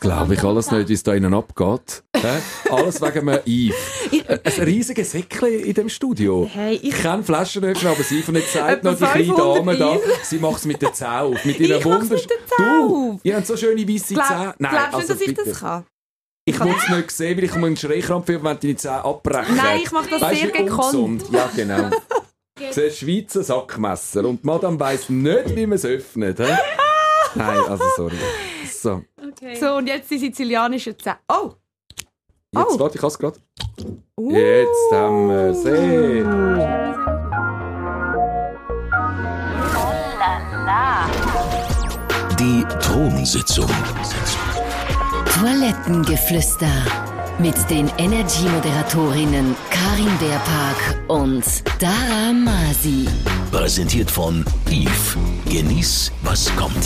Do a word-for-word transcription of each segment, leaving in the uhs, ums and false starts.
glaube ich alles nicht, wie es da innen abgeht. Alles wegen einem Yves. Ein riesiges Säckchen in dem Studio. Hey, ich ich kenne Flaschenöffner, aber sie von jetzt sagt noch die kleine Dame da, sie macht es mit der Zähne auf. Mit ihrer ich mach's mit der Zähne Du, ihr habt so schöne weisse Glaub, Zähne. Nein, glaubst du also nicht, dass ich bitte. das kann? Ich will es nicht sehen, weil ich um einen Schreikrampf habe, wenn deine Zähne abbrechen. Nein, ich mache das Weißt, sehr wie gekonnt. ungesund? Ja, genau. Das Schweizer Sackmesser. Und die Madame weiss nicht, wie man es öffnet. He? Nein, also sorry. So, Okay. So, und jetzt die sizilianische Zähne. Oh! jetzt Oh. warte, ich habe es gerade. Uh. Jetzt haben wir es. Hey. Die Thronsitzung. Toilettengeflüster mit den Energy-Moderatorinnen Karin Beerpark und Dara Masi. Präsentiert von Yves. Genieß, was kommt.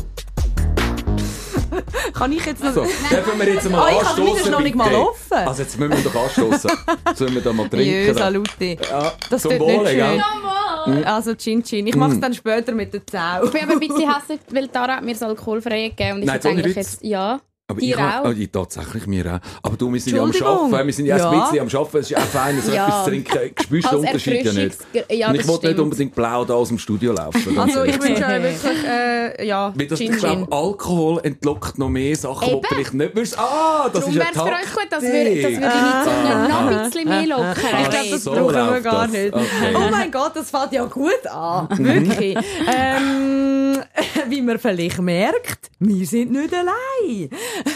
Kann ich jetzt noch... So, dürfen wir jetzt mal Ah, ich habe anstoßen? mindestens noch nicht mal bitte? offen. Also jetzt müssen wir doch anstoßen. Sollen wir da mal trinken? Jö, da? salute. Ja, Das zum tut Wohle, nicht gell? schön. Also Chin Chin. Ich mache es dann später mit der Zähne. Ich bin aber ein bisschen hässlich, weil Tara hat mir das alkoholfrei gegeben. Und ich Nein, würde ohne eigentlich Witz. jetzt... Ja. Aber Dir ich hab, auch? oh, ich, tatsächlich mir auch. Aber du, wir sind ja am Entschuldigung. Arbeiten, wir sind ja, Ja. ein bisschen am Arbeiten, es ist auch fein, so Ja. etwas zu trinken, spürst du den Als Unterschied ja nicht. Erfrischungs- ja, Und ich das wollte nicht stimmt. unbedingt blau da aus dem Studio laufen. ganz Also ich ehrlich. wünsche euch wirklich... Äh, ja, Weil das, Chin ich Chin. glaube, Alkohol entlockt noch mehr Sachen, die Eben. du vielleicht nicht würdest. Ah, das Darum ist wäre ein es für Taktik. euch gut, das würde, das würde ich nicht so noch ein bisschen mehr lockern. Ich glaube, das so brauchen wir läuft gar das. nicht. Okay. Oh mein Gott, das fängt ja gut an. Wirklich. ähm, wie man vielleicht merkt, wir sind nicht allein.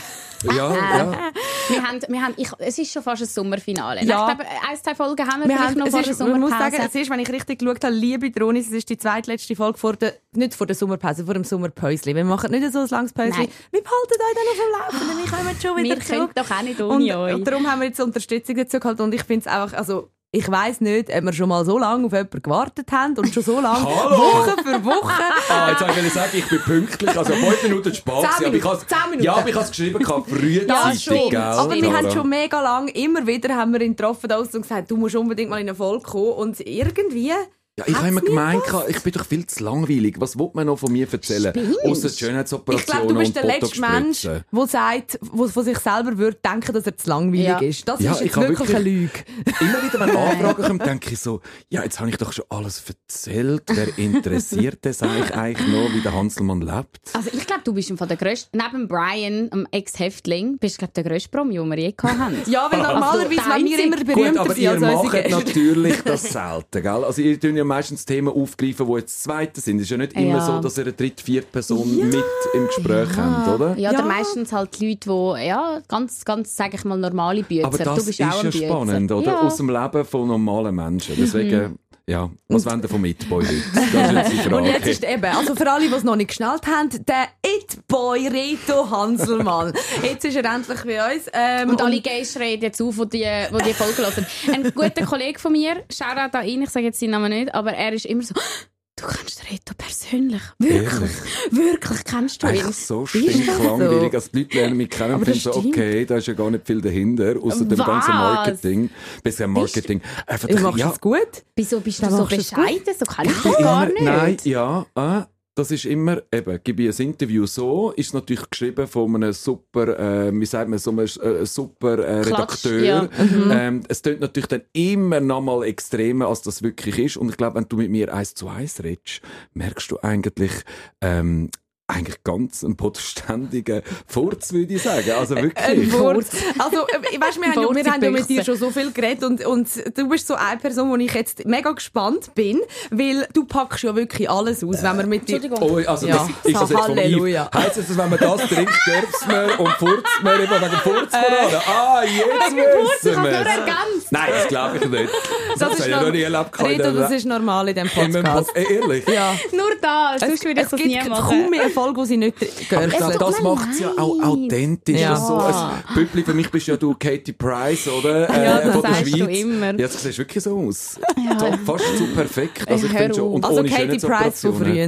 Ja, ja. Wir haben, wir haben, ich, es ist schon fast ein Sommerfinale. Ja. Ich glaube, ein, zwei Folgen haben wir, Wir vielleicht haben, noch es vor der ist, man muss sagen, Sommerpause. es ist, wenn ich richtig geschaut habe, liebe Dronis, es ist die zweitletzte Folge vor der, nicht vor der Sommerpause, vor dem Sommerpäusli. Wir machen nicht so ein langes Päusli. Nein. Wir behalten euch dann auf dem Laufenden. Wir kommen schon wieder Wir zurück. können doch auch nicht Und, ohne euch. und darum haben wir jetzt Unterstützung dazu geholt. Und ich finde es einfach, also, ich weiss nicht, ob wir schon mal so lange auf jemanden gewartet haben und schon so lange, Hallo? Woche für Woche. Ah, jetzt wollte ich sagen, ich bin pünktlich, also fünf Minuten Spaß. Zehn Aber ich Minuten, has- zehn Minuten. Ja, aber ich habe es geschrieben, gehabt, frühzeitig, Ja, schon. gell? Aber wir Tara? haben schon mega lang, immer wieder haben wir ihn getroffen und gesagt, du musst unbedingt mal in eine Folge kommen. Und irgendwie... Ja, ich habe immer Hat's nie gemeint, gepasst? ich bin doch viel zu langweilig. Was will man noch von mir erzählen? Außer Ich Schönheitsoperationen glaube, du bist und der letzte Mensch, Botox-Spritzen. der sagt, wo von sich selber würde denken, dass er zu langweilig Ja. ist. Das Ja, ist ich jetzt habe wirklich eine Lüge. Immer wieder, wenn Anfragen kommen, denke ich so, ja, jetzt habe ich doch schon alles erzählt. Wer interessiert das eigentlich, eigentlich noch, wie der Hanselmann lebt? Also ich glaube, du bist von der grössten, neben Brian, dem Ex-Häftling, bist glaube der grösste Promi, den wir je gehabt haben. Ja, weil normalerweise, der wenn wir Einzige. immer Gut, berühmter aber sind ihr als unsere macht Gäste. natürlich das selten, gell? Also ihr tun ja meistens Themen aufgreifen, die jetzt zweite sind. Es ist ja nicht immer Ja. so, dass ihr eine dritte, vierte Person mit im Gespräch habt, oder? Ja, Ja. oder meistens halt die Leute, die ja, ganz, ganz, sage ich mal, normale Bützer. Aber das du bist ist auch ein ja Bützer. spannend, oder? Ja. Aus dem Leben von normalen Menschen. Deswegen, ja, was wollen ihr von Mitboy heute? Das ist jetzt die Frage. Und jetzt ist eben, also für alle, die es noch nicht geschnallt haben, der It-Boy Reto Hanselmann. Jetzt ist er endlich bei uns. Ähm, Und alle Gays schreien jetzt auf, die die, die Folge hören. Ein guter Kollege von mir, Shoutout an ihn, ich sage jetzt seinen Namen nicht, aber er ist immer so, du kennst den Reto persönlich. Wirklich, Ehrlich? wirklich kennst du ihn. Eigentlich so Ist das so? stinklangweilig. Also die Leute lernen mich kennen und Aber finden das so, stimmt. okay, da ist ja gar nicht viel dahinter, außer dem Was? ganzen Marketing. Besser Marketing. Einfach, Du machst ja, es gut. Wieso bist Dann du so machst du es bescheiden? So kann ich ich bin das gar immer, nicht. nein, ja, ah, das ist immer, eben, gebe ich ein Interview so, ist natürlich geschrieben von einem super, äh, wie sagt man, so einem äh, super äh, Klatsch, Redakteur. ja. Ähm, es klingt natürlich dann immer noch mal extremer, als das wirklich ist. Und ich glaube, wenn du mit mir eins zu eins redest, merkst du eigentlich, ähm, eigentlich ganz einen bodenständigen Furz, würde ich sagen. Also Ein wirklich. Furz. Also, äh, weißt, wir, haben, ja- wir haben ja mit Furzi-Büchse. dir schon so viel geredet und, und du bist so eine Person, wo ich jetzt mega gespannt bin, weil du packst ja wirklich alles aus, wenn wir mit dir... Entschuldigung. Oh, also Ja, das, ist das jetzt vom Halleluja. Yves? Heisst das, wenn man das trinkt, gerbst man und furzt man eben wegen Furzkorona? Ah, jetzt Furz, ich wissen habe wir nur ergänzt. Nein, das glaube ich nicht. Das, ist habe ich ja noch nie erlebt. Reto, das ist normal in diesem in meinem Podcast. Pod- äh, Ehrlich? Ja. Nur da, Es, sonst würde ich es das gibt nie kaum machen. mehr Erfolg, wo sie nicht Ich gehört glaube, tut das mir macht es ja auch leid. authentisch. Ja. So ein Bübli, für mich bist ja du Katie Price, oder? Äh, Ja, das von der sagst du Schweiz. immer. Ja, das sieht wirklich so aus. Top, fast zu perfekt. Also, ich Hör finde schon. auf. Und Also ohne Katie Price von Schönheitsoperationen. früher.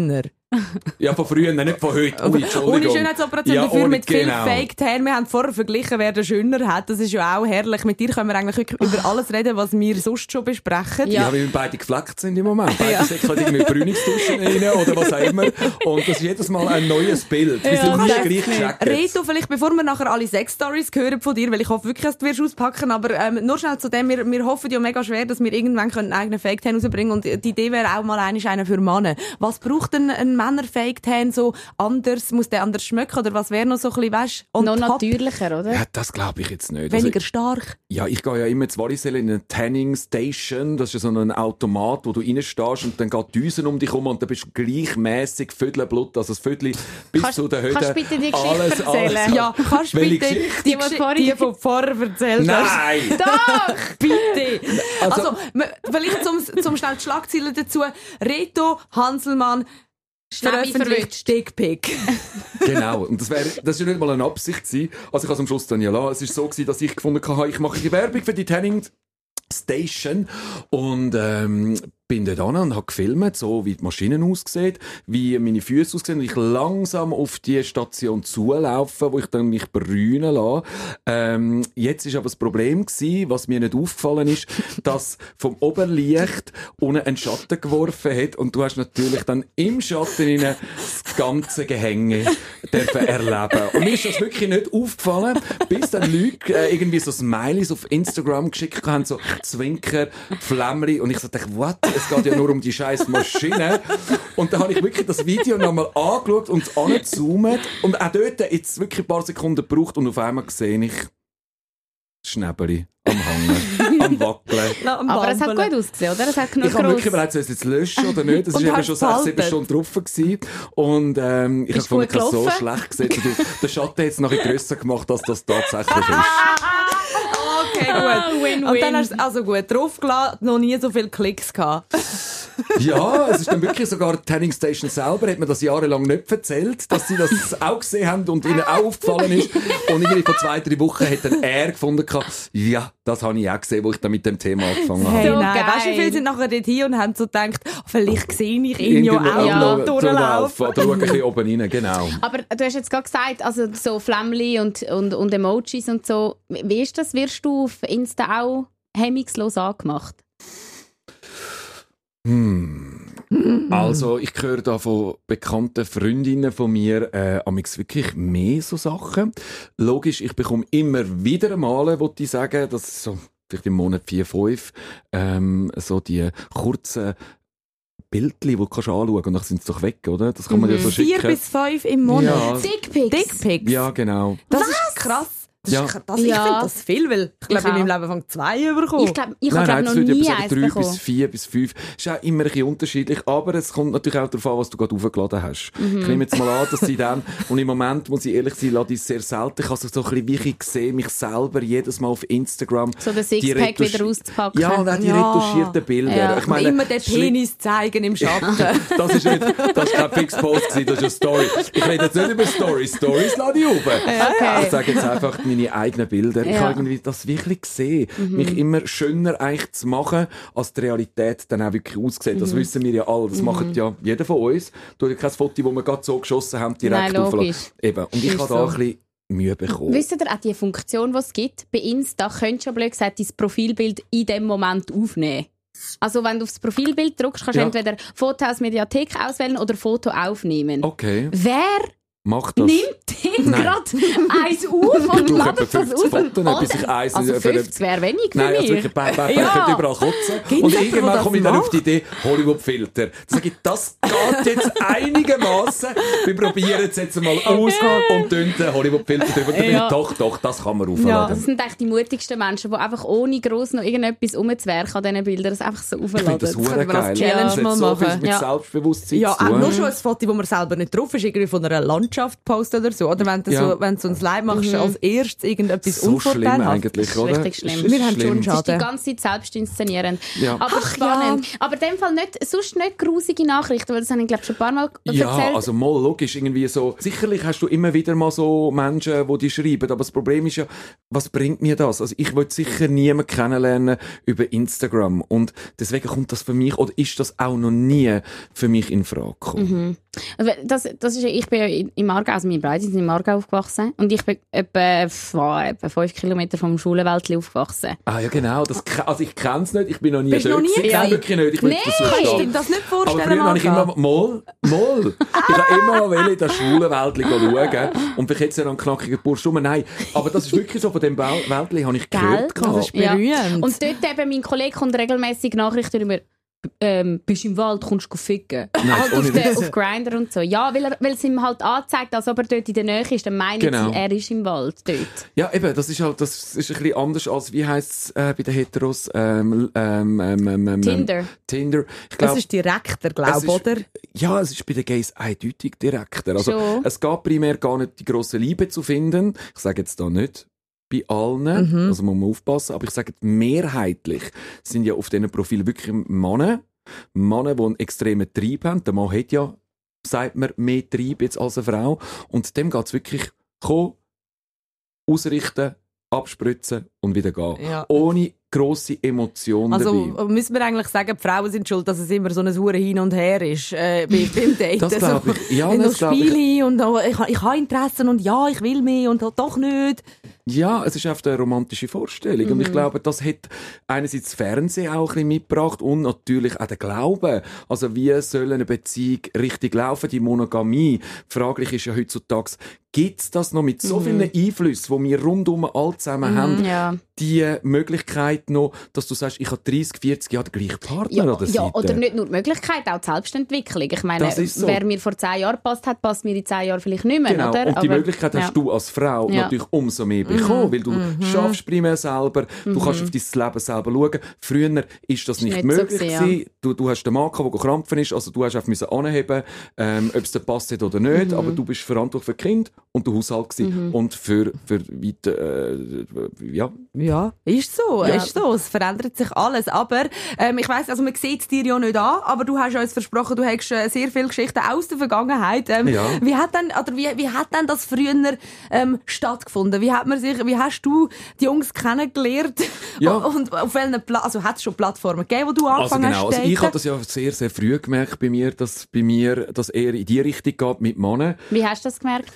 Ja, von früher, nicht von heute. Ui, Entschuldigung. Ohne Schönheitsoperation Ja, dafür ohne- mit viel genau. Faked Hair. Wir haben vorher verglichen, wer den schöner hat. Das ist ja auch herrlich. Mit dir können wir eigentlich wirklich über alles reden, was wir sonst schon besprechen. Ja, weil wir beide gefleckt sind im Moment. Beide säckeln irgendwie Brünungstuschen rein oder was auch immer. Und das ist jedes Mal ein neues Bild. Wir sind Ja, nie das gleich gecheckt. Reto, vielleicht bevor wir nachher alle Sex-Stories hören von dir, weil ich hoffe wirklich, dass du wirst auspacken, aber ähm, nur schnell zu dem, wir, wir hoffen ja mega schwer, dass wir irgendwann einen eigenen Fake-Tan rausbringen und die Idee wäre auch mal einer für Männer. Was braucht ein, ein Männer-Fake-Tan so anders? Muss der anders schmecken oder was wäre noch so ein bisschen, weißt du, Noch natürlicher, oder? Ja, das glaube ich jetzt nicht. weniger Also, stark? ja, ich gehe ja immer zu Walliselle in eine Tanning Station. Das ist ja so ein Automat, wo du reinstehst und dann geht die Düsen um dich herum und dann bist du gleichmässig Vödelblut, also das Vödel bis Kannst- zu den Höhen. kannst du bitte die Geschichte alles, erzählen? Alles, Ja, kannst du Welche bitte Geschichte? die, Die, was Gesch- vorhin- die von vorher erzählt hast? Nein! Doch! Bitte! Also- Also, m- vielleicht zum, zum schnell die Schlagzeilen dazu. Reto Hanselmann Schnäbi veröffentlicht Dickpic. Genau. Und das wäre, das ist ja nicht mal eine Absicht gewesen. Also ich habe es am Schluss dann ja lassen. Es ist so gewesen, dass ich gefunden habe, ich mache die Werbung für die Tanning Station und ähm, bin dort an und habe gefilmt, so wie die Maschinen aussehen, wie meine Füße aussehen und ich langsam auf die Station zulaufe, wo ich dann mich brünen lasse. Ähm, jetzt ist aber das Problem gewesen, was mir nicht aufgefallen ist, dass vom Oberlicht unten einen Schatten geworfen hat und du hast natürlich dann im Schatten hinein das ganze Gehänge dürfen erleben. Und mir ist das wirklich nicht aufgefallen, bis dann Leute äh, irgendwie so Smileys auf Instagram geschickt haben, so Zwinker, Flämmli und ich so dachte, what? Es geht ja nur um die scheiß Maschine. Und dann habe ich wirklich das Video nochmal angeschaut und es angezoomt und auch dort jetzt wirklich ein paar Sekunden gebraucht und auf einmal sehe ich das Schnäbeli am Hangen, am Wackeln. Aber es hat gut ausgesehen, oder? Es hat genug Ich habe wirklich gross. überlegt, soll ich es jetzt löschen oder nicht? Das Und war eben hast schon es sechs, sieben behalten? Stunden drauf gewesen. Und ähm, ich habe Ist gefunden, gut ich habe so gelaufen? schlecht gesehen. Der Schatten hat es nachher grösser gemacht, als das tatsächlich ist. Okay, Ah, gut. win-win. Und dann hast du also gut draufgelassen, noch nie so viele Klicks gehabt. Ja, es ist dann wirklich sogar die Tanning Station selber, hat mir das jahrelang nicht erzählt, dass sie das auch gesehen haben und ihnen auch aufgefallen ist. Und irgendwie vor zwei, drei Wochen hat dann er gefunden, ja, das habe ich auch gesehen, wo ich dann mit dem Thema angefangen habe. Hey, So nein. geil. Weißt du, wie viele sind nachher dort hier und haben so gedacht, oh, vielleicht sehe ich ihn ja Irgendwie auch ja. noch durchlaufen. durchlaufen. Oder schau ein bisschen oben rein, genau. Aber du hast jetzt gerade gesagt, also so Flämmli und, und, und Emojis und so. Wie ist das? Wirst du auf Insta auch hemmungslos angemacht? Hm. Also, ich höre da von bekannten Freundinnen von mir äh, amix wirklich mehr so Sachen. Logisch, ich bekomme immer wieder Male, wo die sagen, dass es so vielleicht im Monat vier, fünf ähm, so die kurzen Bildchen, die du kannst anschauen kannst und dann sind sie doch weg, oder? Das kann man ja so Vier schicken. bis fünf im Monat. Ja. Dickpics? Dickpics. Ja, genau. Das ist krass. Das Ja. ist, krass. Das, ich Ja. finde das viel, weil ich glaube, Ich in meinem auch. Leben fang zwei bekommen. Ich glaube, ich Nein, habe nein, noch das würde nie ich sagen, eins drei bekommen. bis vier bis fünf. Ist auch immer ein bisschen unterschiedlich, aber es kommt natürlich auch darauf an, was du gerade aufgeladen hast. Mhm. Ich nehme jetzt mal an, dass sie dann, und im Moment, muss ich ehrlich sein, lade ich sehr selten, ich habe so ein bisschen, wie ich sehe, mich selber jedes Mal auf Instagram. So den die Sixpack retusch- wieder auszupacken. Ja, und auch die Ja. retuschierten Bilder. Ja. Ich meine, immer den schlimm- Penis zeigen im Schatten. Das ist nicht, das ist kein Fix-Post gewesen, das ist eine Story. Ich rede jetzt nicht über Stories. Stories lade ich oben. Okay. Ich sage jetzt einfach meine eigenen Bilder. Ich Ja. habe irgendwie das wirklich gesehen. Mich immer schöner eigentlich zu machen, als die Realität dann auch wirklich aussieht. Das wissen wir ja alle. Das macht ja jeder von uns. Du hast ja kein Foto, das wir gerade so geschossen haben, direkt Nein, aufladen. logisch. Eben. Und ich Ist habe da so. ein bisschen Mühe bekommen. Wisst ihr auch die Funktion, die es gibt? Bei Insta könntest du schon blöd gesagt dein Profilbild in dem Moment aufnehmen. Also wenn du aufs Profilbild drückst, kannst du Ja. entweder Foto aus Mediathek auswählen oder Foto aufnehmen. Okay, Wer mach das. nimmt denn Nein. gerade eins auf und brauche ladet etwa das fünfzig auf? Fotos, bis ich eins- also für eine- fünfzig wäre wenig für Nein, also mich. wirklich, bei, bei, bei, Ja. ich könnte überall kotzen. Gibt's Und jemanden, der irgendwann das komme ich dann auf macht? die Idee, Hollywood-Filter. Da sage ich, das geht jetzt einigermaßen. Wir probieren es jetzt mal aus und tun den Hollywood-Filter drüber. Und dann bin Ja. ich, doch, doch, das kann man Ja. aufladen. Das sind eigentlich die mutigsten Menschen, die einfach ohne gross noch irgendetwas umzuwerken an diesen Bildern, das einfach so Ich finde das aufladen. hure können wir als geil. Challenge Das hat mal so viel machen. mit Ja. Selbstbewusstsein Ja, zu auch tun. nur schon ein Foto, wo man selber nicht drauf ist, irgendwie von einer Freundschaft postet oder so. Oder wenn du, Ja. so, wenn du so ein Live machst, Mhm. als erstes irgendetwas So schlimm Unvorteilhaftes. eigentlich, Das ist oder? richtig schlimm. Es ist Wir haben schon schlimm. Es ist die Schaden. ganze Zeit selbst inszenierend. Ja. Aber Ach, spannend. Aber in dem Fall nicht, sonst nicht grusige Nachrichten, weil das habe ich glaube schon ein paar Mal Ja, erzählt. also mal logisch, irgendwie so. Sicherlich hast du immer wieder mal so Menschen, die dir schreiben, aber das Problem ist ja, was bringt mir das? Also ich will sicher niemanden kennenlernen über Instagram und deswegen kommt das für mich, oder ist das auch noch nie für mich in Frage gekommen. Also das, das ist, ja- ich bin ja in- im Aargau, also wir beide sind im Aargau aufgewachsen und ich bin etwa, wow, etwa fünf Kilometer vom Schulenwäldli aufgewachsen. Ah ja, genau. Das, ke- also ich kenne es nicht, ich bin noch nie Bist du dort noch nie gewesen. Nein, gewesen? wirklich nicht. Ich will Nee, das so kannst Kannst du dir stehen. das nicht Aber vorstellen, früher habe ich immer Marco? mal, mal. Ich habe immer mal in der Schulenwäldli schauen und vielleicht jetzt ja noch einen knackigen Bursch rum. Nein, aber das ist wirklich so, von dem Wel- Wäldli habe ich Gell? gehört. Das gehabt. ist berührend. Und dort eben, mein Kollege kommt regelmäßig Nachrichten über ähm, bist im Wald, kommst du ficken. Nein, Halt ohne auf, der, Witz. auf Grindr und so. Ja, weil, er, weil es ihm halt anzeigt, als ob er dort in der Nähe ist, dann meinen Genau. sie, er ist im Wald dort. Ja, eben, das ist halt, das ist ein bisschen anders als, wie heisst es äh, bei den Heteros? Ähm, ähm, ähm, ähm, ähm, Tinder. Tinder. Ich Das glaub, ist direkter, es glaube ist- ich, oder? Ja, es ist bei den Gays eindeutig direkter. Also, Schon. es geht primär gar nicht, die grosse Liebe zu finden. Ich sage jetzt da nicht bei allen, Mhm. also muss man aufpassen, aber ich sage, mehrheitlich sind ja auf diesen Profilen wirklich Männer, Männer, die einen extremen Trieb haben. Der Mann hat ja, sagt man, mehr Trieb jetzt als eine Frau. Und dem geht es wirklich, kommen, ausrichten, abspritzen und wieder gehen. Ja. Ohne grosse Emotionen Also dabei. müssen wir eigentlich sagen, die Frauen sind schuld, dass es immer so ein hure Hin und Her ist äh, bei, beim Daten. Das glaube ich. Ja, Wenn das noch glaube ich. Spiele und oh, ich, ha- ich habe Interessen und ja, ich will mehr und doch nicht. Ja, es ist einfach eine romantische Vorstellung. Und ich glaube, das hat einerseits das Fernsehen auch ein bisschen mitgebracht und natürlich auch der Glaube. Also wie soll eine Beziehung richtig laufen, die Monogamie? Fraglich ist ja heutzutage, gibt es das noch mit so vielen Einflüssen, die wir rundum all zusammen haben, Ja. die Möglichkeit noch, dass du sagst, ich habe dreißig, vierzig Jahre den gleichen Partner Ja, an der ja, Seite? oder nicht nur die Möglichkeit, auch die Selbstentwicklung. Ich meine, Das ist so. wer mir vor zehn Jahren passt hat, passt mir in zehn Jahren vielleicht nicht mehr, Genau, oder? und die Aber- Möglichkeit hast ja. du als Frau Ja. natürlich umso mehr bekommen, weil du schaffst primär selber, du kannst auf dein Leben selber schauen. Früher ist das nicht, nicht so möglich gewesen, gewesen. Du, du hast den Mann gehabt, der krampfen ist, also du hast einfach müssen anheben, ähm, ob es dir passt hat oder nicht, aber du bist verantwortlich für Kind und der Haushalt gewesen und für, für weiter, äh, ja. Ja, ist so, Ja. ist so. Es verändert sich alles. Aber ähm, ich weiss, also man sieht es dir ja nicht an, aber du hast uns versprochen, du hast äh, sehr viele Geschichten aus der Vergangenheit. Ähm, Ja. Wie hat denn, oder wie, wie hat denn das früher ähm, stattgefunden? Wie hat man sich, wie hast du die Jungs kennengelernt? Ja. Und auf welchen Pla also hat es schon Plattformen gegeben, wo du Also angefangen genau, hast also zu ich habe daten? das ja sehr, sehr früh gemerkt bei mir, dass bei mir, dass eher in die Richtung geht mit Männern. Wie hast du das gemerkt?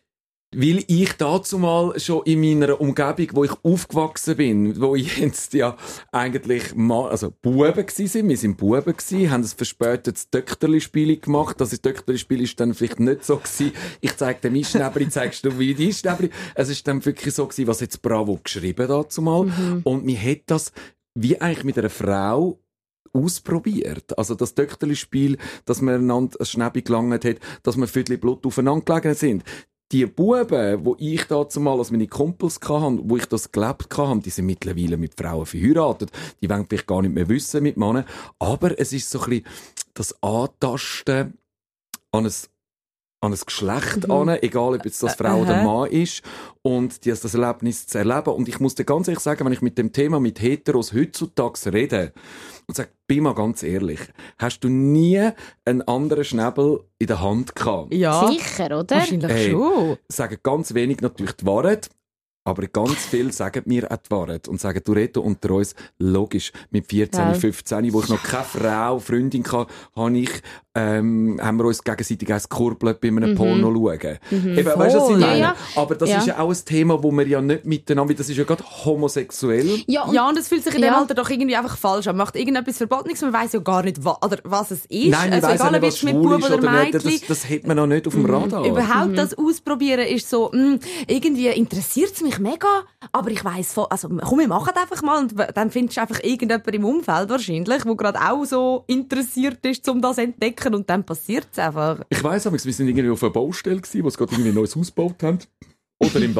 Weil ich dazu mal schon in meiner Umgebung, wo ich aufgewachsen bin, wo ich jetzt ja eigentlich mal, also Buben gsi sind, wir sind Buben gsi, haben ein verspätetes Töchterli-Spiel gemacht. Das Töchterli-Spiel ist dann vielleicht nicht so gsi. Ich zeig dir mein Schnäbli, zeigst du wie dein Schnäbli. Es ist dann wirklich so gsi, was jetzt Bravo geschrieben dazu mal. Mhm. Und mir hat das wie eigentlich mit einer Frau ausprobiert. Also das Töchterli-Spiel, dass man einander ein Schnäbli gelangt hat, dass wir Viertel Blut aufeinander gelegen sind. Die Buben, wo ich dazu mal als meine Kumpels hatte, wo ich das gelebt hatte, die sind mittlerweile mit Frauen verheiratet. Die wollen vielleicht gar nicht mehr wissen mit Männern. Aber es ist so ein bisschen das Antasten an ein an ein Geschlecht Mhm. an, egal ob jetzt das Frau Äh, oder aha. Mann ist, und das, das Erlebnis zu erleben. Und ich muss dir ganz ehrlich sagen, wenn ich mit dem Thema mit Heteros heutzutage rede und sage, bin mal ganz ehrlich, hast du nie einen anderen Schnäbel in der Hand gehabt? Ja, Sicher, oder? wahrscheinlich Hey. schon. Sagen ganz wenig natürlich die Wahrheit, aber ganz viel sagen mir auch die Wahrheit und sagen, du redest unter uns, logisch, mit vierzehn, Ja. fünfzehn, wo ich noch keine Frau, Freundin hatte, habe ich, ähm, haben wir uns gegenseitig eins gekurbelt bei einem Porno schauen. Eben, weißt du, was ich Voll. meine? Ja, ja. Aber das Ja. ist ja auch ein Thema, wo wir ja nicht miteinander, das ist ja gerade homosexuell. Ja, und Ja, und es fühlt sich in dem Ja. Alter doch irgendwie einfach falsch an. Man macht irgendetwas Verbotenes, man weiss ja gar nicht, wa oder was es ist. Nein, ich also weiss egal, auch ob nicht, was jetzt mit schwul Bub ist oder oder nicht, Mädchen. das, das hat man noch nicht auf dem Radar. Überhaupt das ausprobieren ist so, mh, irgendwie interessiert es mich mega, aber ich weiss voll, also komm, wir machen das einfach mal und w- dann findest du einfach irgendjemand im Umfeld wahrscheinlich, der gerade auch so interessiert ist, um das zu entdecken und dann passiert es einfach. Ich weiss aber, wir sind irgendwie auf einer Baustelle gewesen, wo sie gerade irgendwie ein neues Haus gebaut haben. Oder im Wald.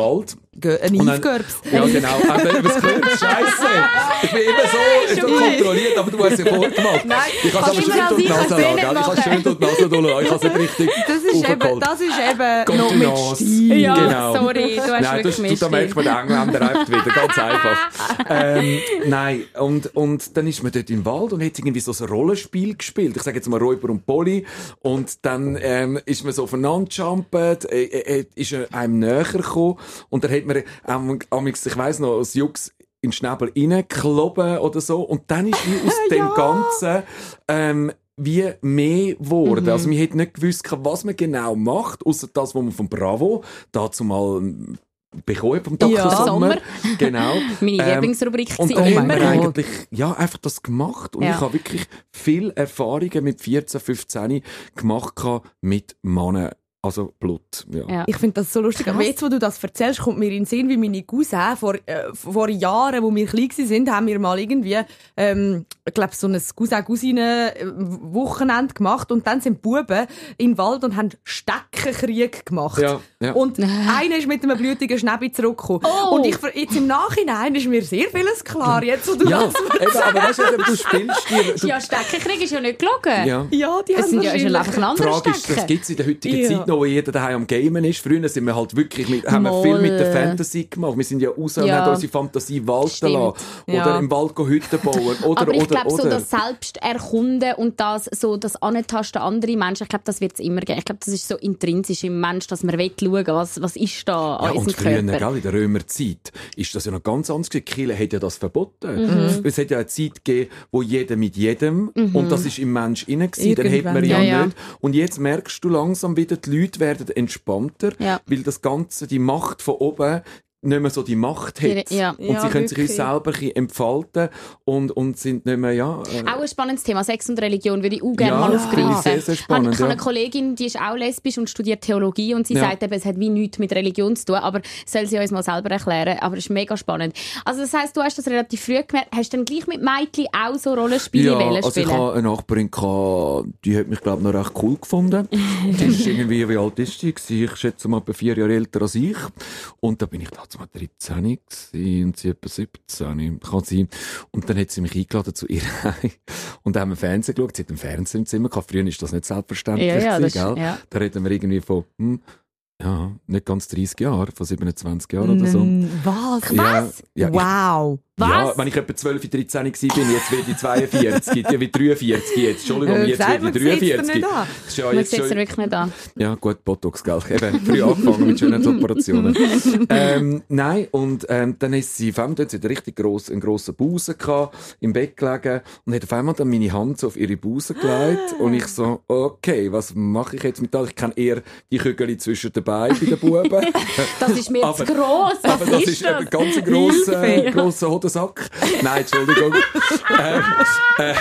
ein Und dann- Eve-Gerbs. Ja, genau. Aber über das Gerbs, scheisse. Ich bin immer so, so kontrolliert, aber du hast es ja vorgemacht. Nein, ich kann es aber kannst schön immer durch die als Nase ich lassen. kann Ich kann es es schön durch die Nase durchlassen. Ich kann es nicht richtig Das ist eben, aufgeholt. das ist eben noch mit Contenance. Stil. Ja, Genau. sorry, du hast Nein, wirklich du, mehr du, da merkt man, der Engländer reift wieder, ganz einfach. ähm, nein, und, und dann ist man dort im Wald und hat irgendwie so ein Rollenspiel gespielt. Ich sage jetzt mal Räuber und Polly. Und dann ähm, ist man so aufeinander gejumpt, äh, äh, ist er einem näher gekommen und dann hat man, ähm, amigs, ich weiss noch, als Jux in den Schnäbel reinkloppen oder so. Und dann ist wie aus dem Ganzen ähm, wie mehr geworden. Mhm. Also man hätte nicht gewusst, was man genau macht, außer das, was man von Bravo dazu mal bekommen vom Doktor Ja. Sommer. Sommer. Genau. Meine Ähm, Lieblingsrubrik Und gewesen, dann haben immer. wir eigentlich ja, einfach das gemacht. Und Ja. ich habe wirklich viele Erfahrungen mit vierzehn, fünfzehn gemacht mit Männern. Also Blut. Ja. Ja. Ich finde das so lustig. Aber jetzt, wo du das erzählst, kommt mir in den Sinn, wie meine Cousins vor, äh, vor Jahren, wo wir klein waren, haben wir mal irgendwie, ähm, ich glaube, so ein Cousin-Cousine-Wochenende gemacht. Und dann sind die Buben in den Wald und haben Steckenkrieg gemacht. Ja, ja. Und einer ist mit einem blutigen Schnäbi zurückgekommen. Oh. Und ich, jetzt im Nachhinein ist mir sehr vieles klar. Jetzt, wo du Ja, das eben, aber weißt du, du spielst die, du, Ja, Steckenkrieg ist ja nicht gelogen. ja. ja, die Es haben sind ja ist ja wahrscheinlich- einfach ein Die anderer Frage ist, das Stecken. gibt es in der heutigen Ja. Zeit noch, wo jeder daheim am Gamen ist. Früher sind wir halt wirklich mit, haben wir Mal. viel mit der Fantasy gemacht. Wir sind ja raus und Ja. haben unsere Fantasie walten Stimmt. lassen. Oder Ja. im Wald gehen Hütten bauen. Oder, Aber ich oder, glaube, so oder. das Selbsterkunden und das, so das Antasten andere Menschen, ich glaube, das wird es immer geben. Ich glaube, das ist so intrinsisch im Mensch, dass man will schauen, was, was ist da an Ja, und unserem früher, Körper. gell, in der Römerzeit, ist das ja noch ganz anders gewesen. Die Kirche hat ja das verboten. Mhm. Es hat ja eine Zeit gegeben, wo jeder mit jedem, und das ist im Mensch innen gewesen, dann hat man Irgendwann. ja, Ja, ja. nicht. Und jetzt merkst du langsam wieder, die Leute werden entspannter, Ja. weil das Ganze, die Macht von oben, nicht mehr so die Macht hat. Ja. Und Ja, sie können sich wirklich. selber ein bisschen entfalten und, und sind nicht mehr, ja... Äh, Auch ein spannendes Thema, Sex und Religion, würde ich auch gerne Ja, mal finde ich aufgreifen. sehr, sehr spannend, Ich habe ja. eine Kollegin, die ist auch lesbisch und studiert Theologie und sie Ja. sagt eben, es hat wie nichts mit Religion zu tun, aber soll sie uns mal selber erklären. Aber es ist mega spannend. Also das heisst, du hast das relativ früh gemerkt. Hast du dann gleich mit Mädchen auch so Rollenspiele Ja, wollen also ich spielen? habe eine Nachbarin, gehabt, die hat mich, glaube ich, noch recht cool gefunden. Die ist irgendwie, wie alt ist die? gewesen? Ich schätze mal etwa vier Jahre älter als ich. Und da bin ich damals mal dreizehn gewesen und sie etwa siebzehn. Kann sein. Und dann hat sie mich eingeladen zu ihr heim. Und dann haben wir Fernsehen geschaut. Sie hat einen Fernseher im Zimmer gehabt. Früher ist das nicht selbstverständlich Ja, ja, das- gewesen, gell? ja. Da reden wir irgendwie von, hm, ja, nicht ganz dreißig Jahren, von siebenundzwanzig Jahren oder so. Mm, Was? Ja, ja, ich- Wow. Ja, Was? wenn ich etwa zwölf, dreizehn war, bin jetzt werde ich zweiundvierzig, ja, wie dreiundvierzig jetzt. Entschuldigung, Äh, jetzt sagt werde ich man, sieht's dir dreiundvierzig. nicht an. Das ist ja Man jetzt sieht es schon, wirklich nicht an. ja, gut, Botox, gell? Eben, früh angefangen mit schönen Operationen. ähm, nein, und ähm, dann ist sie, auf einmal, sie hat richtig gross, einen grossen Busen gehabt, im Bett gelegen und hat auf einmal dann meine Hand so auf ihre Busen gelegt und ich so, okay, was mache ich jetzt mit das? Ich kenne eher die Kügel zwischen den Beinen bei den Buben. Das ist mir Aber- zu gross. Was Aber das ist ist das? ein ganz grosser, Hilfe. grosser Hodensack. Nein, Entschuldigung. ähm, äh,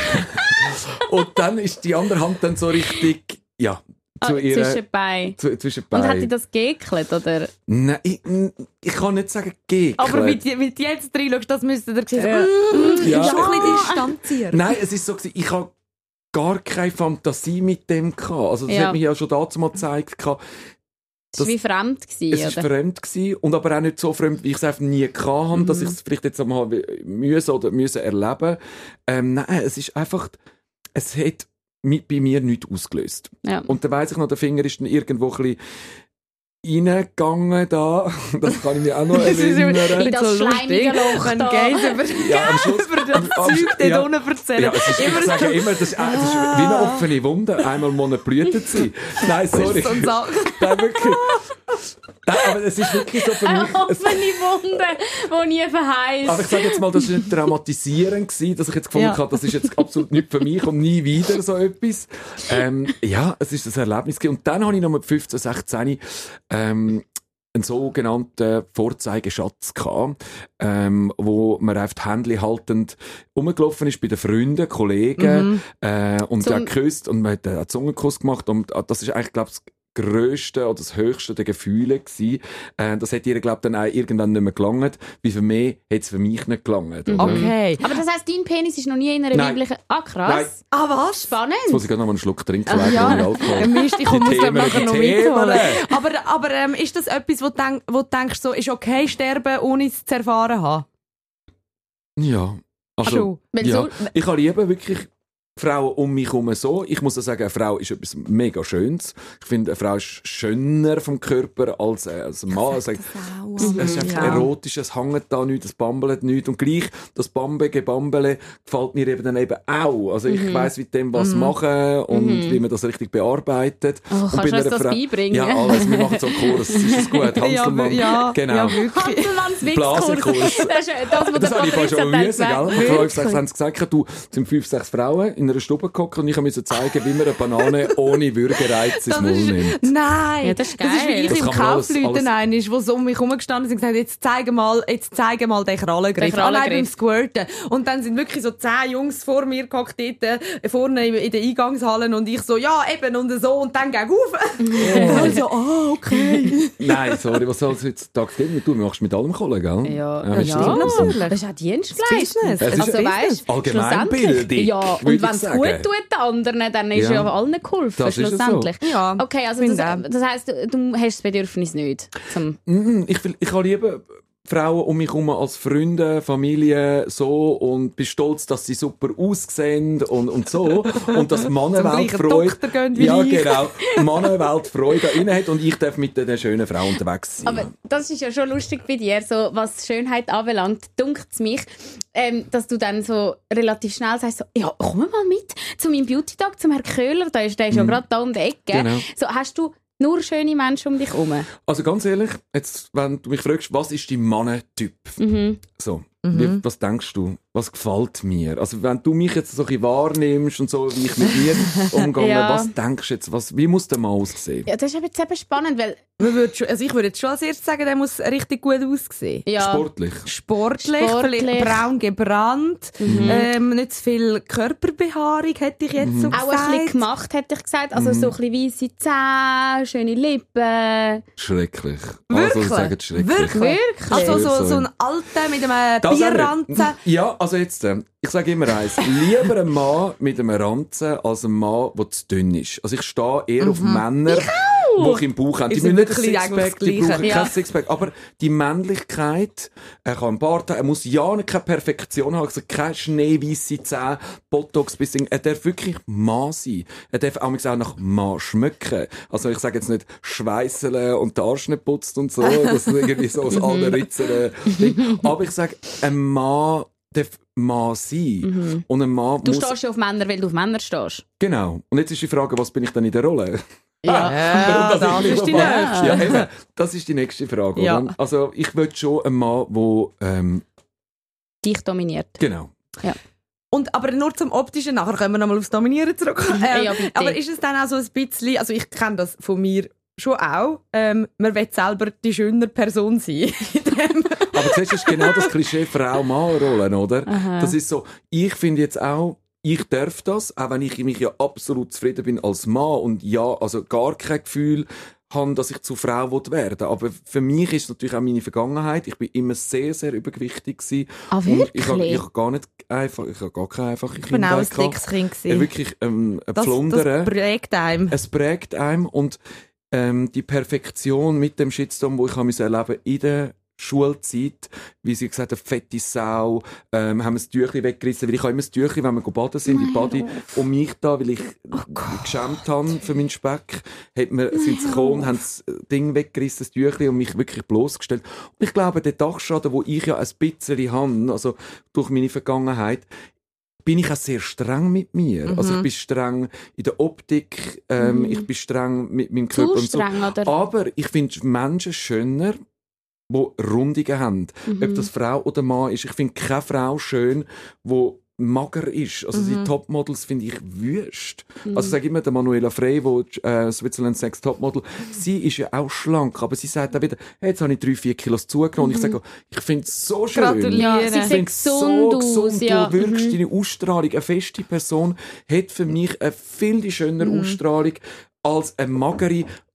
und dann ist die andere Hand dann so richtig, ja, zu Ah, ihrer... zwischen Beinen. Zu, zwischen Und hat Beinen. die das geekelt, oder? Nein, ich, ich kann nicht sagen geekelt. Aber mit, mit jetzt drin schaust, das müsste ihr sehen. Ja. Mm, Ja. Schon ein bisschen distanziert. Nein, es ist so gewesen, ich habe gar keine Fantasie mit dem gehabt. Also das Ja. hat mich ja schon dazu mal gezeigt. gehabt. Das war wie fremd gewesen, Es war oder? fremd gewesen, und aber auch nicht so fremd, wie ich es einfach nie gehabt habe, Mhm. dass ich es vielleicht jetzt einmal müssen oder müssen erleben. Ähm, nein, es ist einfach, es hat mit, bei mir nichts ausgelöst. Ja. Und dann weiss ich noch, der Finger ist dann irgendwo ein bisschen reingegangen da. Das kann ich mich auch noch Das ist erinnern. In das schleimige Loch wenn da. Gays über, Ja, am Schluss- über das am- am- Zeug ja. dort unten erzählen. Ja, es ist, ich sage immer, das ist, äh, das ist wie eine offene Wunde. Einmal muss eine blüten sein. Nein, sorry. So eine Sache. Nein, wirklich. Nein, aber es ist wirklich so für mich... Eine Es, offene Wunde, die nie verheisst. aber ich sage jetzt mal, das war nicht traumatisierend gewesen, dass ich jetzt gefunden Ja. habe, das ist jetzt absolut nicht für mich und nie wieder so etwas. Ähm, ja, es ist ein Erlebnis gewesen. Und dann habe ich noch mit fünfzehn, sechzehn ähm, einen sogenannten Vorzeigeschatz gehabt, ähm, wo man auf die Hände haltend rumgelaufen ist bei den Freunden, Kollegen, äh, und Zum- dann geküsst und man hat einen Zungenkuss gemacht und das ist eigentlich, glaube ich, das grösste oder das höchste der Gefühle gewesen. Äh, das hat ihr, glaube ich, dann auch irgendwann nicht mehr gelangt. Wie für mich hat es für mich nicht gelangt. Mhm. Okay. Aber das heisst, dein Penis ist noch nie in einer Nein. weiblichen... Ah, krass. Nein. Ah, was? Spannend. Jetzt muss ich gerade noch mal einen Schluck trinken, wegen Ja, Alkohol. Mist, ich komme Die es Themen, nachher die noch Themen. mitholen. Aber, aber ähm, ist das etwas, wo du, denk, wo du denkst, so, ist okay sterben, ohne es zu erfahren haben? Ja. Also, Weil ja. so- Ich habe lieber wirklich Frauen um mich herum so. Ich muss auch sagen, eine Frau ist etwas mega Schönes. Ich finde, eine Frau ist schöner vom Körper als, äh, als ein Mann. Also, es ist einfach Ja. erotisch, es hängt da nichts, es bambelt nichts. Und gleich, das Bambe, Gebambele gefällt mir eben dann eben auch. Also ich weiss mit dem, was machen und wie man das richtig bearbeitet. Oh, und kannst bei du uns einer das Frau- beibringen? Ja, alles. Wir machen so einen Kurs. Ist das gut? Hanselmann. ja, genau. ja, wirklich. Hanselmanns Wichskurs. Blasenkurs. Das ist das, was der Das habe ich fast Patricia schon dann müssen, gell? gesagt Und Frau Sechs haben sie gesagt, du, es sind fünf, sechs Frauen in einer Stube gehockt und ich musste zeigen, wie man eine Banane ohne Würgereiz ins Maul nimmt. Nein, Ja, das ist das ist wie geil. ich Das im kann man alles- Kaufleuten alles- einmal, wo so um mich herumgestanden sind und gesagt, jetzt zeige mal, jetzt zeige mal den Krallengriff. Den Ah, nein, beim Krallengriff. Squirten. Und dann sind wirklich so zehn Jungs vor mir gehockt dort, äh, vorne in in den Eingangshallen und ich so, ja, eben, und so, und dann geh auf. Und ich so, ah, okay. Nein, sorry, was soll es heutzutage geben? Du machst mit allem Kohle, gell? Ja, ja, ja. stimmt. natürlich. Das ist auch Dienstleistung. Business. Es ist Also weißt, Allgemeinbildung, schlussendlich- Ja, würde und ich wenn es sagen. gut tut den anderen, dann ist Ja. ja allen geholfen, Das ist es so. schlussendlich. Ja, Okay, also finde das, auch. das heisst, du, du hast das Bedürfnis nicht. Zum Mhm, Ich, will, ich habe lieber Frauen um mich herum als Freunde, Familie, so, und bin stolz, dass sie super aussehen und, und so. Und dass die Mannenwelt gleichen Freude... Doktor gehen wie ja, ich. genau. Die Mannenwelt Freude an ihnen hat und ich darf mit der schönen Frau unterwegs sein. Aber das ist ja schon lustig bei dir, so, was Schönheit anbelangt, dunkt es mich, ähm, dass du dann so relativ schnell sagst, so, ja, komm mal mit zu meinem Beauty-Tag, zum Herrn Köhler, der ist, der ist ja gerade da um die Ecke. Genau. So, hast du nur schöne Menschen um dich herum? Also ganz ehrlich, jetzt, wenn du mich fragst, was ist dein Mannentyp? Mhm. So, wie, was denkst du? Was gefällt mir? Also wenn du mich jetzt so ein bisschen wahrnimmst und so, wie ich mit dir umgehe, Ja. was denkst du jetzt? Was, wie muss der Mann aussehen? Ja, das ist aber jetzt eben spannend, weil Man würde schon, also ich würde jetzt schon als erstes sagen, der muss richtig gut aussehen. ja, Sportlich. Sportlich, Sportlich. vielleicht braun gebrannt, ähm, nicht zu viel Körperbehaarung, hätte ich jetzt so auch gesagt. ein bisschen gemacht, hätte ich gesagt. Also so ein bisschen weisse Zähne, schöne Lippen. Schrecklich. Wirklich? Also, sagen schrecklich. Wirklich? Wirklich? Also so, Sorry. so ein Alter mit einem Das auch Bierranzen. nicht. Ja, also jetzt, äh, ich sage immer eins. Lieber ein Mann mit einem Ranzen als ein Mann, der zu dünn ist. Also ich stehe eher auf Männer, die ich im Bauch haben. Die Ist müssen nicht ein wirklich eigentlich Sixpack, das die brauchen Gleiche. kein Ja. Sixpack. Aber die Männlichkeit, er kann einen Bart haben, er muss ja nicht keine Perfektion haben, also keine schneeweisse Zähne, Botox, bis er darf wirklich Mann sein. Er darf auch nach Mann schmecken. Also ich sage jetzt nicht schweisseln und die Arsch nicht putzt und so, das ist irgendwie so aus allen Ritzen. Aber ich sage, ein Mann darf Mann sein. Und ein Mann Du muss... stehst ja auf Männer, weil du auf Männer stehst. Genau. Und jetzt ist die Frage, was bin ich dann in der Rolle? Ja. Ja, Warum, dass das ich ist die mich- nächste. Ja, eben, das ist die nächste Frage. Ja. Oder? Also ich will schon einen Mann, der... Ähm, Dich dominiert. genau. Und, aber nur zum Optischen, nachher können wir nochmal aufs Dominieren zurückkommen. Ähm, Ja, bitte. aber ist es dann auch so ein bisschen, also ich kenne das von mir schon auch, ähm, man will selber die schönere Person sein. Aber siehst du, das ist genau das Klischee Frau-Mann-Rollen, oder? Das ist so, ich finde jetzt auch, ich darf das, auch wenn ich mich ja absolut zufrieden bin als Mann und ja, also gar kein Gefühl habe, dass ich zu Frau werden will. Aber für mich ist es natürlich auch meine Vergangenheit. Ich bin immer sehr, sehr übergewichtig gewesen. Ah, Und wirklich? ich habe ich hab gar nicht einfach, ich habe gar keine einfache Ich bin auch ein Kindheit gehabt. dickes Kind Ja, gewesen. wirklich ähm, ein Das, Pflundern. das prägt einem. Es prägt einem und ähm, die Perfektion mit dem Shitstorm, wo ich habe müssen erleben in der Schulzeit, wie sie gesagt hat, fette Sau, ähm, haben wir das Tüchli weggerissen, weil ich habe immer das Tüchli, wenn wir baden sind, die Body um mich da, weil ich geschämt habe für meinen Speck, hat mir, sind sie gekommen, haben das Ding weggerissen, das Tüchli, und mich wirklich bloßgestellt. Und ich glaube, der Dachschaden, wo ich ja ein bisschen habe, also durch meine Vergangenheit, bin ich auch sehr streng mit mir. Mhm. Also ich bin streng in der Optik, ähm, ich bin streng mit meinem Zu Körper und so. streng, oder? Aber ich finde Menschen schöner, die Rundungen haben. Mhm. Ob das Frau oder Mann ist. Ich finde keine Frau schön, die mager ist. Also die Topmodels finde ich wüst. Also ich sage immer, der Manuela Frey, wo äh, Switzerland Sex Topmodel, sie ist ja auch schlank, aber sie sagt auch wieder, hey, jetzt habe ich drei, vier Kilos zugenommen. Und ich sage, ich finde es so schön. Gratuliere. Ja, sie Ich sieht finde es gesund so aus. gesund. Ja. Du wirkst Mhm. deine Ausstrahlung. Eine feste Person hat für mich eine viel schönere Ausstrahlung als eine magere.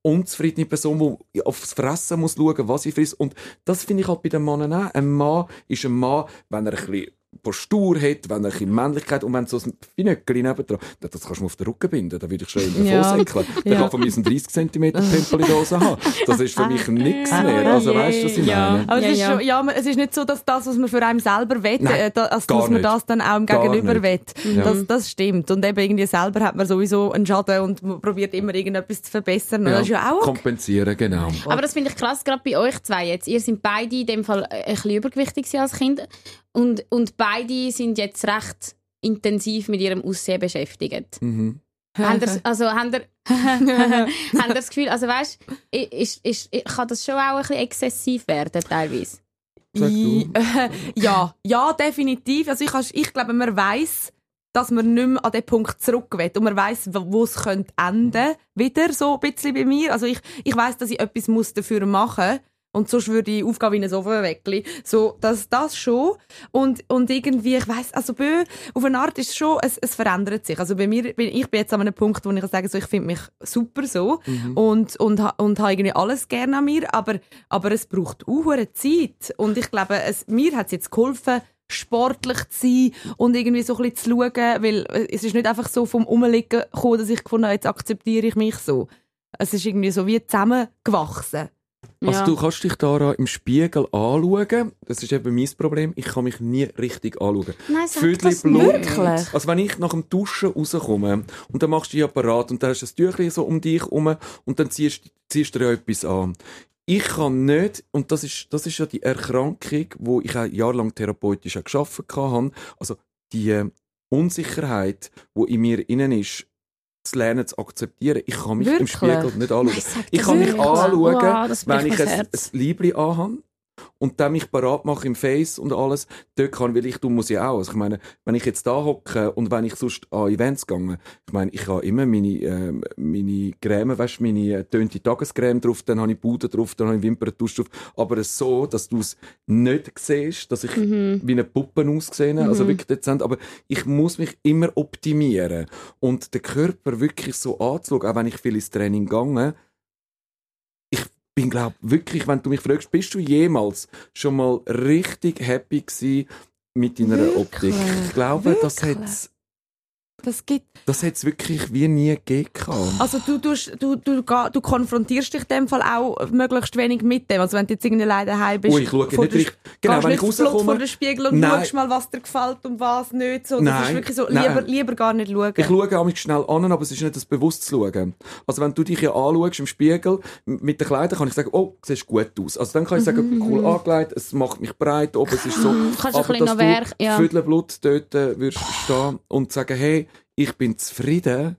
unzufriedene Person, die aufs Fressen muss schauen, was sie frisst. Und das finde ich halt bei den Männern auch. Ein Mann ist ein Mann, wenn er ein bisschen Postur hat, wenn er ein bisschen Männlichkeit und wenn so ein Finöckchen nebendran, das kannst du mir auf den Rücken binden, dann würde ich schon immer Ja. vorsäckeln. Der Ja. kann von mir einen dreißig Zentimeter Pimpelidose haben. Das ist für mich nichts mehr. Also weißt du, was ich Ja. meine? Aber Ja, es, ist ja. Schon, ja, man- es ist nicht so, dass das, was man für einen selber will, Nein, äh, da, als gar dass man nicht. das dann auch im Gar Gegenüber nicht. will. Ja. Das, das stimmt. Und eben irgendwie selber hat man sowieso einen Schaden und man probiert immer irgendetwas zu verbessern. Und das ist ja auch okay. Kompensieren, genau. Aber das finde ich krass, gerade bei euch zwei jetzt. Ihr seid beide in dem Fall ein bisschen übergewichtig gewesen als Kind. Und, und beide sind jetzt recht intensiv mit ihrem Aussehen beschäftigt. Mhm. Habt ihr, also, habt ihr, habt ihr das Gefühl, also weißt, ist, ist, ist, kann das schon auch ein bisschen exzessiv werden, teilweise? Sag du. I- äh, ja, ja, definitiv. Also ich, has- ich glaube, man weiss, dass man nicht mehr an den Punkt zurück will. Und man weiss, wo es könnte enden wieder so ein bisschen bei mir. Also ich, ich weiss, dass ich etwas muss dafür machen muss. Und sonst würde ich aufgehen wie ein Sofenweckli. So, das, das schon. Und, und irgendwie, ich weiss, also bö, auf eine Art ist es schon, es, es verändert sich. Also bei mir, bin, ich bin jetzt an einem Punkt, wo ich sage, so, ich finde mich super so. Und, und, ha- und habe irgendwie alles gerne an mir. Aber, aber es braucht auch eine Zeit. Und ich glaube, es, mir hat es jetzt geholfen, sportlich zu sein und irgendwie so ein bisschen zu schauen, weil es ist nicht einfach so vom Umliegen gekommen, dass ich gefunden habe, jetzt akzeptiere ich mich so. Es ist irgendwie so wie zusammengewachsen. Also Ja. du kannst dich da im Spiegel anschauen. Das ist eben mein Problem. Ich kann mich nie richtig anschauen. Nein, sag Viertel das Blut. nicht. Wirklich? Also wenn ich nach dem Duschen rauskomme und dann machst du dich parat und dann hast du das Tüchlein so um dich herum und dann ziehst, ziehst du dir etwas an. Ich kann nicht, und das ist, das ist ja die Erkrankung, wo ich auch jahrelang therapeutisch auch gearbeitet habe, also die äh, Unsicherheit, die in mir innen ist, zu lernen, zu akzeptieren. Ich kann mich im Wirklich? Spiegel nicht anschauen. Nein, sag Ich das kann mich nicht. anschauen, Wow, das wenn bricht ich mir ein, das ein Herz. Liebli anhabe und dann mich parat mache im Face und alles. Dort kann, weil ich, du muss ja auch. Also ich meine, wenn ich jetzt da hocke und wenn ich sonst an Events gehe, ich meine, ich habe immer meine, äh, meine Creme, weißt, meine äh, tönte Tagescreme drauf, dann habe ich Puder drauf, dann habe ich Wimperntusch drauf. Aber es so, dass du es nicht siehst, dass ich Mhm. wie eine Puppe aussehe, also wirklich dezent. Aber ich muss mich immer optimieren. Und den Körper wirklich so anzuschauen, auch wenn ich viel ins Training gehe, ich bin, glaube wirklich, wenn du mich fragst, bist du jemals schon mal richtig happy gewesen mit deiner Wirklich? Optik? Ich glaube, das Wirklich? hat's, Das gibt, das hat's wirklich wie nie gegeben. also du, du, du, du, ga- du konfrontierst dich in dem Fall auch möglichst wenig mit dem. Also wenn du jetzt irgendwie alleine daheim bist, Ui, ich schaue vor nicht der- richtig. Genau, gehst wenn ich nicht flott rauskomme. vor den Spiegel und Nein. schaust mal, was dir gefällt und was nicht. So, das Nein, ist wirklich so, nein. lieber, lieber gar nicht schauen. Ich schaue auch mich schnell an, aber es ist nicht das bewusst zu schauen. Also wenn du dich ja anschaust im Spiegel, m- mit den Kleidern kann ich sagen, oh, du siehst gut aus. Also dann kann ich sagen, cool angelegt, es macht mich breit, oben es ist so. Mhm. Kannst du ein aber bisschen dass noch Werk- du ja. Viertelblut dort äh, würdest stehen und sagen, hey, ich bin zufrieden.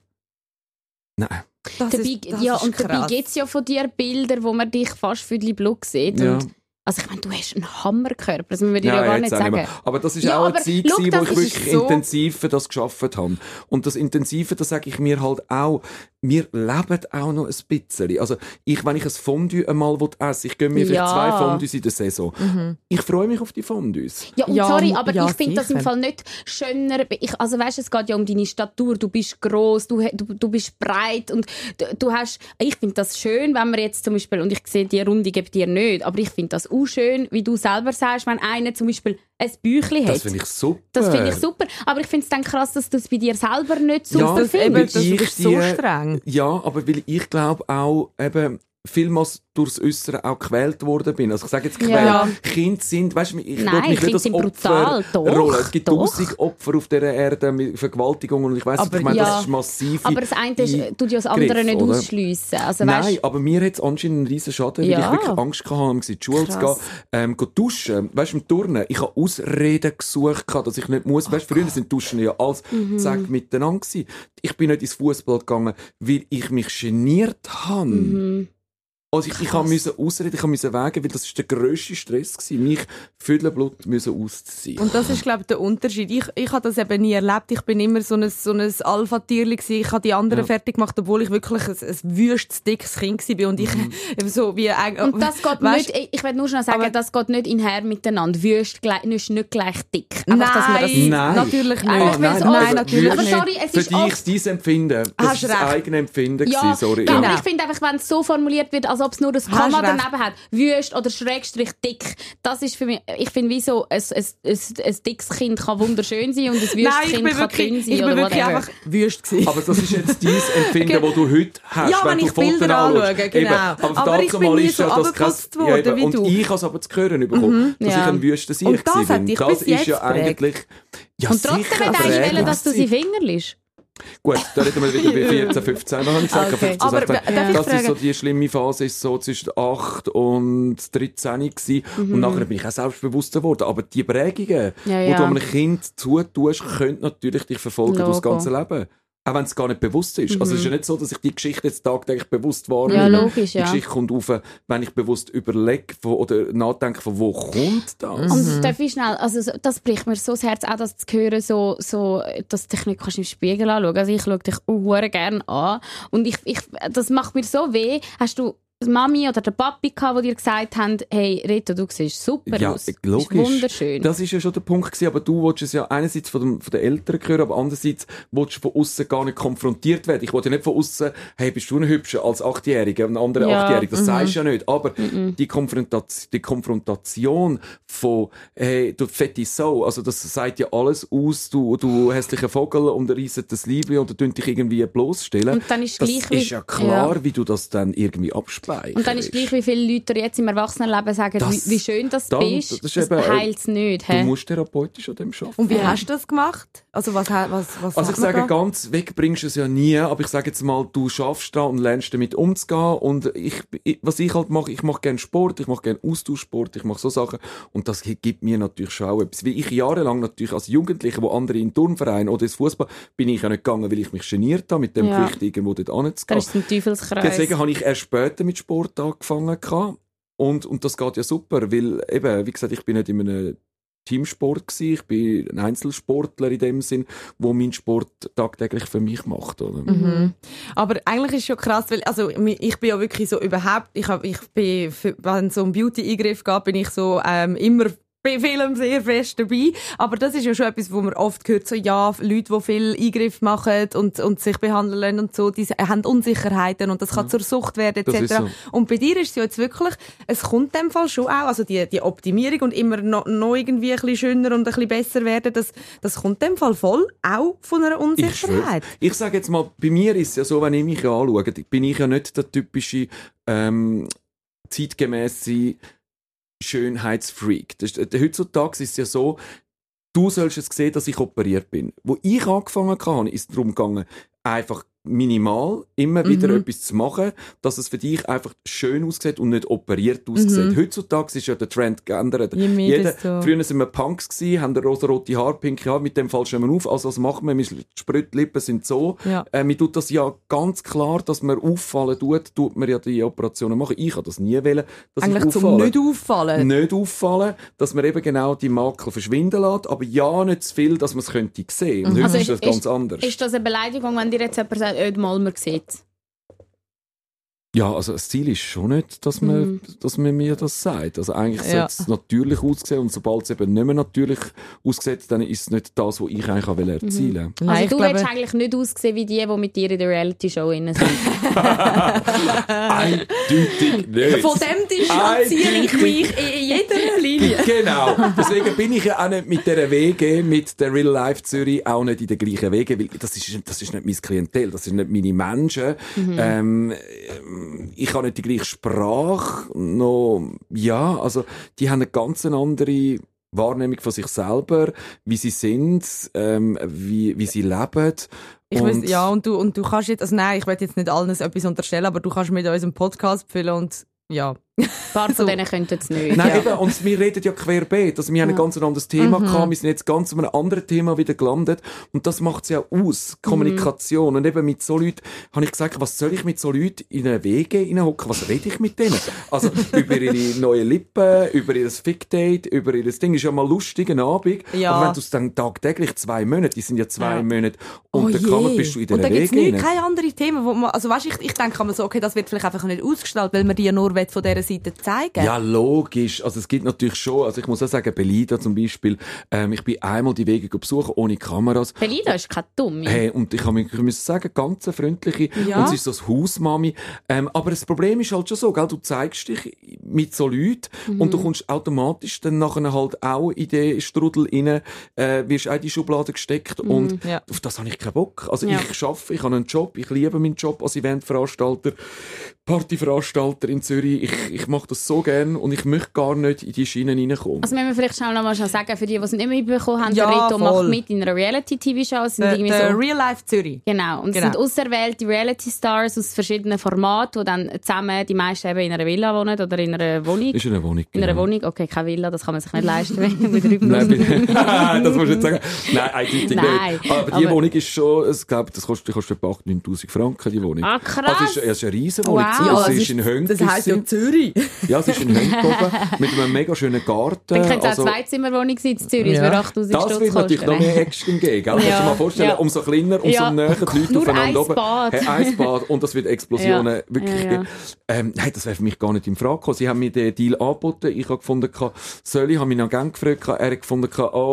Nein. Das Dabei, ist, das ja, ist und dabei krass. gibt es ja von dir Bilder, wo man dich fast für die Blut sieht. Ja. Und, also ich meine, du hast einen Hammerkörper, das würde ich ja, Ja, gar jetzt nicht auch sagen. mehr. Aber das ist Ja, auch eine aber Zeit, schau, gewesen, wo das ich ist wirklich so- intensiv für das geschafft habe. Und das Intensive, das sage ich mir halt auch, wir leben auch noch ein bisschen. Also ich, wenn ich ein Fondue einmal essen will, ich gönne mir Ja. vielleicht zwei Fondues in der Saison. Ich freue mich auf die Fondues. Ja, und Ja, sorry, aber ja, ich finde das im sicher. Fall nicht schöner. Ich, also weißt, es geht ja um deine Statur. Du bist gross, du, du, du bist breit und du, du hast. Ich finde das schön, wenn man jetzt zum Beispiel, und ich sehe die Runde bei dir nicht, aber ich finde das auch schön, wie du selber sagst, wenn einer zum Beispiel ein Büchlein hat. Das finde ich super. Das finde ich super. Aber ich finde es dann krass, dass du es bei dir selber nicht so Ja, Das, eben, weil das ist ich so die- streng. Ja, aber weil ich glaube auch eben vielmals durchs Äußere auch gewählt worden bin. Also ich sage jetzt gewählt. Ja. Kinder sind, weißt du, ich Nein, will mich nicht Kinder als sind Opfer brutal. Doch, rollen. Es gibt doch. tausend Opfer auf dieser Erde mit Vergewaltigungen und ich weiss nicht, Aber ich meine, ja. das ist massiv. Aber das eine ist, tut ja das andere nicht oder? ausschliessen. Also, Nein, weißt, aber mir hat es anscheinend einen riesen Schaden, weil Ja. ich wirklich Angst hatte, um in die Schule zu gehen, Krass. ähm, go duschen. Weißt du, im Turnen, ich habe Ausreden gesucht, gehabt, dass ich nicht muss. Weißt du, früher sind Duschen ja alles Mhm. zack miteinander gewesen. Ich bin nicht ins Fußball gegangen, weil ich mich geniert habe. Mhm. Also ich, ich musste ausreden, ich musste wägen, weil das war der grösste Stress gewesen, mich Viertelblut müssen auszuziehen. Und das ist, glaube ich, der Unterschied. Ich, ich habe das eben nie erlebt. Ich bin immer so ein, so ein Alpha-Tierli gewesen. Ich habe die anderen ja. fertig gemacht, obwohl ich wirklich ein, ein wüstes, dickes Kind war. Und ich mhm. so wie... Äh, und das geht weißt, nicht, ich will nur schon sagen, das geht nicht einher miteinander. Wüst ist nicht gleich dick. Nein, dass man das nein, natürlich nicht. Ah, nein, so, nein, natürlich aber nicht. Sorry, es Für ist dich oft... dein Empfinden. Das Hast ist das recht. eigene Empfinden ja, gewesen, sorry. Genau. Ja. Ich finde einfach, wenn es so formuliert wird, als ob es nur das Komma daneben hat, wüst oder Schrägstrich dick, das ist für mich, ich finde, wie so ein, ein, ein, ein dickes Kind kann wunderschön sein und ein wüstes Kind kann wirklich, dünn sein ich oder bin wirklich whatever. einfach wüst gewesen. Aber das ist jetzt dein Empfinden, das du heute hast, ja, wenn, wenn du ich Fotos Bilder anschaust. anschaue, genau. Eben. Aber, aber ich bin nie so abgeputzt worden ja, wie und du. Und ich habe es aber zu hören bekommen, Mhm. dass Ja. ich ein wüster Sieg Und das bin. hat dich Das bis ist jetzt ja eigentlich... Ja, und trotzdem sicher, hätte prägend. ich wollen, dass du sie fingerlisch. Gut, da reden wir wieder bei vierzehn, fünfzehn, dann habe ich gesagt. Okay. fünfzehn, Aber sechzehn. darf ich Das ist fragen? so, die schlimme Phase ist so zwischen acht und dreizehn gewesen. Mhm. Und nachher bin ich auch selbstbewusster geworden. Aber die Prägungen, Ja, die ja. du einem Kind zutust, können natürlich dich verfolgen durch das Logo. ganze Leben. Auch wenn es gar nicht bewusst ist. Also es ist ja nicht so, dass ich die Geschichte jetzt tagtäglich bewusst wahrnehme. Ja, logisch, Die ja. Geschichte kommt auf, wenn ich bewusst überlege von, oder nachdenke, von wo kommt das? Und darf ich schnell, also so- das bricht mir so das Herz, auch das zu hören, so, so, dass du dich nicht kannst im Spiegel anschauen. Also ich schaue dich auch gerne an. Und ich, ich, das macht mir so weh. Hast du die Mami oder der Papi gehabt, die dir gesagt haben, hey Rita, du siehst super Ja, aus. logisch. Das ist wunderschön. Das ist ja schon der Punkt gewesen, aber du willst es ja einerseits von, dem, von den Eltern hören, aber andererseits willst du von außen gar nicht konfrontiert werden. Ich wollte ja nicht von außen, hey, bist du ein hübscher als Achtjähriger, ein anderer Ja, Achtjähriger, das mhm. sagst du ja nicht. Aber Mhm. die, Konfrontation, die Konfrontation von, hey, du fette Sau, also das sagt ja alles aus, du, du hässlicher Vogel und reisset das Liebling oder tun dich irgendwie bloßstellen. Und dann ist das gleich ist wie- ja klar, ja. wie du das dann irgendwie abspeicherst. Und dann ist gleich, wie viele Leute dir jetzt im Erwachsenenleben sagen, Das- wie, wie schön das dann- bist, das ist das eben, äh, heilt es nicht. Du hä? musst therapeutisch an dem arbeiten. Und wie Ja. hast du das gemacht? Also was, was, was Also ich sagt man sage, da? ganz weg bringst du es ja nie, aber ich sage jetzt mal, du schaffst da und lernst damit umzugehen und ich, ich, was ich halt mache, ich mache gerne Sport, ich mache gerne Austauschsport, ich mache so Sachen und das gibt mir natürlich schon auch etwas. Wie ich jahrelang natürlich als Jugendlicher, wo andere in den Turnverein oder ins Fußball, bin ich ja nicht gegangen, weil ich mich geniert habe, mit dem Ja. Gewicht irgendwo dort Dann anzugehen. ist es ein Teufelskreis. Deswegen habe ich erst später mit Sport angefangen gehabt. Und, und das geht ja super, weil eben, wie gesagt, ich bin nicht in einem Teamsport gewesen. Ich bin ein Einzelsportler in dem Sinn, wo mein Sport tagtäglich für mich macht, oder? Mhm. Aber eigentlich ist es schon krass, weil, also, ich bin ja wirklich so überhaupt, ich hab, ich bin, für, wenn es so um Beauty-Eingriff geht, bin ich so, ähm, immer bei Filmen sehr fest dabei. Aber das ist ja schon etwas, wo man oft hört, so, ja, Leute, die viel Eingriff machen und, und sich behandeln lassen und so, die haben Unsicherheiten und das kann zur Sucht werden, et Das ist cetera. so. Und bei dir ist es ja jetzt wirklich, es kommt in dem Fall schon auch, also die, die Optimierung und immer noch, noch irgendwie ein bisschen schöner und ein bisschen besser werden, das, das kommt in dem Fall voll auch von einer Ich Unsicherheit. schwör's. Ich sage jetzt mal, bei mir ist es ja so, wenn ich mich anschaue, bin ich ja nicht der typische ähm, zeitgemäße Schönheitsfreak. Das ist, heutzutage ist es ja so, du sollst es sehen, dass ich operiert bin. Wo ich angefangen habe, ist es darum gegangen, einfach minimal immer wieder Mhm. etwas zu machen, dass es für dich einfach schön aussieht und nicht operiert aussieht. Mhm. Heutzutage ist ja der Trend geändert. Je mehr, Jeder, desto- früher waren wir Punks gewesen, haben rosa-rote Haare, pinke Haare, mit dem fallst du auf. Also was machen wir? Wir Sprütlippen sind so. Ja. Äh, mir tut das ja ganz klar, dass man auffallen tut, tut man ja die Operationen machen. Ich habe das nie wollen, dass Eigentlich ich zum auffalle. nicht auffallen. Nicht auffallen, dass man eben genau die Makel verschwinden lässt, aber ja nicht zu viel, dass man es könnte sehen. Und heute Also ist das ist- ganz anders. Ist das eine Beleidigung, wenn dir jetzt jemand sagt, öh, mal, man sieht? Ja, also das Ziel ist schon nicht, dass man, Mhm. dass man mir das sagt. Also eigentlich Ja. sollte es natürlich aussehen und sobald es eben nicht mehr natürlich aussieht, dann ist es nicht das, was ich eigentlich will erzielen Nein, Also ich du glaube- willst eigentlich nicht aussehen wie die, die mit dir in der Reality-Show innen sind. Eindeutig nicht. Von dem distanziere ich Eindeutig. mich in jeder Linie. Genau. Deswegen bin ich ja auch nicht mit dieser W G, mit der Real Life Zürich, auch nicht in der gleichen W G, weil das ist, das ist nicht mein Klientel, das sind nicht meine Menschen. Ähm, ich habe nicht die gleiche Sprache, noch, ja, also, die haben eine ganz andere Wahrnehmung von sich selber, wie sie sind, ähm, wie, wie sie leben. Ich Und- weiss, ja, und du, und du kannst jetzt, also nein, ich will jetzt nicht allen etwas unterstellen, aber du kannst mit unserem Podcast füllen und ja, Ein paar von denen könnten es nicht. Nein, ja. eben, und wir reden ja querbeet. Also wir haben ein ganz anderes Thema mhm. gehabt, wir sind jetzt ganz an einem anderen Thema wieder gelandet. Und das macht es ja aus, Kommunikation. Mhm. Und eben mit so Leuten habe ich gesagt, was soll ich mit so Leuten in eine Wege hineinhocken? Was rede ich mit denen? Also über ihre neuen Lippen, über ihr Fick-Date, über ihr Ding. Ist ja mal lustig, ein Abend. Ja. Aber wenn du es dann tagtäglich zwei Monate, die sind ja zwei ja. Monate oh unter je. Kammer, bist du in der Wege. Und da gibt Wege es keine anderen Themen, wo man, also weißt, ich, ich denke man so, okay, das wird vielleicht einfach nicht ausgestrahlt, weil man die ja nur von dieser Seite zeigen. Ja, logisch. Also es gibt natürlich schon, also ich muss auch sagen, Belida zum Beispiel, ähm, ich bin einmal die Wege besuchen, ohne Kameras. Belida ist keine Dumme. Hey, und ich habe mir sagen, ganz eine freundliche, ja. und sie ist so das Hausmami. Ähm, aber das Problem ist halt schon so, gell, du zeigst dich mit so Leuten mhm. und du kommst automatisch dann nachher halt auch in den Strudel rein, äh, wirst auch in die Schublade gesteckt mhm. und ja. auf das habe ich keinen Bock. Also ja. ich arbeite, ich habe einen Job, ich liebe meinen Job als Eventveranstalter, Partyveranstalter in Zürich. Ich, ich mache das so gerne und ich möchte gar nicht in die Schienen reinkommen. Also müssen wir vielleicht schnell noch mal sagen, für die, die es nicht mitbekommen haben, ja, der Reto voll. macht mit in einer Reality-T V-Show. Der, der so, Real Life Zürich. Genau. Und es genau. sind auserwählte Reality-Stars aus verschiedenen Formaten, die dann zusammen, die meisten eben in einer Villa wohnen oder in einer Wohnung. Ist in einer Wohnung. In einer genau. Wohnung? Okay, keine Villa, das kann man sich nicht leisten. Nein, das musst du jetzt sagen. Nein, eindeutig Nein, nicht. Aber die aber Wohnung ist schon, ich glaube, das kostet, kostet etwa acht-neuntausend neuntausend Franken, die Wohnung. Ah, krass. Also es ist, es ist eine riesen Wohnung. Wow. Also, Ja, es ist, ist in Hönk. das heisst ja Zürich. Ja, es ist in Hönk oben, mit einem mega schönen Garten. Dann könnte es also, auch eine Zweizimmerwohnung sein in Zürich, ja. das würde achttausend das Stutz wird natürlich kosten. noch mehr Action geben, gell? Kannst du Ja. dir mal vorstellen, Ja. umso kleiner, umso Ja. näher die Leute Nur aufeinander ein oben. Bad. Hey, ein Bad und das wird Explosionen. Ja. Wirklich. Ja, ja. Ähm, nein, das wäre für mich gar nicht in Frage gekommen. Sie haben mir den Deal angeboten. Ich habe gefunden, soll ich, habe meinen Agent gefragt, er hat gefunden,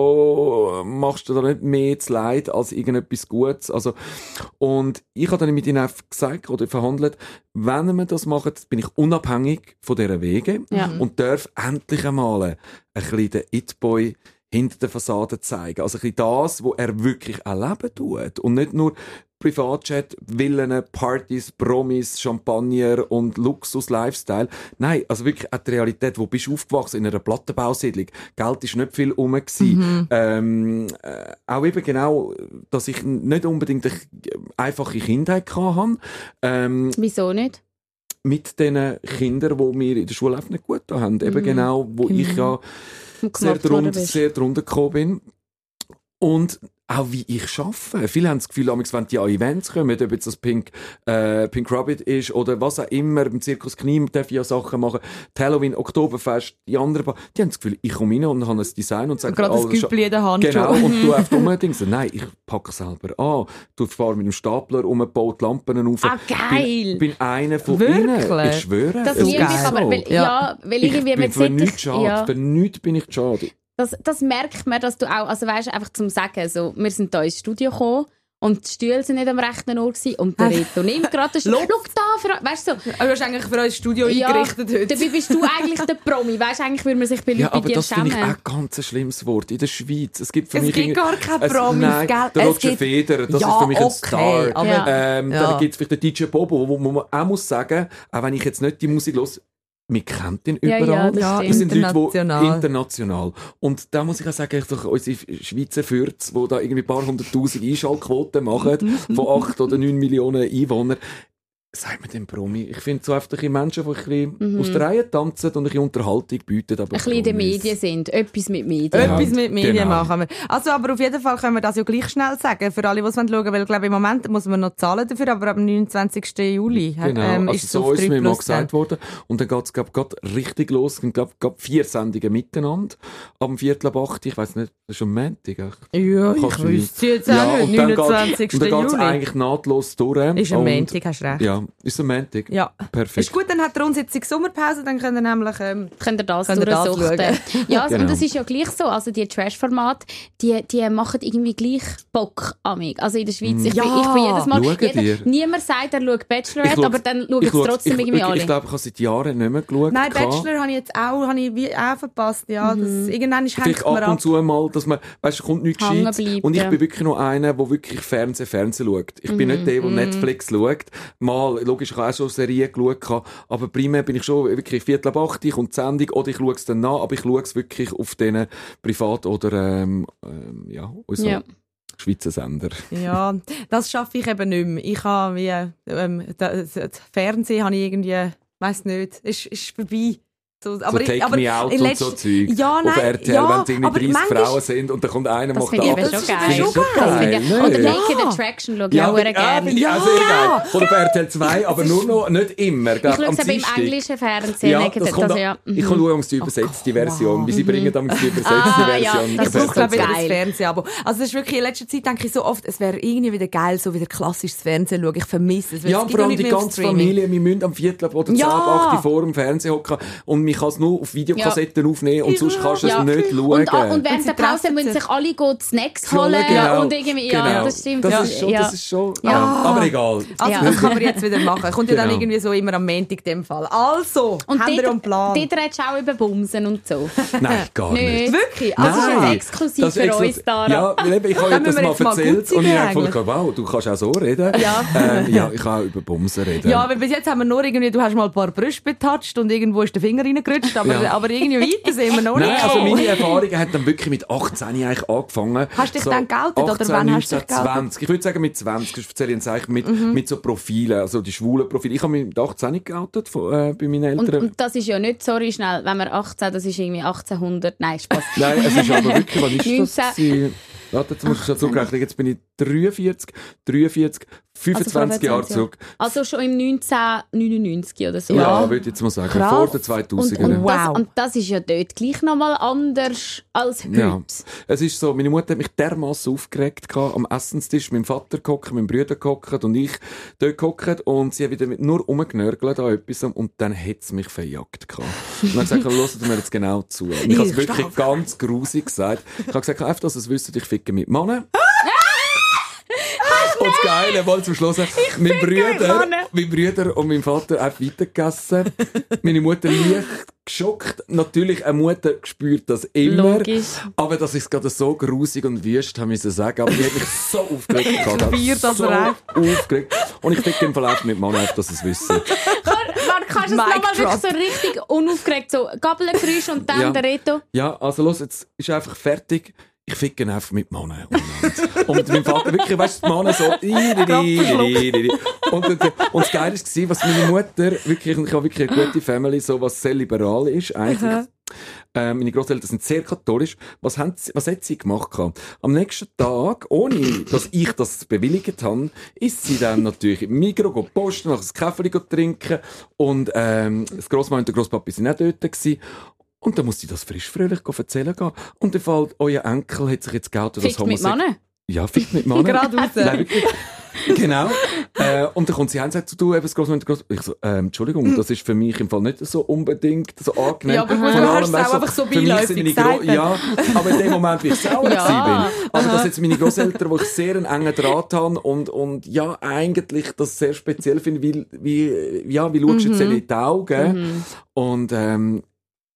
oh, machst du da nicht mehr zu leid als irgendetwas Gutes? Also, und ich habe dann mit ihnen einfach gesagt oder verhandelt, wenn wir das machen, bin ich unabhängig von dieser Wege Ja. und darf endlich einmal ein bisschen den It-Boy hinter der Fassade zeigen. Also ein bisschen das, was er wirklich erleben tut. Und nicht nur Privatjet, Villen, Partys, Promis, Champagner und Luxus-Lifestyle. Nein, also wirklich auch die Realität, wo bist du aufgewachsen in einer Plattenbausiedlung. Geld ist nicht viel rum gewesen. Mhm. Ähm, äh, auch eben genau, dass ich nicht unbedingt eine einfache Kindheit hatte. Ähm, Wieso nicht? mit den Kindern, die mir in der Schule einfach nicht gut haben. Eben Mhm. genau, wo Mhm. ich ja sehr drunter, sehr drunter gekommen bin. Und auch wie ich arbeite. Viele haben das Gefühl, wenn die an Events kommen, ob jetzt das Pink, äh, Pink Rabbit ist oder was auch immer, im Zirkus Knie darf ich ja Sachen machen, die Halloween, Oktoberfest, die anderen, die haben das Gefühl, ich komme rein und habe ein Design und sage, gerade das Güppli in der Hand. genau, schon. und du einfach unbedingt so, nein, ich packe selber an. Du fahre mit dem Stapler um, baue die Lampen auf. Ah, geil! Bin, bin einer von Wirklich? ihnen. Ich schwöre. Das es liebe ist ich aber, so. weil, ja. ja, weil Ich irgendwie bin man für sieht nichts dich- schade. ja. Für nichts bin ich schade. Das, das merkt man, dass du auch, also weißt, einfach zum Sagen, so, wir sind da ins Studio gekommen und die Stühle sind nicht am rechten Ort gewesen und der Reto nimmt gerade den Stuhl. Schau da, für, weißt du, so. Also, du hast eigentlich für uns Studio Ja, eingerichtet heute. dabei bist du eigentlich der Promi. Weißt du, eigentlich würde man sich bei Leuten Ja, bei aber dir das finde ich schämen. auch ganz ein schlimmes Wort. In der Schweiz. Es gibt für Es mich gibt irgendwie- gar keine es- Promis, nein, gell? Der Es Roger gibt- Federer, das Ja, ist für mich ein okay, Star. aber- Ja. Ähm, Ja. Dann gibt es vielleicht den D J Bobo, wo, wo man auch muss sagen, auch wenn ich jetzt nicht die Musik höre, man kennt ihn Ja, überall. ja, das Ja, stimmt. Das sind Leute, die international. international. Und da muss ich auch sagen, ich doch unsere Schweizer Fürz, die da irgendwie ein paar hunderttausend Einschaltquoten machen, von acht oder neun Millionen Einwohnern, sagt man dem Promi. Ich finde so einfach Menschen, die ein bisschen Mhm. aus der Reihe tanzen und ein bisschen Unterhaltung bieten. Aber Ein bisschen in den Promis- Medien sind, etwas mit Medien. Ja, Etwas mit Medien genau. machen wir. Also, aber auf jeden Fall können wir das ja gleich schnell sagen, für alle, die es schauen wollen, weil ich glaube, im Moment muss man noch zahlen dafür, aber am neunundzwanzigsten Juli Genau, ähm, also ist es so auf ist drei mir mal plus gesagt worden. Und dann geht es gerade richtig los. Es glaube glaub, vier Sendungen miteinander. Ab dem Viertel ab acht, ich weiss nicht, das ist am Montag. echt. Ja, Kannst ich du nicht. wüsste jetzt auch nicht. und dann geht neunundzwanzigsten und dann geht's Juli. eigentlich nahtlos durch. Ist am Und- Montag, hast du recht. Ja, ist am Montag. Ja. Perfekt. Ist gut, dann hat er uns jetzt die Sommerpause, dann können wir nämlich... Ähm, Könnt ihr das Könnt ihr das durchsuchten. schauen? Ja, also, Genau. und das ist ja gleich so. Also die Trash-Formate, die, die machen irgendwie gleich Bock an mich. Also in der Schweiz. Ich, Ja. bin, ich bin jedes Mal... Schauen Jeder, dir. niemand sagt, er schaut Bachelorette, schau's- aber dann schauen ich es schau's- trotzdem ich, irgendwie ich, alle. Ich glaube, ich habe seit Jahren nicht mehr geschaut. Nein, gehabt. Bachelor habe ich jetzt auch, habe ich wie auch verpasst. Ja, das, irgendwann hängt Vielleicht mir ab und ab. zu mal, dass man, weißt du, kommt nichts Hängen Gescheites. bleibt, Und ich ja. bin wirklich noch einer, der wirklich Fernsehen, Fernsehen schaut. Ich bin nicht der, der Netflix schaut. Mal, logisch, ich habe auch schon Serien geschaut, aber primär bin ich schon wirklich Viertel ab acht, ich kommt die Sendung, oder ich schaue es dann nach, aber ich schaue es wirklich auf diesen Privat- oder, ähm, ähm, ja, unseren Ja. Schweizer Sender. Ja, das schaffe ich eben nicht mehr. Ich habe wie, ähm, das, das Fernsehen habe ich irgendwie, weiss nicht, ist, ist vorbei. So, so aber Take ich, aber Me Out in und letzt- so Zeug. Ja, nein, auf R T L, ja, wenn es irgendwie aber dreißig manchmal- Frauen sind und dann kommt einer, Das macht finde ich ab. eben Das schon ist geil. schon schon Das finde geil, ich- ne? Oder Ja. Naked Attraction schaue ich Ja, auch aber, sehr ja, gerne. bin ich auch sehr geil. Oder auf R T L zwei, aber nur noch, nicht immer. Ich glaub, schaue am es eben im Dienstag. englischen Fernsehen. Ja, Naked das kommt also, an- ja. Ich kann schauen, die übersetzte Version. Wie sie bringen dann die übersetzte Ah, ja, Version. das Ich auf brauche, glaube ich, R T L wieder zwei. das Fernsehabo. Also, es ist wirklich, in letzter Zeit denke ich so oft, es wäre irgendwie wieder geil, so wieder klassisches Fernsehen schauen. Ich vermisse es. weil Ja, es und gibt vor auch allem nicht die mehr auf ganze Streaming. Familie, wir müssen am Viertel oder Ja. zehn, acht vor dem Fernsehen hocken und man kann es nur auf Videokassetten aufnehmen und sonst kannst du Ja. es nicht schauen. Und, ah, und Und während sie der Pause treffen müssen sich. sich alle go Snacks Holen, holen genau. und irgendwie, ja, Genau. das stimmt. Das ja. ist schon, ja. das ist schon, Ja. ja. Aber egal. Also, Ja. das kann man jetzt wieder machen. Kommt ja dann Genau. irgendwie so immer am Montag in dem Fall. Also, Und habt ihr einen Plan? dort redest du auch über Bumsen und so. Nein, gar nicht. Nicht. Wirklich? Also, Das ist Nein. jetzt exklusiv Das ist für exklu- uns, Tara. Ja, weil eben, ich habe Dann das müssen wir mal jetzt mal erzählt gut sein und ich habe eigentlich. gedacht, wow, du kannst auch so reden. Ja. Ähm, ja, ich kann auch über Bumsen reden. Ja, weil bis jetzt haben wir nur irgendwie, du hast mal ein paar Brüste betatscht und irgendwo ist der Finger reingerutscht, aber, Ja. aber irgendwie weiter sind wir noch Nein, nicht. also gekommen. meine Erfahrungen haben dann wirklich mit achtzehn eigentlich angefangen. Hast du dich dann geoutet, oder achtzehn, wann hast du dich neunzehn, geoutet? zwanzig. Ich würde sagen mit zwanzig, das erzähle ich jetzt eigentlich mit, mit so Profilen, also die schwulen Profile. Ich habe mich mit achtzehn geoutet von, äh, bei meinen Und, Eltern. und das ist ja nicht, sorry, schnell, wenn wir achtzehn, das ist irgendwie achtzehnhundert, nein, Spaß. Nein, es ist aber wirklich, wann ist das neunzehn. gewesen? Warte, jetzt musst du schon zurückrechnen. Jetzt bin ich dreiundvierzig, dreiundvierzig, fünfundzwanzig Jahre zurück. Also schon im neunzehnhundertneunundneunzig oder so. Ja, würde ich jetzt mal sagen. Krass. Vor den Und, zweitausender. und, das, Wow. und das ist ja dort gleich nochmal anders als heute. Ja. Es ist so, meine Mutter hat mich dermassen aufgeregt gehabt, am Essenstisch mit meinem Vater gehockt, mit meinem Bruder gehockt und ich dort gehockt und sie hat wieder mit, nur rumgenörgelt an etwas und dann hat sie mich verjagt gehabt. Und dann gesagt, hört mir jetzt genau zu. Und ich habe es wirklich ganz grusig gesagt. Ich habe gesagt, einfach, dass ihr es wisst, ich ficke mit Männern. Und das Geile, mal zum Schluss, mein Brüder, mein Brüder und mein Vater haben weitergegessen. Meine Mutter leicht geschockt. Natürlich, eine Mutter spürt das immer. Logisch. Aber dass ich es gerade so grusig und wüst habe müssen sagen. Aber die hat mich so aufgeregt. gehabt. spüre das so recht. aufgeregt. Und ich ficke im Verlauf mit Mann auf, dass sie es wissen. Warte, kannst du es Mic nochmal wirklich drop. so richtig unaufgeregt, so Gabelgeräusch und dann Ja. der Reto? Ja, also los, jetzt ist einfach fertig. Ich ficke einfach mit Männern. Und, und mein Vater wirklich, weißt du, die Männer so. Und, und, und das Geile war, was meine Mutter, wirklich, und ich habe wirklich eine gute Family, so was sehr liberal ist, eigentlich. Äh, meine Grosseltern sind sehr katholisch. Was, haben sie, was hat sie gemacht? gehabt? Am nächsten Tag, ohne dass ich das bewilligt habe, ist sie dann natürlich im Migros go posten, noch ein Kaffee go trinken und ähm, das Grossmann und der Grosspapi sind auch dort gewesen. Und dann muss sie das frisch fröhlich erzählen gehen. Und der Fall, euer Enkel hat sich jetzt geoutet als Fickt mit homosexuell. Männern? Ja, fickt mit Männern. Gerade raus. Nein, wirklich. Genau. Äh, und dann kommt sie heim und sagt, du, eben das Grossmann und der Grosspapi. Ich so, ähm, Entschuldigung, das ist für mich im Fall nicht so unbedingt so angenehm. Ja, aber gut, Vor du allem, hast es weißt auch einfach so für mich beiläufig sind meine gesagt. Gro- Ja, aber in dem Moment, wie ich sauer Ja. gewesen bin. Aber dass jetzt meine Grosseltern, wo ich sehr einen engen Draht habe und, und ja, eigentlich das sehr speziell finde, wie, wie, ja, wie schaust du jetzt in die Augen? Und, ähm,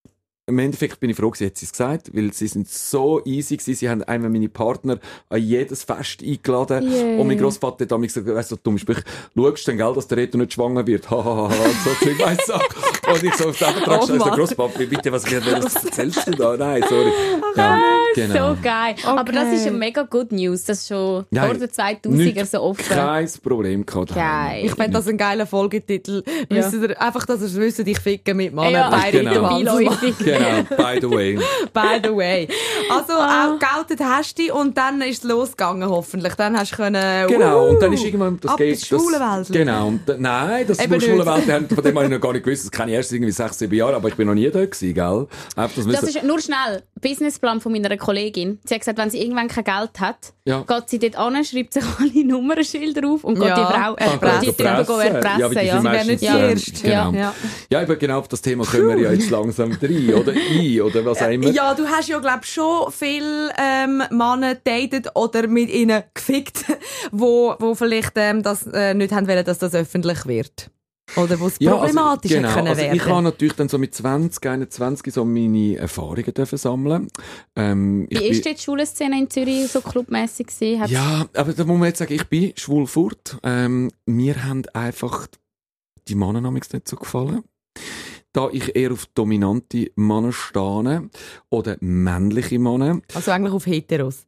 im Endeffekt bin ich froh, sie hat es gesagt, weil sie sind so easy gewesen. Sie haben einmal meine Partner an jedes Fest eingeladen. Yeah. Und mein Grossvater hat damals gesagt, weißt du, so dumm Sprüche, schaust du denn, gell, dass der Reto nicht schwanger wird? Ha, ha, ha, ha, und so Zeug, weißt du. Und ich so auf den Vertrag Oh stand, Mann. so, Grosspapi, bitte, was, was erzählst du da? Nein, sorry. Ja, genau. So geil. Aber das ist eine mega good news, dass schon Nein, vor den zweitausender nicht so offen. Kein Problem gehabt. Geil. Ich fände das ein geiler Folgetitel. Ja. Wisst ihr, einfach, dass ihr es wisst, ich ficke mit Männern. Ja, Beide genau. in der Wand. Beiläufig. Genau, by the way. By the way. Also, auch geoutet hast du dich und dann ist es losgegangen, hoffentlich. Dann hast du können... Genau, uh, und dann ist irgendwann das ab geht. ins Schulenwelt. Genau, und, da- nein, das Eben nur nicht. Schulenwelt, haben, von dem habe ich noch gar nicht gewusst. Das kenne ich erst irgendwie sechs, sieben Jahre, aber ich bin noch nie da gewesen, gell? Einfach, das Das müssen- ist nur schnell. Businessplan von meiner Kollegin. Sie hat gesagt, wenn sie irgendwann kein Geld hat, Ja. geht sie dort an, schreibt sich alle Nummernschilder auf und geht Ja. die Frau Ah, äh, die geht drüber erpressen. erpressen. Ja, aber die Ja, sind wäre meistens, nicht die ähm, Erste. Genau. Ja. Ja, aber genau auf das Thema kommen wir ja jetzt langsam rein, oder ein, oder was auch immer. Ja, du hast ja, glaub schon viele ähm, Männer datet oder mit ihnen gefickt, wo, wo vielleicht ähm, das äh, nicht haben wollen, dass das öffentlich wird. Oder wo es Ja, problematisch also, genau, können also werden. ich habe natürlich dann so mit zwanzig, einundzwanzig so meine Erfahrungen dürfen sammeln. Ähm, ich Wie ist bin- die Schulszene in Zürich so clubmässig gewesen? Hat's- Ja, aber da muss man jetzt sagen, ich bin schwul fort. Ähm, mir haben einfach die Männer namens nicht so gefallen. Da ich eher auf dominante Männer stehe oder männliche Männer. Also eigentlich auf Heteros.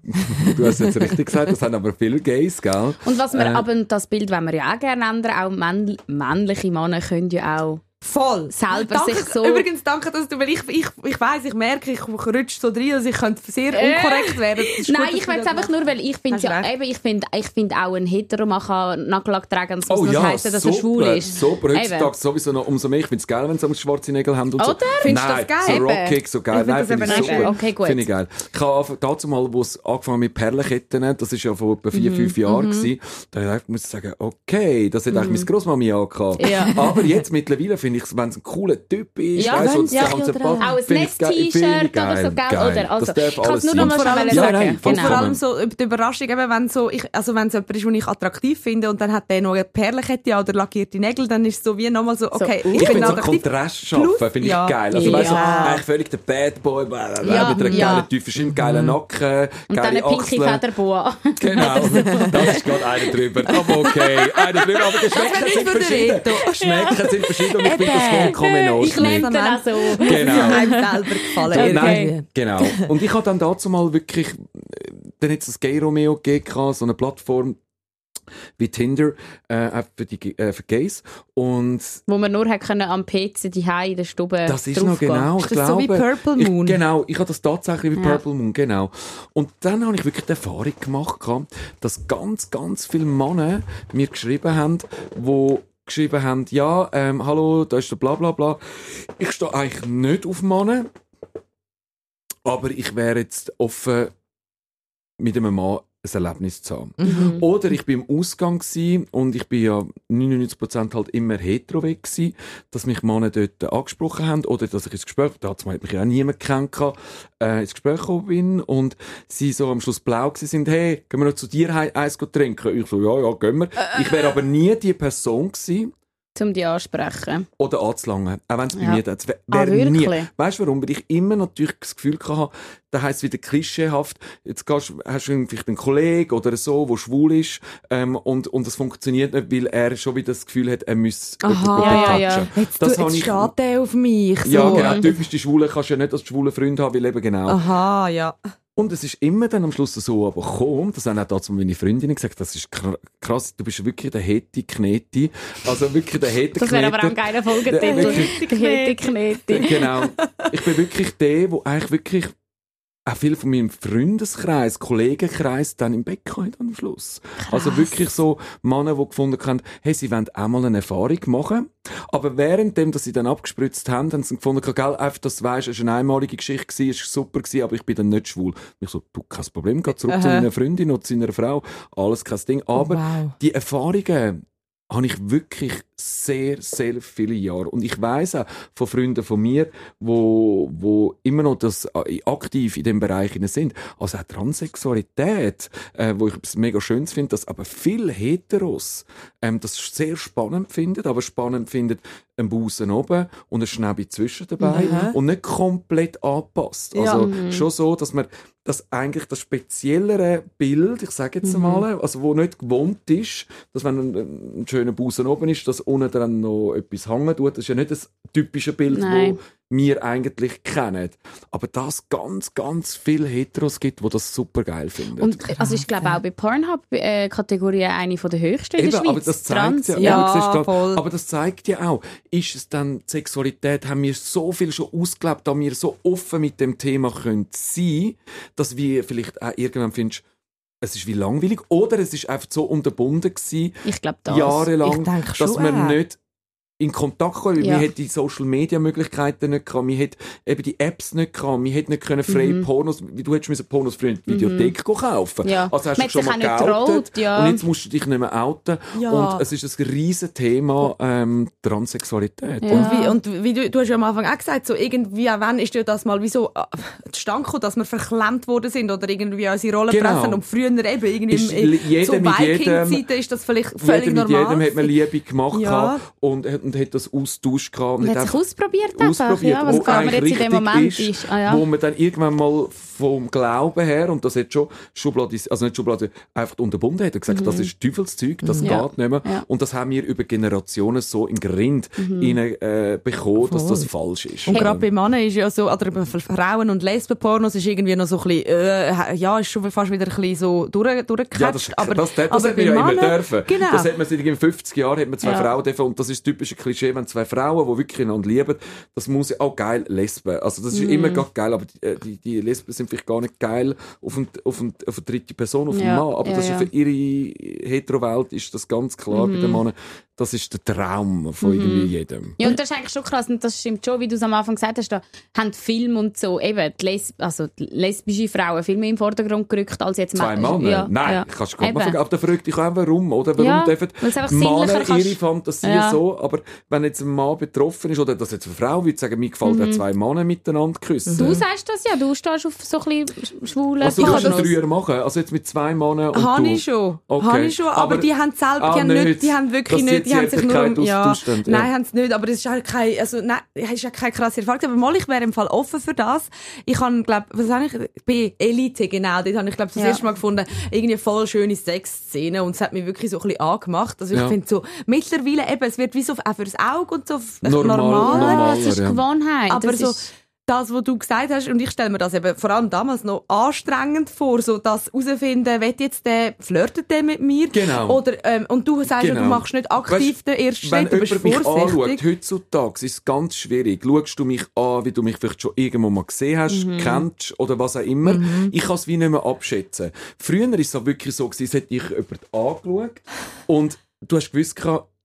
Du hast jetzt richtig gesagt, das haben aber viele Gays, gell? Und was wir, Äh. aber das Bild wollen wir ja auch gerne ändern, auch männ- männliche Männer können ja auch Voll. selber danke, sich so... Übrigens, danke, dass du, weil ich, ich, ich weiss, ich merke, ich rutsche so rein, dass ich könnte sehr unkorrekt werden. Nein, ich will es einfach nur, weil ich finde ja, eben, ich finde ich find auch ein Hetero, man kann Nagellack tragen, das Oh muss ja, heissen, dass super, er schwul ist. super. Heutzutage Eben. sowieso noch umso mehr. Ich finde es geil, wenn sie schwarze Nägel haben und so. Oder? Findest du Nein, das geil? so rockig, so geil. Ich find Nein, das finde ich eben so nicht gut. geil. Okay, gut. Finde ich geil. Ich habe dazu mal, wo es angefangen mit Perlenketten, das ist ja vor etwa vier, Mhm. fünf Jahren gewesen, da muss ich sagen, okay, das hat eigentlich meine Grossmami angehabt. Ja. Aber jetzt mittlerweile finde ich, wenn es ein cooler Typ ist, Ja, weißt du, wenn das ja, ganze oder Paar, auch ein finde ich's geil, Netz-T-Shirt finde ich oder so, gell? geil. Oder, also, Das darf ich kann alles es nur noch sein. mal schnell Ja, sagen. nein, Und vor vollkommen. allem so die Überraschung, eben, wenn so, ich, also wenn es jemand ist, den ich attraktiv finde und dann hat der noch eine Perlenkette oder lackierte Nägel, dann ist es so wie nochmal so, okay, So, ich Ich bin finde so attraktiv. Kontrast schaffen, Plus- finde ich ja. geil. Also, Ja. weißt du, eigentlich völlig der Bad Boy, bla, bla, Ja, mit einer ja. geilen Tiefen, geilen Nacken, Und dann geile eine pinke Achseln. Federboa. Genau, das ist gerade einer drüber. Aber okay, einer drüber. Aber Geschmäcker nicht sind für den verschieden. Reto. Geschmäcker sind verschieden und ich finde das vollkommen in Ich nehme Ordnung. den auch so. Genau. einem selber gefallen. Okay. irgendwie. Genau. Und ich habe dann dazu mal wirklich, äh, dann hat es das Gay Romeo gegeben, so eine Plattform wie Tinder, äh, auch für, die, äh, für Gays. Und Wo man nur hat können am P C die in der Stube das ist noch draufgehen. genau, ich Ist das so glaube, wie Purple Moon? Ich, genau, ich habe das tatsächlich wie Ja. Purple Moon, genau. Und dann habe ich wirklich die Erfahrung gemacht, gehabt, dass ganz, ganz viele Männer mir geschrieben haben, wo geschrieben haben, ja, ähm, hallo, da ist der bla bla bla. Ich stehe eigentlich nicht auf Männer, aber ich wäre jetzt offen, mit einem Mann ein Erlebnis zu haben. Mhm. Oder ich bin im Ausgang gsi und ich bin ja neunundneunzig Prozent halt immer hetero weg gsi, dass mich Männer dort angesprochen haben oder dass ich ins Gespräch, dazu hat mich ja auch niemand gekannt, äh, ins Gespräch gekommen bin und sie so am Schluss blau gsi sind, hey, gehen wir noch zu dir heim eins trinken? Ich so, ja, ja, gehen wir. Ich wäre aber nie die Person gsi, Um die ansprechen. oder anzulangen. Auch wenn es bei Ja. mir das wär, Ah, wär nie. wirklich? Weißt du warum? Weil ich immer natürlich das Gefühl hatte, da heisst es wieder klischeehaft, jetzt gehst, hast du vielleicht einen Kollegen oder so, der schwul ist, ähm, und, und das funktioniert nicht, weil er schon wieder das Gefühl hat, er müsse Aha. jemanden Ja, ja, touchen. ja. Jetzt, Das du, habe jetzt ich- steht der auf mich. So. Ja, genau. Typisch die Schwule kannst du ja nicht als schwulen Freund haben, weil eben genau. Aha, ja. Und es ist immer dann am Schluss so aber gekommen, das haben auch dazu meine Freundinnen gesagt, das ist kr- krass, du bist wirklich der Heti Kneti, also wirklich der Heti Das wäre aber auch ein geiler Folgetitel. wirklich- Die Heti Kneti. Genau. Ich bin wirklich der, wo eigentlich wirklich auch viel von meinem Freundeskreis, Kollegenkreis dann im Bett hatte am Schluss. Also wirklich so Männer, die gefunden haben, hey, sie wollen auch mal eine Erfahrung machen. Aber währenddem, dass sie dann abgespritzt haben, haben sie gefunden, gell, einfach, dass du weisst, es war eine einmalige Geschichte, gewesen, es war super, gewesen, aber ich bin dann nicht schwul. Ich so, du, kein Problem, geh zurück zu Aha. meiner Freundin oder zu seiner Frau, alles kein Ding. Aber Wow. die Erfahrungen habe ich wirklich sehr, sehr viele Jahre. Und ich weiss auch von Freunden von mir, wo, wo immer noch das, äh, aktiv in dem Bereich sind. Also auch Transsexualität, äh, wo ich es mega schön finde, dass aber viele Heteros ähm, das sehr spannend finden, aber spannend finden, einen Busen oben und ein Schnäbi zwischen dabei Mhm. und nicht komplett angepasst. Ja. Also Mhm. schon so, dass man das eigentlich das speziellere Bild, ich sage jetzt einmal, also wo nicht gewohnt ist, dass wenn ein, ein schöner Busen oben ist, dass unten dann noch etwas hängen tut. Das ist ja nicht das typische Bild, Nein. das wir eigentlich kennen. Aber das ganz, ganz viele Heteros gibt, die das super geil finden. Und also ich glaube auch bei Pornhub äh, Kategorie eine von der höchsten in Eben, der Schweiz. aber das zeigt Trans, ja, ja, aber, du siehst grad, voll. aber das zeigt ja auch, ist es dann die Sexualität, haben wir so viel schon ausgelebt, dass wir so offen mit dem Thema können sein, dass wir vielleicht auch irgendwann findest, es ist wie langweilig oder es ist einfach so unterbunden gewesen, Ich glaube das. jahrelang, Ich denke dass schon man auch. nicht in Kontakt kommen, weil Ja. wir hätten die Social-Media-Möglichkeiten nicht gehabt, wir hätten eben die Apps nicht gehabt, wir hätten nicht können frei Mhm. Pornos, wie du hättest müssen Pornos früher in die Videothek kaufen. Ja. Also hast Man du schon hat mal sich auch nicht geoutet getraut, ja. und jetzt musst du dich nicht mehr outen. Ja. Und es ist ein riesen Thema, ähm, Transsexualität. Ja. Und wie, und wie du, du hast ja am Anfang auch gesagt, so irgendwie, auch wenn ist dir das mal wie so äh, zustande gekommen, dass wir verklemmt worden sind oder irgendwie unsere Rolle Genau. pressen und früher eben irgendwie Ist im, jeder so mit Viking-Zeiten ist das vielleicht völlig Jeder mit normal. jedem hat man Liebe gemacht Ja. gehabt und, und hat das austauscht gehabt. Man Und hat sich einfach ausprobiert, einfach, ausprobiert, ja, was wo gerade man eigentlich jetzt in dem richtig Moment ist. Ah, ja. Wo man dann irgendwann mal vom Glauben her, und das hat schon Schublade, also nicht Schublade, einfach unterbunden, hat er gesagt, mhm. das ist Teufelszeug, das mhm. geht nicht mehr. Ja. Und das haben wir über Generationen so in Grind mhm. rein, äh, bekommen, dass das falsch ist. Und gerade bei Männern ist ja so, oder bei Frauen und Lesbenpornos ist irgendwie noch so ein bisschen, äh, ja, ist schon fast wieder ein bisschen so durch, durchgecatcht. Ja, das, aber, das, das, das aber hat man ja Männern, immer dürfen. Genau. Das hat man seit fünfzig Jahren, hat man zwei ja. Frauen dürfen, und das ist das typische Klischee, wenn zwei Frauen, die wirklich einander lieben, das muss ja auch geil, Lesben. Also das ist mm. immer geil, aber die, die, die Lesben sind vielleicht gar nicht geil auf, ein, auf, ein, auf eine dritte Person, auf ja. einen Mann. Aber ja, das ist ja. für ihre Hetero-Welt ist das ganz klar mm. bei den Männern. Das ist der Traum von mm. irgendwie jedem. Ja, und das ist eigentlich schon krass, und das stimmt schon, wie du es am Anfang gesagt hast, da haben Film und so, eben, die, Les- also die lesbische Frauen viel mehr im Vordergrund gerückt, als jetzt Zwei Männer? Ja, Nein, ja. kannst du gar nicht mal vergessen. Aber da fragt dich auch, warum, oder? Warum ja, dürfen Männer ihre kannst... Fantasie ja. so, aber wenn jetzt ein Mann betroffen ist, oder dass jetzt eine Frau würde sagen, mir gefällt mhm. zwei Männer miteinander küssen. Du sagst das ja, du stehst auf so ein bisschen schwule Also du kannst das früher machen, also jetzt mit zwei Männern und Habe du... ich schon, okay. habe ich schon, aber, aber die haben selber, ah, die haben nicht, die haben wirklich nicht, die haben sich nur... Ja, ja. Nein, haben sie nicht, aber das ist halt kein, also nein, das ist ja keine krasse Erfahrung, aber mal, ich wäre im Fall offen für das. Ich habe, glaube, was habe ich, bei Elite, genau, dort habe ich, glaube das ja. erste Mal gefunden, irgendwie voll schöne Sexszenen, und es hat mich wirklich so ein bisschen angemacht. Also ich ja. finde so, mittlerweile eben, es wird wie so auch fürs Auge und so normal, normaler. normaler, das ist ja. Gewohnheit. Aber das so, ist das, was du gesagt hast, und ich stelle mir das eben vor allem damals noch anstrengend vor, so das herausfinden, will jetzt der, flirtet der mit mir? Genau. Oder, ähm, und du sagst genau. ja, du machst nicht aktiv weißt, den ersten Schritt, du bist vorsichtig. Wenn jemand mich anschaut, heutzutage ist es ganz schwierig. Schaust du mich an, wie du mich vielleicht schon irgendwo mal gesehen hast, mhm. kennst oder was auch immer. Mhm. Ich kann es wie nicht mehr abschätzen. Früher war es wirklich so, es hätte ich jemand angeschaut und du hast gewusst,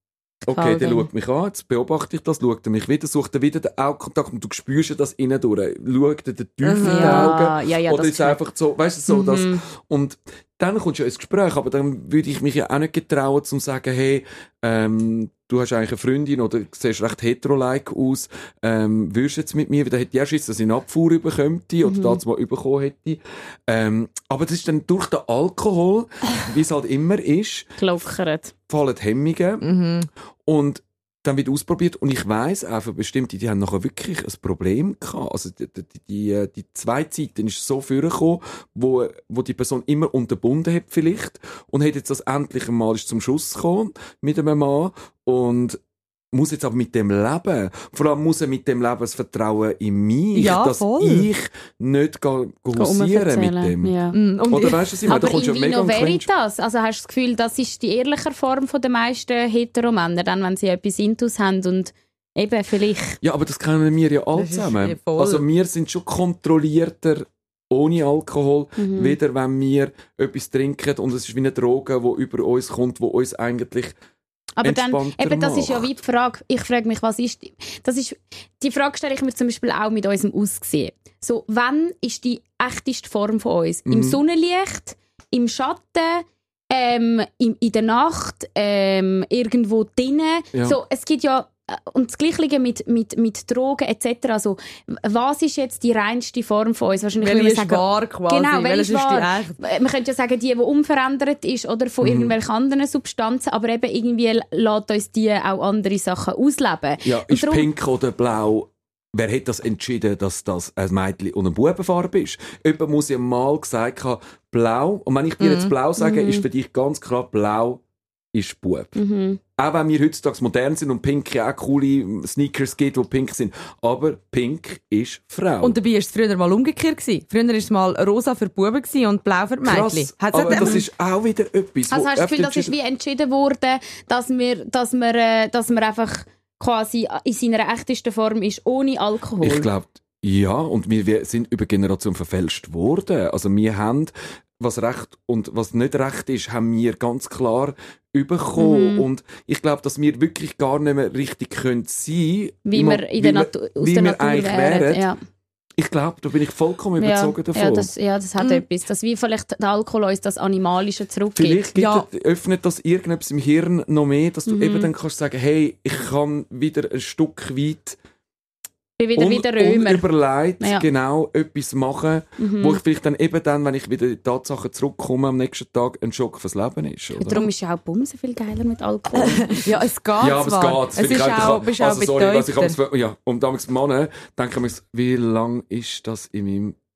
okay, der schaut mich an, jetzt beobachte ich das, schaut er mich wieder, sucht er wieder den Augenkontakt und du spürst ja das innen durch. Schaut er den Teufel in die ja, Augen? ja, ja, oder ist es einfach so, weißt du, so, mhm. das, und dann kommst du ja ins Gespräch, aber dann würde ich mich ja auch nicht getrauen, zu sagen, hey, ähm, du hast eigentlich eine Freundin oder siehst recht hetero-like aus, ähm, würdest jetzt mit mir, dann hätte ich auch Schiss, dass ich eine Abfuhr überkommen mhm. oder das mal bekommen hätte. Ähm, aber das ist dann durch den Alkohol, wie es halt immer ist, gelockert. Fallen Hemmungen Mhm. und dann wird ausprobiert und ich weiss auch für bestimmte, die haben nachher wirklich ein Problem gehabt. Also die, die, die, die zwei Zeiten ist so vorgekommen, wo, wo die Person immer unterbunden hat vielleicht und hat jetzt das endlich einmal ist zum Schuss gekommen mit einem Mann und muss jetzt aber mit dem leben. Vor allem muss er mit dem leben das Vertrauen in mich, ja, dass voll. ich nicht hausieren mit dem. Ja. Mm, Oder weißt du, was ich meine? Aber Da kommst du in ja mega Vino in Clinch. Veritas, also hast du das Gefühl, das ist die ehrliche Form der meisten Heteromänner, dann, wenn sie etwas Intus haben und eben vielleicht... Ja, aber das kennen wir ja alle Das ist zusammen. voll. Also wir sind schon kontrollierter ohne Alkohol, Mhm. weder wenn wir etwas trinken und es ist wie eine Droge, die über uns kommt, die uns eigentlich Aber dann, entspannter eben, das ist ja macht. wie die Frage, ich frage mich, was ist, das ist, die Frage stelle ich mir zum Beispiel auch mit unserem Aussehen. So, wann ist die echteste Form von uns? Mhm. Im Sonnenlicht, im Schatten, ähm, in, in der Nacht, ähm, irgendwo drinnen. Ja. So, es gibt ja, und das Gleiche mit, mit, mit Drogen et cetera. Also, was ist jetzt die reinste Form von uns? Wahrscheinlich Welche würde ist man sagen, wahr quasi? Genau, welche ist wahr? die echte? Man könnte ja sagen, die, die unverändert ist oder von Mhm. irgendwelchen anderen Substanzen, aber eben irgendwie lässt uns die auch andere Sachen ausleben. Ja, Und ist darum- pink oder blau? Wer hat das entschieden, dass das ein Mädchen und eine Bubenfarbe ist? Jemand muss ja mal gesagt haben, blau, und wenn ich dir jetzt blau sage, Mhm. ist für dich ganz klar, blau ist Bub. Mhm. Auch wenn wir heutzutage modern sind und pink ja auch coole Sneakers gibt, die pink sind. Aber pink ist Frau. Und dabei war es früher mal umgekehrt gewesen. Früher war es mal rosa für die Buben gewesen und blau für die Mädchen. Krass, Hat's aber nicht- das ist auch wieder etwas, Also wo hast du das Gefühl, das öfter ist wie entschieden worden, dass man, dass man, äh, dass man einfach quasi in seiner echtesten Form ist, ohne Alkohol? Ich glaube, ja, und wir, wir sind über Generationen verfälscht worden. Also wir haben, was recht und was nicht recht ist, haben wir ganz klar bekommen. Mhm. Und ich glaube, dass wir wirklich gar nicht mehr richtig können sein, wie mo- wir in der wie Natur, aus wie der wir Natur eigentlich wären. wären. Ja. Ich glaube, da bin ich vollkommen Ja, überzogen davon. ja, das, ja, das hat Mhm. etwas. Dass wie vielleicht der Alkohol uns das Animalische zurückgibt. Vielleicht gibt Ja. es- öffnet das irgendetwas im Hirn noch mehr, dass du Mhm. eben dann kannst sagen, hey, ich kann wieder ein Stück weit Ich bin wieder un- wie der Römer. unüberlegt Ja. genau etwas machen, Mhm. wo ich vielleicht dann eben dann, wenn ich wieder in die Tatsachen zurückkomme, am nächsten Tag ein Schock fürs Leben ist. Oder? Darum ist ja auch Bumsen viel geiler mit Alkohol. Ja, es geht Ja, aber zwar. es Es geht. ist auch, bist auch also, sorry, was ich bedeutender. abends, ja, und damals Männer denken wir, wie lang ist das in meinem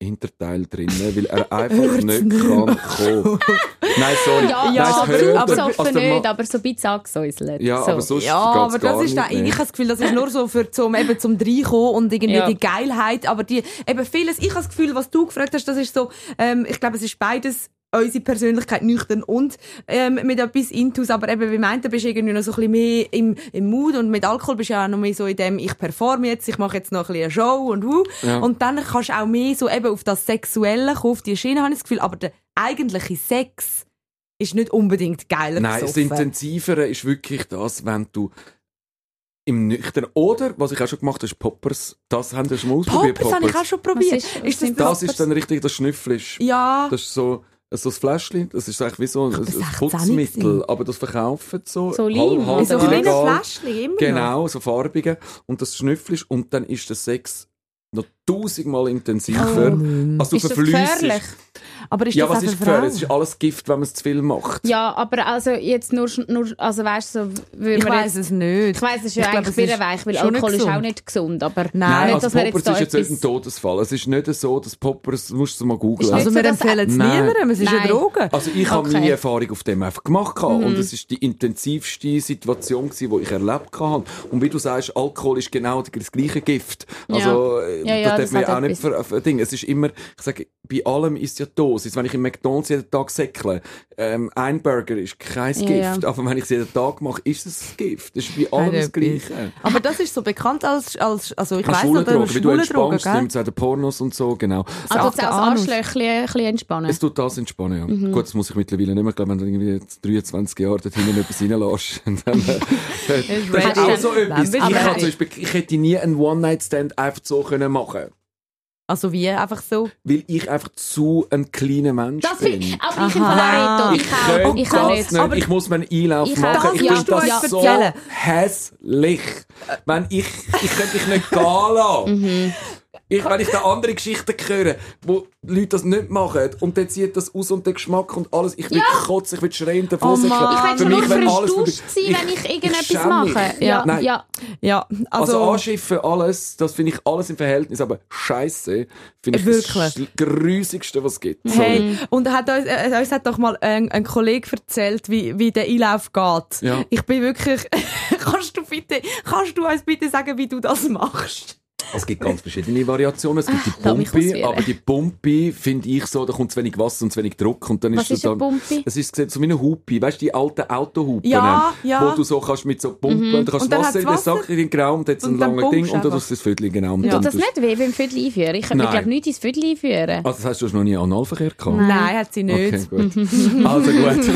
Hinterteil drin, weil er einfach nicht kann kommen. Nein, sorry. Ja, Nein, ja es aber hört aber er. so Also der nicht, Ma- aber so ein bisschen angesäuselt. Ja, so. aber sonst Ja, geht's aber gar das ist nicht der, mehr. ich habe das Gefühl, das ist nur so für zum, eben zum Reinkommen und irgendwie Ja. die Geilheit. Aber die, eben vieles, ich habe das Gefühl, was du gefragt hast, das ist so, ähm, ich glaube, es ist beides unsere Persönlichkeit nüchtern und ähm, mit etwas Intus, aber eben, wie meint, du bist irgendwie noch so ein bisschen mehr im, im Mood und mit Alkohol bist du ja auch noch mehr so in dem, ich performe jetzt, ich mache jetzt noch ein bisschen eine Show und wuh. Ja. Und dann kannst du auch mehr so eben auf das Sexuelle kommen, auf die Schiene, habe ich das Gefühl, aber der eigentliche Sex ist nicht unbedingt geiler Nein, das gesoffen. Intensivere ist wirklich das, wenn du im Nüchtern oder, was ich auch schon gemacht habe, ist Poppers. Das haben wir schon mal ausprobiert. Poppers habe ich auch schon probiert. Was ist- was Ist das, sind Das Poppers? ist dann richtig das Schnüfflisch. Ja. Das ist so, so ein Fläschchen, das ist eigentlich wie so ein, ein das sechzehn Putzmittel, gewesen. aber das verkaufen so. So Leim, halb- so oder ein was? kleines illegal. Fläschchen, immer noch. Genau, so farbige. Und das schnüffelst und dann ist der Sex noch tausendmal intensiver. Oh. Also du Ist das verflüssigst. gefährlich? Aber ist Ja, das was auch ist für gefährlich? Frauen? Es ist alles Gift, wenn man es zu viel macht. Ja, aber also jetzt nur, nur also weißt du, so, würde Ich man weiss jetzt, es nicht. ich weiss, es ist ja Ich glaub, eigentlich es wieder ist weich, weil schon nicht Alkohol ist gesund. auch nicht gesund, aber Nein, nicht, also dass wir Poppers jetzt da ist jetzt nicht etwas... ein Todesfall. Es ist nicht so, dass Poppers, du musst es mal googeln. Ist Also nicht wir so, dass- empfehlen es Nein. niemandem, es ist eine Nein. Droge. Also ich habe Okay. meine Erfahrung auf dem einfach gemacht Mhm. und es ist die intensivste Situation gewesen, die ich erlebt habe. Und wie du sagst, Alkohol ist genau das gleiche Gift. Also äh, Ja, ja, das das darf man hat ja auch nicht etwas. ver ver- Ding. Es ist immer, ich sage, bei allem ist ja Dosis. Wenn ich im McDonald's jeden Tag säckle, ähm, ein Burger ist kein Ja, Gift, ja. aber wenn ich es jeden Tag mache, ist es Gift. Das ist bei allem Nein, das etwas. Gleiche. Aber das ist so bekannt als, als also ich Eine weiss schwule nicht, Droge, wie du schwule Droge, entspannst, gell? nimmt es auch den Pornos und so, genau. Also Sagt das der als Anus. Arschlöchchen ein bisschen entspannen. Es tut das entspannen, ja. Mhm. Gut, das muss ich mittlerweile nicht mehr. Ich glaube, wenn du irgendwie jetzt dreiundzwanzig Jahre dort hinten etwas reinlässt, dann, äh, das ist ready. auch so etwas. Dann Ich, bist du habe ready. zum Beispiel, ich hätte nie einen One-Night-Stand einfach so können machen. Also wie, einfach so. Weil ich einfach zu ein kleiner Mensch Das bin. finde aber ich im Aha. Fall auch Ich nicht. Ich auch. könnte Ich auch das nicht. nicht. Aber- Ich muss mir einen Einlauf Ich machen. auch. Ich Ja, finde du das uns so erzählen. hässlich. Wenn ich, ich könnte mich nicht gehen lassen. Ich, wenn ich da andere Geschichten höre, wo Leute das nicht machen und dann zieht das aus und der Geschmack und alles, ich will Ja. kotzen, ich will schreien davon. Oh Mann. Ich will Für schon mich, nur wenn für alles Duscht sein, vorbei- wenn ich irgendetwas schäme mich. mache. Ja. Ja, Nein. ja. Ja, Also, also... Anschiffen, alles, das finde ich alles im Verhältnis, aber scheiße, finde ich Wirklich? das Sch- Grusigste, was es gibt. Hey, und er hat uns, äh, uns hat doch mal ein, ein Kollege erzählt, wie, wie der Einlauf geht. Ja. Ich bin wirklich... kannst du bitte, kannst du uns bitte sagen, wie du das machst? Es gibt ganz verschiedene Variationen. Es gibt die lass mich Pumpe, ausführen. aber die Pumpe finde ich so, da kommt zu wenig Wasser und zu wenig Druck. Und dann Was ist ist du eine dann, Pumpe? Es ist so wie eine Hupe, weißt du, die alten Autohupen, Ja, ja. wo du so kannst mit so Pumpen, und dann kannst Und du dann Wasser hat's in den Wasser. Sack in den Graum, und dann hat es Und ein dann langes Ding pumpst und dann einfach. tust du das Viertel genau. Und Ja. dann Tut das tust- nicht weh beim Viertel einführen? Ich könnte mir, Nein. glaube nicht ins Viertel einführen. Also das heißt, du hast noch nie Analverkehr gehabt? Nein, hat sie nicht. Okay, gut. Also gut.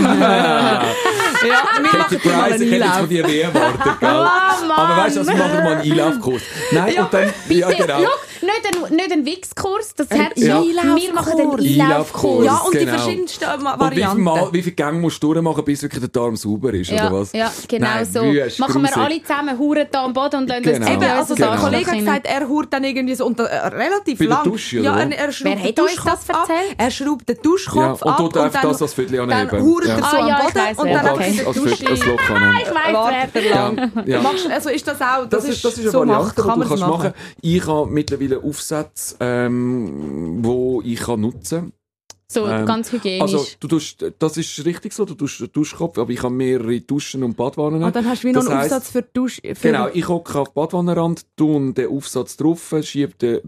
Ja, wir machen Katie dir mal Price, einen ich hätte jetzt von Einlauf. dir mehr erwartet, gell? Aber weißt du, also, wir machen mal einen Einlaufkurs. Nein, Ja, und dann, ja Bitte, genau. schau, nicht ein, nicht ein Wichskurs, das hat Ja. schon. Wir machen den Einlaufkurs. Einlaufkurs. Ja, und die genau. verschiedensten Ma- Und wie viel, Varianten. Mal, wie viele Gänge musst du durchmachen, bis wirklich der Darm sauber ist, Ja, oder was? ja, genau Nein, so. wüst, Machen wir grusig. alle zusammen Huren da am Boden und lassen Genau. das Eben, Zäpfchen also unser Genau. der Kollege hat Arschloch gesagt, er hurt dann irgendwie so unter, äh, relativ Bei der lang. Dusche, ja, oder er, was? er schraubt Wer den hat euch Duschkopf das ab, erzählt? er schraubt den Ja, Duschkopf und ab tut einfach dann, das als Viertel dann anheben. hurt er Ja. so Ah, am ja, ich Boden weiss, und wer. dann Und Okay. okay. als, als, Viertel- als Loch annehmen. Ich weiss, Warte wer. lang. Ja. Machst, also ist das auch, das, Das ist, das ist eine so Variante, macht, die kann du man's kannst machen. Ich habe mittlerweile Aufsätze, ähm, wo ich kann nutzen kann. So, Ähm, ganz hygienisch. Also, du tust, das ist richtig so, du tust den Duschkopf, aber ich habe mehrere Duschen und Badwannen. Und dann hast du wie noch Das einen heisst- Aufsatz für die Dusche. Für Genau, ich hocke auf den Badwannenrand, tue den Aufsatz drauf, schiebe den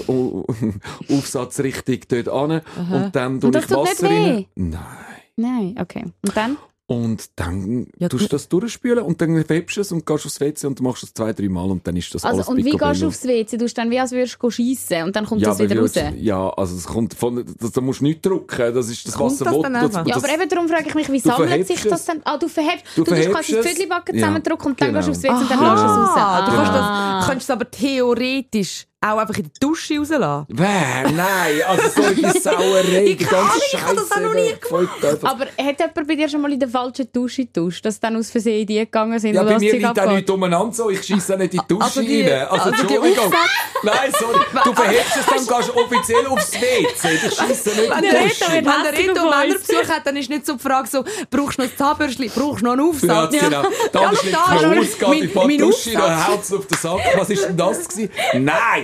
äh, Aufsatz richtig dort an und dann tue Und das ich tut Wasser nicht weh? rein. Nein. Nein, okay. Und dann? Und dann Ja, tust du du- das durchspülen und dann webst du es und gehst aufs W C und du machst es zwei, drei Mal und dann ist das alles Also, und wie picobello. gehst du aufs W C? Du tust dann wie, als würdest du schiessen und dann kommt das aber wieder wie raus. willst du- Ja, also es kommt von, das, da musst du nicht drücken, das ist das Kommt Wasser. das wo- dann einfach? Ja, aber eben darum frage ich mich, wie Du sammelt verhebst sich das es. dann? Ah, du verhebst. Du Du, tust verhebst quasi die es. Viertelbacken Ja, zusammendrücken und dann genau. gehst du aufs W C und dann Aha, lässt du es raus. Du kannst, Ah. das, könntest es aber theoretisch auch einfach in die Dusche rauslassen. Wer? Nein, also solche Sauerei, Ich die kann ganze nicht, ich habe das auch noch nie Scheisse, voll Teufel. Aber hat jemand bei dir schon mal in der falschen Dusche getauscht, dass dann aus Versehen in die gegangen sind, Ja, wo bei das mir Zeug liegt auch abgeht? nichts umeinander so, ich scheisse auch nicht in die Dusche Also die- rein. Also, also die Entschuldigung. Aufsätze- Nein, sorry, du verhebst es, dann gehst du offiziell aufs W C. Ich scheisse nicht in Wenn die der Dusche. Reto, wenn der hässig Reto auf uns. Männerbesuch hat, dann ist nicht so die Frage so, brauchst du noch ein Zahnbürstchen, brauchst du noch einen Ja, Aufsatz? genau. Da Ja, schlägt da man ist aus, geht mein- in die mein Dusche, Aufsatz. dann haut es auf den Sack. Was ist denn das gewesen? Nein!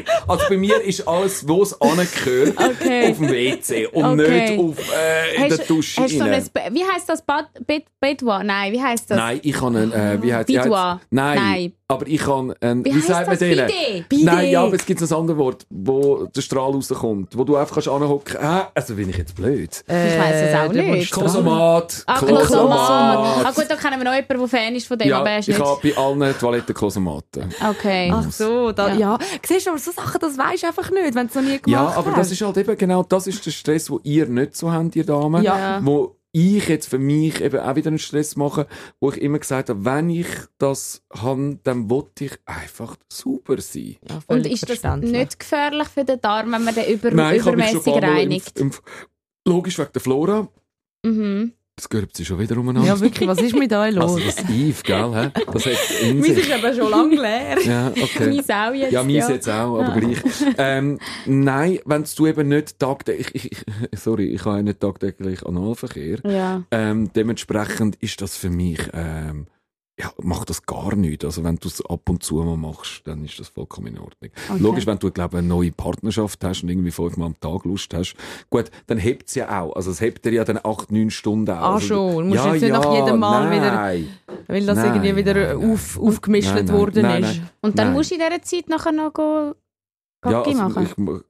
Also bei mir ist alles, wo es angehört, Okay. auf dem W C und Okay. nicht auf, äh, in der Dusche hast du rein. ein, Be- wie heisst das? Bad, Bed, Bedouin? Nein, wie heisst das? Nein, ich kann einen, äh, wie heißt Bidouin. Nein, Nein. aber ich kann einen, Wie wie heisst sagt man das? denen? Bidet? Nein, ja, aber es gibt noch ein anderes Wort, wo der Strahl rauskommt, wo du einfach kannst anhocken. Ah, also bin ich jetzt blöd. Ich weiss es auch der nicht. Klosomat. Ah, Klosomat. Ah gut, da kennen wir noch jemanden, der Fan ist von dem, Ja, aber er ist ich nicht. habe bei allen Toiletten Klosomaten. Okay. Ach so, da, Ja. ja. Siehst du, aber so Sachen, das weisst du einfach nicht, wenn du es noch nie gemacht Ja, hast. aber das ist halt eben genau, das ist der Stress, den ihr nicht so habt, ihr Damen. Ja. Wo ich jetzt für mich eben auch wieder einen Stress mache, wo ich immer gesagt habe, wenn ich das habe, dann will ich einfach sauber sein. Ja, Und völlig ist das verständlich. nicht gefährlich für den Darm, wenn man den über, Nein, ich habe mich schon übermäßig ein paar Mal im, reinigt? im, logisch wegen der Flora. Mhm. Das gehört sie schon wieder umeinander. Ja, wirklich, was ist mit euch los? Also das Eve, gell? Hä? Das hat in Meins sich. ist aber schon lange leer. Ja, okay. Meins auch jetzt. Ja, meins jetzt auch, aber gleich. Ähm, nein, wenn du eben nicht tagtäglich, ich, ich, sorry, ich habe ja nicht tagtäglich Analverkehr. Ja. Ähm, dementsprechend ist das für mich, ähm, ja, macht das gar nicht. Also wenn du es ab und zu mal machst, dann ist das vollkommen in Ordnung. Okay. Logisch, wenn du, glaube eine neue Partnerschaft hast und irgendwie fünfmal am Tag Lust hast, gut, dann hebt es ja auch. Also es hebt dir ja dann acht, neun Stunden auch. Ah, Also, schon. Du musst ja, jetzt nicht ja, nach jedem Mal wieder, nein. weil das Nein, irgendwie wieder nein, nein. auf, aufgemischt Nein, nein, worden nein, ist. nein. Und dann Nein. musst du in dieser Zeit nachher noch go Ja, Gaggi also machen. ich, mu-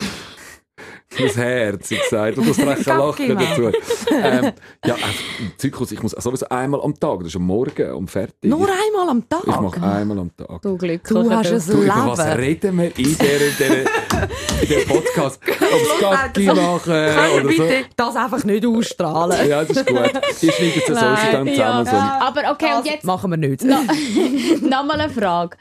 das Herz, ich gesagt, und das freche Gaggi Lachen machen. dazu. ähm, ja, einfach im Zyklus, ich muss sowieso einmal am Tag, das ist am Morgen, um fertig. Nur einmal am Tag? Ich mache einmal am Tag. Du glücklicher. Du hast es Du, über was Leben. reden wir in diesem in der Podcast? Ums Gaggi machen Können oder wir so? bitte das einfach nicht ausstrahlen? Ja, das ist gut. Die schneiden es ja sowieso dann zusammen. So. Aber okay, und Das jetzt machen wir nicht. noch, noch mal eine Frage.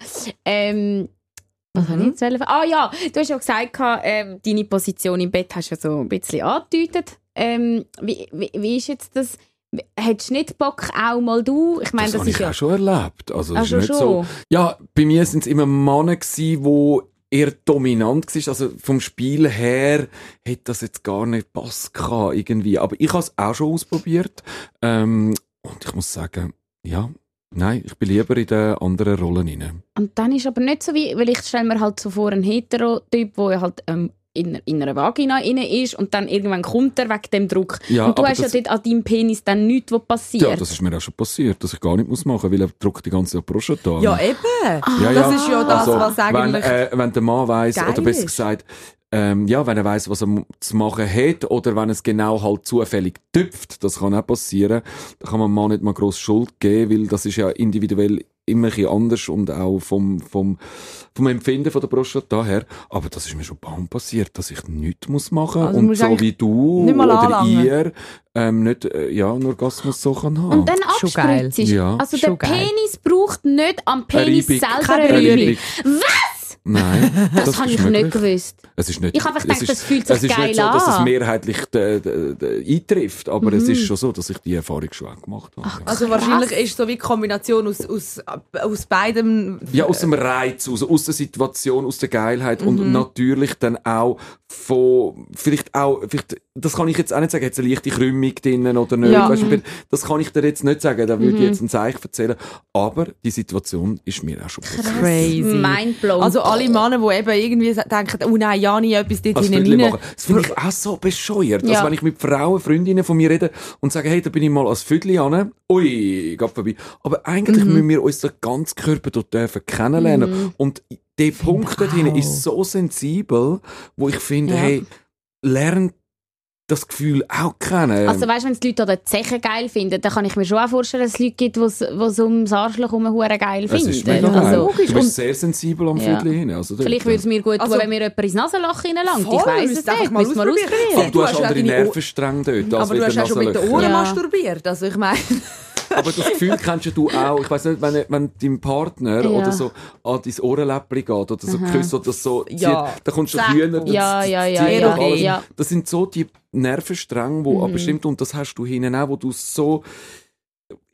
Ähm, was Mhm. habe ich jetzt wollen? Ah ja, du hast ja gesagt, ähm, deine Position im Bett hast du ja so ein bisschen angedeutet. Ähm, wie, wie, wie ist jetzt das? Hättest du nicht Bock, auch mal du? Ich meine, Das, das, habe ist ich ja... auch schon erlebt. Also, es Ah, ist schon nicht schon? so. Ja, bei mir sind es immer Männer gewesen, die eher dominant waren. Also vom Spiel her hätte das jetzt gar nicht Pass gehabt, irgendwie. Aber ich habe es auch schon ausprobiert. Ähm, und ich muss sagen, ja, nein, ich bin lieber in den anderen Rollen rein. Und dann ist aber nicht so wie... Weil ich stelle mir halt so vor, einen Heterotyp, der halt ähm, in, in einer Vagina rein ist und dann irgendwann kommt er wegen dem Druck. Ja, und du aber hast das- ja dort an deinem Penis dann nichts, was passiert. Ja, das ist mir auch schon passiert, dass ich gar nicht muss machen muss, weil er drückt die ganze Zeit Prostata an. Ja, eben. Ja, Das ja. ist ja das, Also, was wenn, eigentlich... äh, wenn der Mann weiss, geil oder besser ist. gesagt, ähm, ja, wenn er weiss, was er mu- zu machen hat, oder wenn es genau halt zufällig tüpft, das kann auch passieren, da kann man dem Mann nicht mal gross Schuld geben, weil das ist ja individuell immer ein bisschen anders und auch vom, vom, vom Empfinden von der Prostata her. Aber das ist mir schon ein paar Mal passiert, dass ich nichts muss machen Also du und musst so eigentlich wie du nicht mal oder anlangen. ihr ähm, nicht äh, ja, einen Orgasmus so kann haben. Und dann Schon geil. abspritzt. Ja. Also Schon der geil. Penis braucht nicht am Penis Reibung. selber Keine eine Berührung. Reibung. Was? Nein, Das, habe ist ich möglich. nicht gewusst. Es ist nicht, Ich habe einfach es gedacht, ist, das fühlt sich es ist geil nicht so, dass es an. mehrheitlich de, de, de, eintrifft, aber es ist schon so, dass ich die Erfahrung schon auch gemacht habe. ja. Also wahrscheinlich ist so wie die Kombination aus, aus, aus beidem... Ja, aus dem Reiz, aus, aus der Situation, aus der Geilheit Mhm. und natürlich dann auch von, vielleicht auch, vielleicht, das kann ich jetzt auch nicht sagen, jetzt eine leichte Krümmung drinnen oder nicht, Ja. weißt du, das kann ich dir jetzt nicht sagen, da würde Mhm. ich jetzt ein Zeichen erzählen, aber die Situation ist mir auch schon passiert. Crazy. Mindblown. Also alle Männer, die eben irgendwie denken, oh nein, ja, nie etwas dort Als hinten Viertel rein. machen. Das finde ich auch so bescheuert. Ja. Also wenn ich mit Frauen, Freundinnen von mir rede und sage, hey, da bin ich mal als Viertel an, ui, geht vorbei. Aber eigentlich Mhm. müssen wir uns den ganzen Körper dort dürfen kennenlernen. Mhm. Und der Punkt dort hinten ist so sensibel, wo ich finde, Ja. hey, lern das Gefühl auch kennen. Also weißt du, wenn es die Leute an der Zeche geil finden, dann kann ich mir schon auch vorstellen, dass es Leute gibt, die es ums Arschloch herum hure geil es finden. ist mega geil. Also, Du bist sehr sensibel am Ja. Viertel hin. Also dort. vielleicht würde es mir gut tun, Also- wenn mir jemand ins Nasenloch reinlangt. Voll, Ich weiss es müsst einfach nicht. mal Müssen wir ausprobieren. ausprobieren. Aber du Du hast hast ja andere deine Ohr- Nervenstränge dort. als Aber du hast wieder auch schon mit den Nasenlöcher. Ohren Ja. masturbiert. Also ich meine... Aber das Gefühl kennst ja du auch. Ich weiss nicht, wenn, wenn dein Partner Ja. oder so an dein Ohrenläppchen geht oder so küsst oder so Ja. zieht, dann kommst du Zack. Hühner, das, Ja, ja, ja, zieht ja, doch alles. ja. Das sind so die Nervenstränge, Mhm. wo aber stimmt, und das hast du hinten auch, wo du so,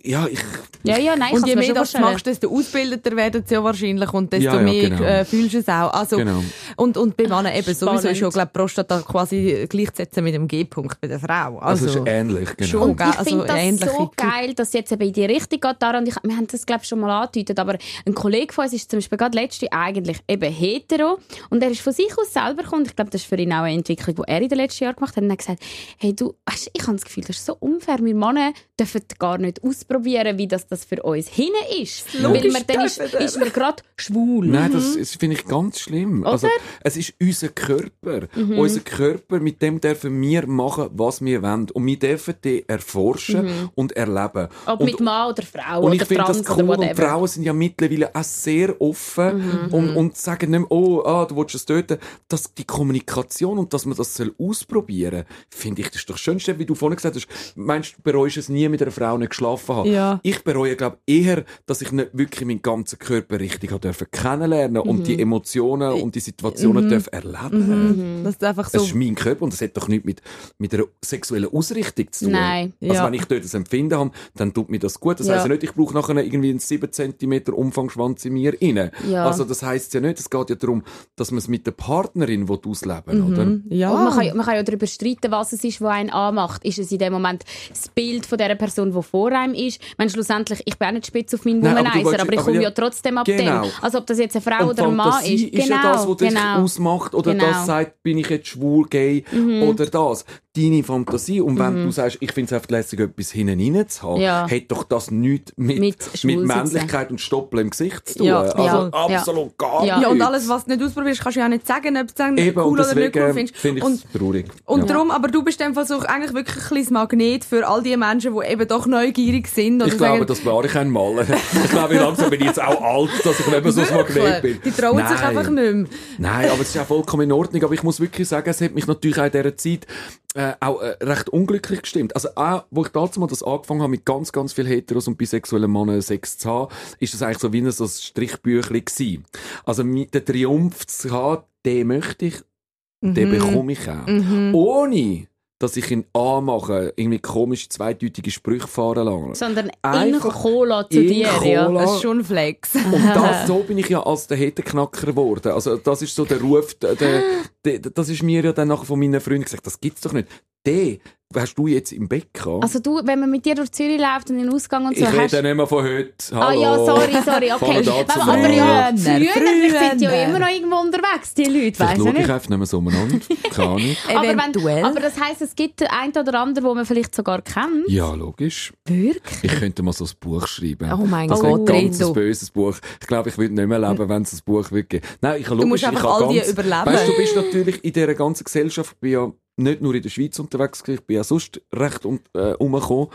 ja, ich... Ja, ja, nein, ich und je kann's mir mehr schon das du vorstellen. machst, desto ausgebildeter werden sie ja wahrscheinlich und desto Ja, ja, mehr genau. äh, fühlst du es auch. Also, Genau. Und, und bei Männern eben Spannend. sowieso ist ja, glaube Prostata quasi gleichzusetzen mit dem G-Punkt bei der Frau. Also, Also, es ist ähnlich, genau. schon. Und gell? ich Also finde das ähnliche so Typ. geil, dass es jetzt eben in die Richtung geht. Daran, und ich, wir haben das, glaube ich, schon mal angedeutet, aber ein Kollege von uns ist zum Beispiel gerade letzte eigentlich eben hetero und er ist von sich aus selber gekommen. Ich glaube, das ist für ihn auch eine Entwicklung, die er in den letzten Jahren gemacht hat. Und er hat gesagt, hey du, weißt, ich habe das Gefühl, das ist so unfair. Wir Männer dürfen gar nicht ausprobieren, wie das, das für uns hinten ist. Logisch Weil man, dann ist, dürfen wir. ist man gerade schwul. Nein, das, das finde ich ganz schlimm. Also, es ist unser Körper. Mhm. Unser Körper, mit dem dürfen wir machen, was wir wollen. Und wir dürfen den erforschen und erleben. Ob und, mit Mann oder Frau und oder ich finde das trans cool. oder Und whatever. Frauen sind ja mittlerweile auch sehr offen Mhm. und, und sagen nicht mehr, oh, ah, du willst es töten. Das, die Kommunikation und dass man das soll ausprobieren soll, finde ich, das ist doch das Schönste, wie du vorhin gesagt hast. Meinst du, du bereust es nie, mit einer Frau nicht geschlafen habe? Ja. Ich bereue, glaube eher, dass ich nicht wirklich meinen ganzen Körper richtig habe dürfen kennenlernen und Mhm. die Emotionen und die Situationen dürfen erleben. Das ist einfach Das so. ist mein Körper und das hat doch nichts mit, mit einer sexuellen Ausrichtung zu tun. Nein. Also Ja. wenn ich dort das Empfinden habe, dann tut mir das gut. Das Ja. heisst ja nicht, ich brauche nachher irgendwie einen sieben Zentimeter Umfangschwanz in mir rein. Ja. Also das heisst ja nicht, es geht ja darum, dass man es mit der Partnerin ausleben will, oder? Ja. Und man kann, man kann ja darüber streiten, was es ist, was einen anmacht. Ist es in dem Moment das Bild von der Person, die vor einem ist? Ich meine, schlussendlich, ich bin auch nicht spitz auf meinen Nein, aber du Womanizer, willst- aber ich aber komme ja- ja trotzdem ab Genau. dem. Also ob das jetzt eine Frau Und oder ein Mann Fantasie ist. Genau, ist ja das, was dich genau. ausmacht oder Genau. das sagt, bin ich jetzt schwul, gay oder das. Deine Fantasie. Und wenn du sagst, ich finde es einfach lässig, etwas hinten rein zu haben, Ja. hat doch das nichts mit, Mit mit, schwul Männlichkeit und Stoppeln im Gesicht zu tun. Ja, also ja, absolut gar Ja. nichts. Ja, und alles, was du nicht ausprobierst, kannst du ja nicht sagen, ob du es Eben, cool und oder nicht cool deswegen findest. finde ich Und, es traurig. und Ja. darum, aber du bist einfach so eigentlich wirklich ein kleines Magnet für all die Menschen, die eben doch neugierig sind. Oder Ich glaube, sagen, das war ich einmal. Ich glaube, langsam bin ich jetzt auch alt, dass ich nicht mehr so ein Magnet bin. die trauen sich Nein. einfach nicht mehr. Nein, aber es ist ja vollkommen in Ordnung. Aber ich muss wirklich sagen, es hat mich natürlich auch in dieser Zeit äh, auch äh, recht unglücklich gestimmt. Also auch, wo ich damals mal das angefangen habe, mit ganz, ganz vielen Heteros und bisexuellen Männern Sex zu haben, ist das eigentlich so wie ein so ein Strichbüchlein gewesen. Also mit dem Triumph zu haben, den möchte ich, den bekomme ich auch. Ohne, dass ich ihn anmache, irgendwie komische, zweideutige Sprüche fahren lasse. Sondern in Einfach Cola zu in dir. Ja. Cola. Das ist schon ein Flex. Und das, so bin ich ja als der Hetenknacker geworden. Also, das ist so der Ruf, der, der, der, das ist mir ja dann nachher von meinen Freunden gesagt, das gibt's doch nicht. Den hast du jetzt im Bett gehabt. Also du, wenn man mit dir durch Zürich läuft und in den Ausgang und so ich hast... rede nicht mehr von heute. Hallo. Ah ja, sorry, sorry, okay. Fangen da Aber, zu aber machen. ja, Früher, früher, vielleicht sind die ja früher. immer noch irgendwo unterwegs, die Leute, Vielleicht weiss schaue ich ich nicht. einfach nicht mehr so umeinander. Keine Ahnung. Aber, Eventuell. wenn, aber das heisst, es gibt den einen oder anderen, den man vielleicht sogar kennt. Ja, logisch. Wirklich? Ich könnte mal so ein Buch schreiben. Oh mein das Gott, wäre ein ganz Reto. böses Buch. Ich glaube, ich würde nicht mehr leben, wenn es ein Buch würde geben. Nein, ich habe Du musst logisch, ich einfach habe all die ganz, überleben. Weißt du, du bist natürlich in dieser ganzen Gesellschaft, ich bin ja nicht nur in der Schweiz unterwegs gewesen, ich bin ja sonst recht um, äh, umgekommen.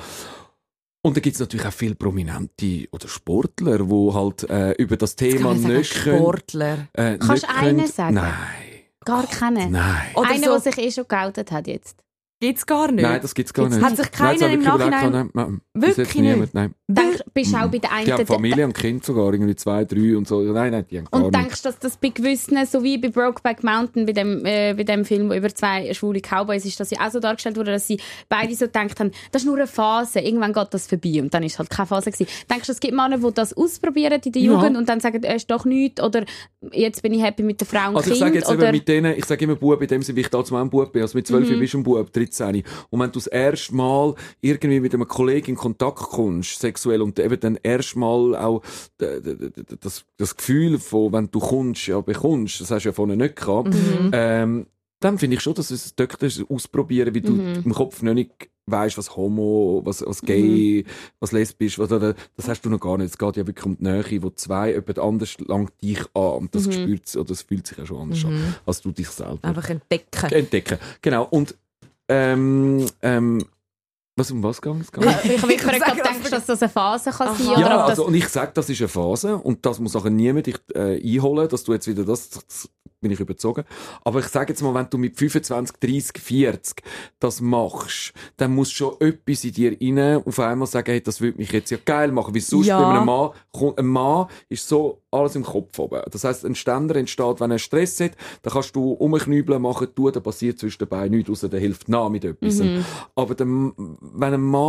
Und da gibt es natürlich auch viele Prominente oder Sportler, die halt äh, über das Thema Kann man nicht sagen, können. Sportler. Äh, Kannst nicht du einen können- sagen? Nein. Gar keinen? Nein. Oder Einer, so, der sich eh schon geoutet hat jetzt. gibt's gar nicht. Nein, das gibt es gar Gibt's nicht. Hat sich Nein, keiner das habe im ich wirklich Nachhinein... überlegt, nein, nein, bis Wirklich jetzt niemand, nicht? nein. Denk, bist du auch bei den einen... Die haben Familie und Kind sogar, irgendwie zwei, drei und so. Nein, nein, die haben gar Und nicht. denkst du, dass das bei gewissen, so wie bei Brokeback Mountain, bei dem, äh, bei dem Film, wo über zwei schwule Cowboys ist, dass sie auch so dargestellt wurde, dass sie beide so gedacht haben, das ist nur eine Phase, irgendwann geht das vorbei und dann ist halt keine Phase gewesen. Denkst du, es gibt Männer, die das ausprobieren in der Ja. Jugend und dann sagen, es ist doch nichts oder jetzt bin ich happy mit der Frau und Also ich Kind? sage jetzt oder eben mit denen, ich sage immer Bub, in dem Sinne, wie ich da zum einen Bub bin. Also mit zwölf Mhm. bist du ein Bub, dreizehn. Und wenn du das erste Mal irgendwie mit einem Kollegen in Kontakt kommst, sexuell, und eben dann erst mal auch d- d- d- d- das, das Gefühl von, wenn du kommst, ja bekommst, das hast du ja vorher nicht gehabt, Mhm. ähm, dann finde ich schon, dass es dort ist, ausprobieren, wie du Mhm. im Kopf noch nicht weisst, was Homo, was, was Gay, Mhm. was lesbisch, was, oder, das hast du noch gar nicht. Es geht ja wirklich um die Nähe, wo zwei, jemand anders langt dich an und das Mhm. spürt, oder das fühlt sich ja schon anders an, als du dich selber Einfach entdecken. entdecken. Genau. Und, ähm, ähm, was, um was ging es? ich habe mich gefragt, Sag ob du das denkst, dass das eine Phase kann sein Aha. oder Ja, ob das... also, und ich sage, das ist eine Phase und das muss auch niemand dich äh, einholen, dass du jetzt wieder das, das bin ich überzogen. Aber ich sage jetzt mal, wenn du mit fünfundzwanzig, dreissig, vierzig das machst, dann muss schon etwas in dir rein auf einmal sagen, hey, das würde mich jetzt ja geil machen. Wie sonst Ja. bei einem Mann, kommt- ein Mann ist so alles im Kopf oben. Das heisst, ein Ständer entsteht, wenn er Stress hat, dann kannst du umknübeln, machen, tun, dann passiert zwischen den Beinen nichts, außer der hilft nach mit etwas. Aber der, wenn ein Mann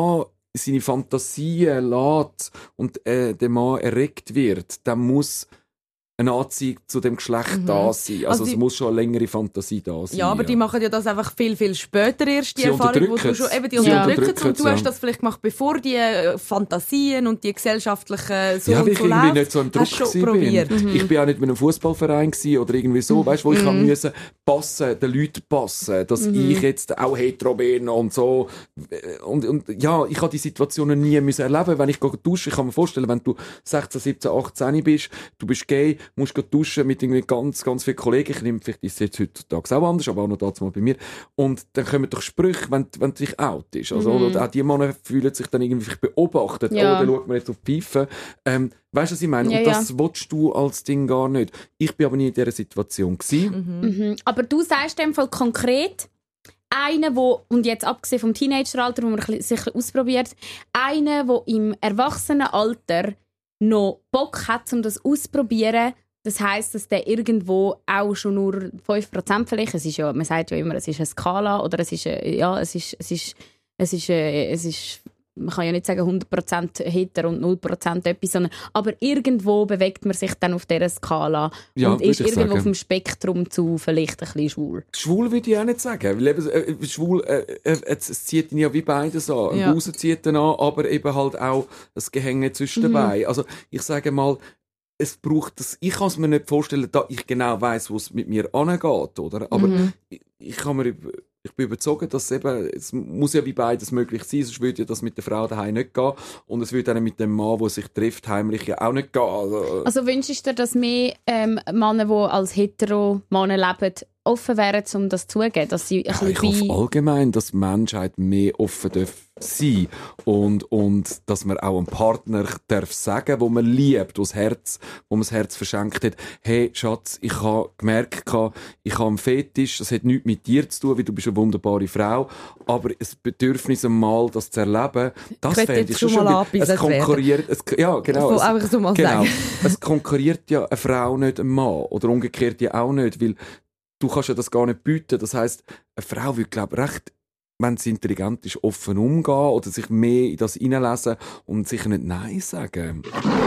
seine Fantasien lässt und äh, der Mann erregt wird, dann muss eine Anziehung zu dem Geschlecht mhm. da sein. Also, also es muss schon eine längere Fantasie da sein. Ja, aber ja. die machen ja das einfach viel, viel später erst, die sie Erfahrung, wo du schon eben die ja. unterdrücken und du ja. hast das vielleicht gemacht, bevor die Fantasien und die gesellschaftlichen so ja, und weil ich so irgendwie läuft, nicht so im Druck schon probiert. bin. Mhm. Ich bin auch nicht mit einem Fußballverein oder irgendwie so, mhm. weißt, wo ich mhm. müssen passen, den Leuten passen, dass mhm. ich jetzt auch hetero bin und so. Und, und ja, ich habe die Situationen nie müssen erleben, wenn ich gehe duschen. Ich kann mir vorstellen, wenn du sechzehn, siebzehn, achtzehn bist, du bist gay, musst gehen duschen mit irgendwie ganz, ganz vielen Kollegen. Ich nehme, vielleicht ist es jetzt heutzutage auch anders, aber auch noch dazu mal bei mir. Und dann kommen doch Sprüche, wenn, wenn du dich outest. Also, mhm. oder auch die Männer fühlen sich dann irgendwie beobachtet. Ja. Oh, dann schaut man jetzt auf die Pfeife. Ähm, weißt du, was ich meine? Ja, und das ja. willst du als Ding gar nicht. Ich bin aber nie in dieser Situation gewesen. Mhm. Mhm. Aber du sagst in dem Fall konkret, einer, wo, und jetzt abgesehen vom Teenageralter, wo man sich ausprobiert, einer, der im Erwachsenenalter noch Bock hat, um das auszuprobieren. Das heisst, dass der irgendwo auch schon nur fünf Prozent vielleicht, es ist ja, man sagt ja immer, es ist eine Skala, oder es ist, ja, es ist, es ist, es ist, es ist, man kann ja nicht sagen hundert Prozent Heter und null Prozent etwas, sondern, aber irgendwo bewegt man sich dann auf dieser Skala ja, und ist irgendwo sagen. auf dem Spektrum zu vielleicht ein bisschen schwul. Schwul würde ich auch nicht sagen, weil eben, äh, schwul, äh, äh, es zieht ihn ja wie beides an. Ja. Raus zieht ihn an, aber eben halt auch das Gehänge zwischen den mhm. Beinen. Also ich sage mal, es braucht das, ich kann es mir nicht vorstellen, dass ich genau weiss, wo es mit mir angeht, oder? Aber mhm. ich, ich kann mir, ich bin überzeugt, dass es eben, es muss ja wie beides möglich sein, sonst würde ja das mit der Frau daheim nicht gehen und es würde dann mit dem Mann, der sich trifft, heimlich ja auch nicht gehen. Also, also wünschst du dir, dass mehr ähm, Männer, die als Hetero-Männer leben, offen wären, um das zuzugeben? Dass sie ein ja, ich hoffe allgemein, dass die Menschheit mehr offen darf sein und, und dass man auch einem Partner darf sagen, wo man liebt, wo das Herz, wo man das Herz verschenkt hat, hey Schatz, ich habe gemerkt, ich habe einen Fetisch, das hat nichts mit dir zu tun, weil du bist eine wunderbare Frau, aber das Bedürfnis einmal, das zu erleben, das fände ich schon schon mal es konkurriert, es, ja genau, es, so mal genau es konkurriert ja eine Frau nicht einen Mann oder umgekehrt ja auch nicht, weil du kannst ja das gar nicht bieten, das heisst, eine Frau will glaube ich recht, wenn sie intelligent ist, offen umgehen oder sich mehr in das hineinlesen und sicher nicht Nein sagen.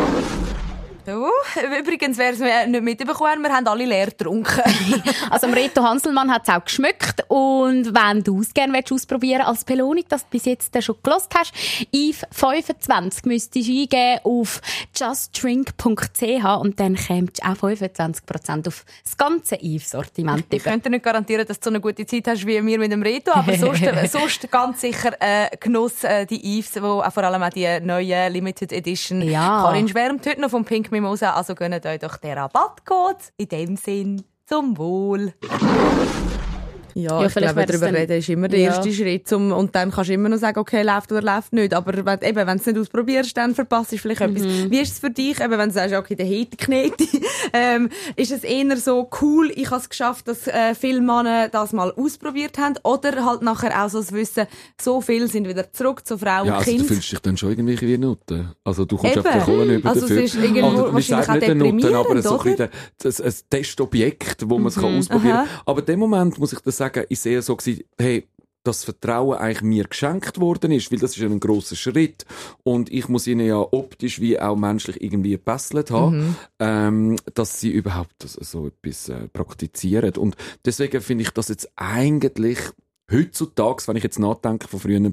Oh, übrigens, wer es nicht mitbekommen, wir haben alle leer getrunken. Also Reto Hanselmann hat es auch geschmeckt. Und wenn du es gerne ausprobieren willst, als Belohnung, dass du bis jetzt schon gehört hast, I V fünfundzwanzig müsstest du eingeben auf just drink punkt c h und dann kommst du auch fünfundzwanzig Prozent auf das ganze I V-Sortiment. Ich könnte nicht garantieren, dass du so eine gute Zeit hast wie wir mit dem Reto, aber sonst, sonst ganz sicher äh, Genuss äh, die I Vs, wo auch vor allem auch die neue Limited Edition. Ja. Karin schwärmt heute noch vom Pink Mimosa, also gönnt euch doch den Rabattcode. In dem Sinn, zum Wohl. Ja, ja, ich glaube, darüber reden ist immer der ja. erste Schritt. Um, und dann kannst du immer noch sagen, okay, läuft oder läuft nicht. Aber wenn, eben, wenn du es nicht ausprobierst, dann verpasst du vielleicht mhm. etwas. Wie ist es für dich, eben, wenn du sagst, okay, der Heterknete, ähm, ist es eher so cool, ich habe es geschafft, dass äh, viele Männer das mal ausprobiert haben? Oder halt nachher auch so das Wissen, so viele sind wieder zurück zu Frau und ja, also Kind? Du fühlst dich dann schon irgendwie wie Nutten. Also du kommst auf die Kohle über also dafür. Es ist irgendwo also, wahrscheinlich auch nicht Nutten, aber so ein, ein, ein Testobjekt, wo man es mhm. ausprobieren kann. Aber in dem Moment, muss ich das sagen, ist eher so, hey, das Vertrauen eigentlich mir geschenkt worden ist, weil das ist ein grosser Schritt und ich muss ihnen ja optisch wie auch menschlich irgendwie gebesselt haben, mhm. ähm, dass sie überhaupt so etwas äh, praktizieren. Und deswegen finde ich das jetzt eigentlich heutzutage, wenn ich jetzt nachdenke von früher,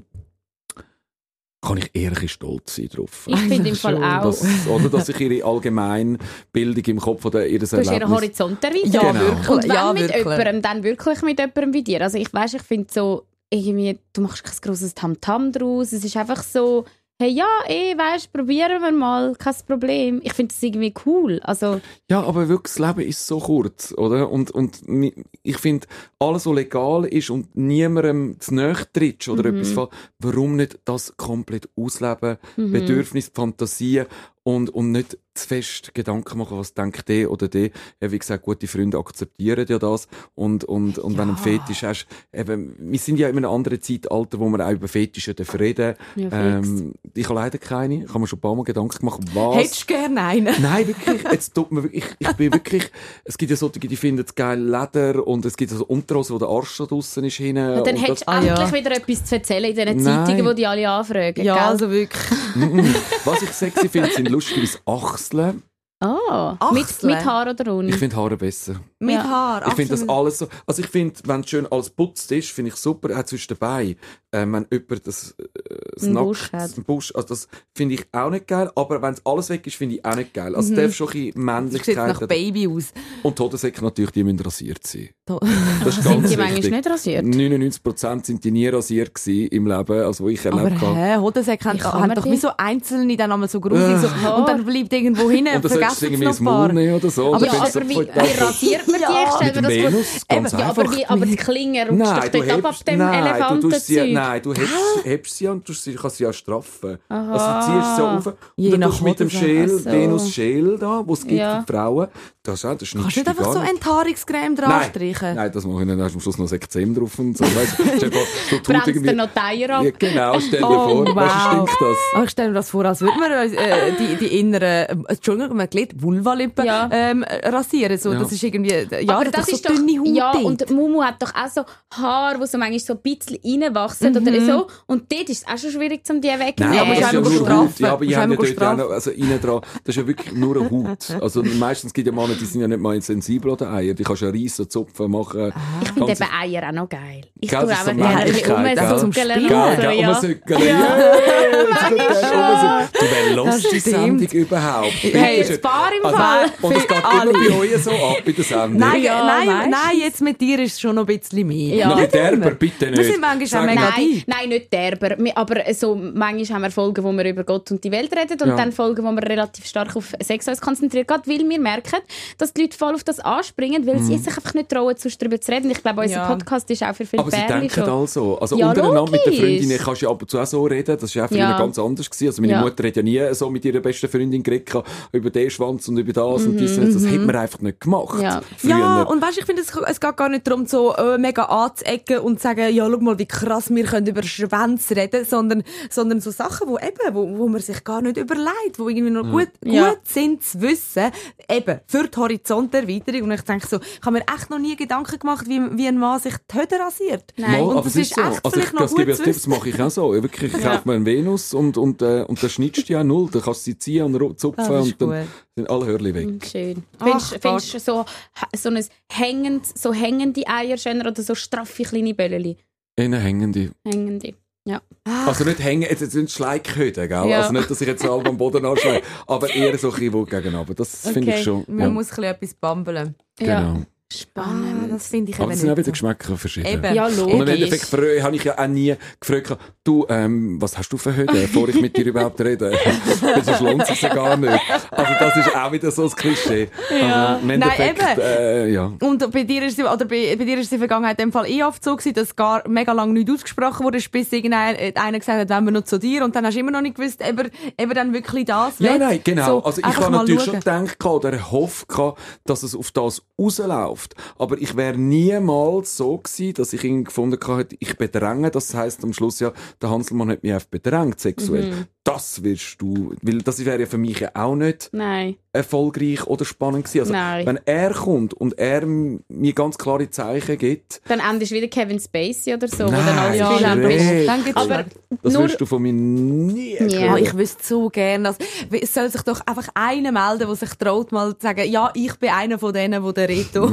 kann ich eher ein bisschen stolz sein drauf. Ich finde im Fall auch. Dass, oder, dass ich ihre Allgemeinbildung im Kopf oder ihres Erlebnis... Du hast ihren Horizont erweitert. Ja, genau. Wirklich. Und wenn ja, mit wirklich. jemandem, dann wirklich mit jemandem wie dir. Also ich weiss, ich finde so, irgendwie, du machst kein grosses Tamtam draus. Es ist einfach so, hey, ja, eh, weisst, probieren wir mal, kein Problem. Ich finde das irgendwie cool. Also, ja, aber wirklich, das Leben ist so kurz, oder? Und, und ich finde, alles, was legal ist und niemandem zu nahe trittst oder mhm. etwas, warum nicht das komplett ausleben, mhm. Bedürfnis, Fantasien und, und nicht zu fest Gedanken machen, was denkt der oder der. Ja, wie gesagt, gute Freunde akzeptieren ja das. Und, und, und ja. wenn du einen Fetisch hast, eben, wir sind ja in einem anderen Zeitalter, wo wir auch über Fetische reden. Ja, ähm, ich habe leider keine. Ich habe mir schon ein paar Mal Gedanken gemacht, was... Hättest du gerne einen? Nein, wirklich. Jetzt tut mir wirklich, ich, ich bin wirklich, es gibt ja solche, die finden es geil Leder und es gibt also Unterhosen, wo der Arsch schon draussen ist hinten. Ja, dann hättest du ah, endlich ja. wieder etwas zu erzählen in diesen Nein. Zeitungen, die die alle anfragen. Ja, gell? also wirklich. Was ich sexy finde, sind lustigerweise Achseln. Ah, mit, Achseln? mit Haar oder ohne? Ich finde Haare besser. Mit Ja. Haar. Ich finde das Achseln. alles so. Also ich finde, wenn es schön alles putzt ist, finde ich super, auch zwischen den Beinen. Ähm, wenn jemand das, äh, das Einen Nackt- Busch hat. einen Busch, also das finde ich auch nicht geil. Aber wenn es alles weg ist, finde ich auch nicht geil. Also Mhm. darf schon ein bisschen Das sieht Männlichkeit. nach Baby aus. Und die Hodensäcke natürlich, die müssen rasiert sein. Da- Das ist Sind ganz die manchmal wichtig. nicht rasiert? neunundneunzig Prozent sind die nie rasiert gewesen im Leben, also wo ich Aber erlebt habe. hä, Hodensäcke haben, Wie kann haben man doch die? wie so einzelne, dann einmal so grusig. So, Ja. und dann bleibt irgendwo hinten, Und dann solltest du vergessen irgendwie es ins noch ein Maul paar. nehmen oder so. Aber Dann Ja, findest du aber wie, sofort- wie rasiert man die? Ja. Ich stell Mit mir dem das vor. Venus, ganz Ja, aber, einfach. wie, aber die Klinge rutscht doch dort ab, ab dem nein, du tust sie, Elefantenzeug. nein, du hebst, hebst sie und tust sie, kannst sie ja straffen. Also du ziehst sie so auf und Je dann nach tust du mit dem Hodensäcke. Schäl, Ach so. Venus-Schäl da, wo es gibt Ja. für die Frauen, das, das schneidest Kannst du nicht du einfach gar so nicht. Enthaarungscreme dran Nein, streichen? nein, das mache ich nicht. Dann hast du am Schluss noch Sekzem drauf und so. Weißt du, stell dir vor, du tust Brennst irgendwie- dir noch die Eier ab? Ja, genau, stell dir Oh, vor, weißt du, wow. stinkt das. Aber ich stelle mir das vor, als würde man äh, die, die inneren, äh, Entschuldigung, man glied Vulvalippen Ja. ähm, rasieren. So, Ja. Das ist irgendwie, ja, aber das, das ist ist so doch, dünne Haut ja, dort. und Mumu hat doch auch so Haare, die so manchmal so ein bisschen reinwachsen Mhm. oder so. Und dort ist es auch schon schwierig, um die wegzunehmen. Nein, aber musst das ist ja einmal nur straffen. Haut. Ja, aber Musst ich habe ja einmal dort auch straffen. noch, also innen dran, das ist ja wirklich nur eine Haut. Also meistens gibt es ja Männer, die sind ja nicht mal sensibel an den Eiern. Die kannst du ja reissen, zupfen, machen. Ich finde Ganz- eben Eier auch noch geil. Ich Gell, tue das ist einfach so die Eier Männlichkeit, gell? rumsückeln Zum und Geil, so, gell, ja. rumsückeln. Ja, ja. Du, wer hörst die stimmt. Sendung überhaupt? Hey, Bitte das Paar im Also, Fall. und es geht immer bei euch so ab in der Sendung. Nein, Ja, nein, weisst. nein, jetzt mit dir ist es schon noch ein bisschen mehr. Ja. Nein, Nicht derber, immer. bitte nicht. Wir sind manchmal Sag auch mega Nein, deep. nein, nicht derber. Wir- Aber so, manchmal haben wir Folgen, wo wir über Gott und die Welt reden und Ja. dann Folgen, wo wir relativ stark auf Sex uns konzentrieren. Gerade weil wir merken, dass die Leute voll auf das anspringen, weil sie sich einfach nicht trauen, sonst darüber zu reden. Ich glaube, unser Ja. Podcast ist auch für viele Aber sie Pärchen denken schon. also. Also Ja, untereinander mit den logisch. Freundinnen kannst du ja ab und zu auch so reden. Das war auch für Ja. ihn ganz anders gewesen. Also meine Ja. Mutter hat ja nie so mit ihrer besten Freundin geredet über den Schwanz und über das und dies und das. Das hätte man einfach nicht gemacht. Ja. Früher. Ja, und weißt, ich finde, es, es geht gar nicht darum, so äh, mega anzuecken und zu sagen, ja, schau mal, wie krass wir können über Schwänze reden, sondern, sondern so Sachen, wo eben, wo, wo man sich gar nicht überlegt, wo irgendwie noch gut, Ja. gut sind zu wissen, eben, für die Horizonterweiterung. Und ich denke so, ich habe mir echt noch nie Gedanken gemacht, wie, wie ein Mann sich die Höde rasiert. Nein. Mal, Und aber das es ist ist so. echt Also ich, vielleicht noch das gebe gut ich zu als Tipp, das mache ich auch so. Ich wirklich, ich Ja. kaufe mir einen Venus und, und, äh, und dann schneidest du ja null. Dann kannst du sie ziehen und ru- zupfen Ah, das ist und dann gut. sind alle Hörli weg. Schön. Ach, Findest Gott. findest du so, so, ein hängend, so hängende Eier schöner oder so straffe kleine Böllchen? Innen hängen die. Hängende. Ja. Also nicht hängen, jetzt jetzt sind Schleikhöden, gell? Ja. Also nicht, dass ich jetzt alle am Boden anschlage, aber eher so ein bisschen wo gegenüber. Das finde ich Okay. schon. Man Ja, muss ein bisschen etwas bambeln. genau. Ja. Ah, Spannend. das finde ich Aber eben das sind auch nicht wieder so. Geschmäcker verschieden. Eben. Ja, Und im logisch. Endeffekt früher habe ich ja auch nie gefragt, du, ähm, was hast du für Hüte, bevor ich mit dir überhaupt rede? Sonst lohnt es sich ja gar nicht. Also das ist auch wieder so ein Klischee. Ja. Also, im Nein, Endeffekt, eben. äh, ja. Und bei dir ist es, oder bei, bei dir ist es in der Vergangenheit in dem Fall eh oft so gewesen, dass gar mega lange nicht ausgesprochen wurde, bis irgendeiner einer gesagt hat, wenn wir noch zu dir, und dann hast du immer noch nicht gewusst, ob er, ob er dann wirklich das Ja, will. nein, genau. So, also ich einfach habe mal natürlich schauen. schon gedacht oder erhofft, dass es auf das rausläuft. Aber ich wäre niemals so gewesen, dass ich ihn gefunden hätte, ich bedränge. Das heisst am Schluss ja, der Hanselmann hat mich einfach bedrängt sexuell. Mhm. Das wirst du, weil das wäre ja für mich ja auch nicht Nein. erfolgreich oder spannend gewesen. Also, Nein. wenn er kommt und er m- mir ganz klare Zeichen gibt, Dann endest du wieder Kevin Spacey oder so, wo Nein, dann alles ja, Gefühl haben, schräg. bist. Dann gibt's Aber das nur, wirst du von mir nie Ja. hören. Ah, ich wüsste so gerne, dass, es soll sich doch einfach einer melden, der sich traut, mal zu sagen, ja, ich bin einer von denen, wo der Reto,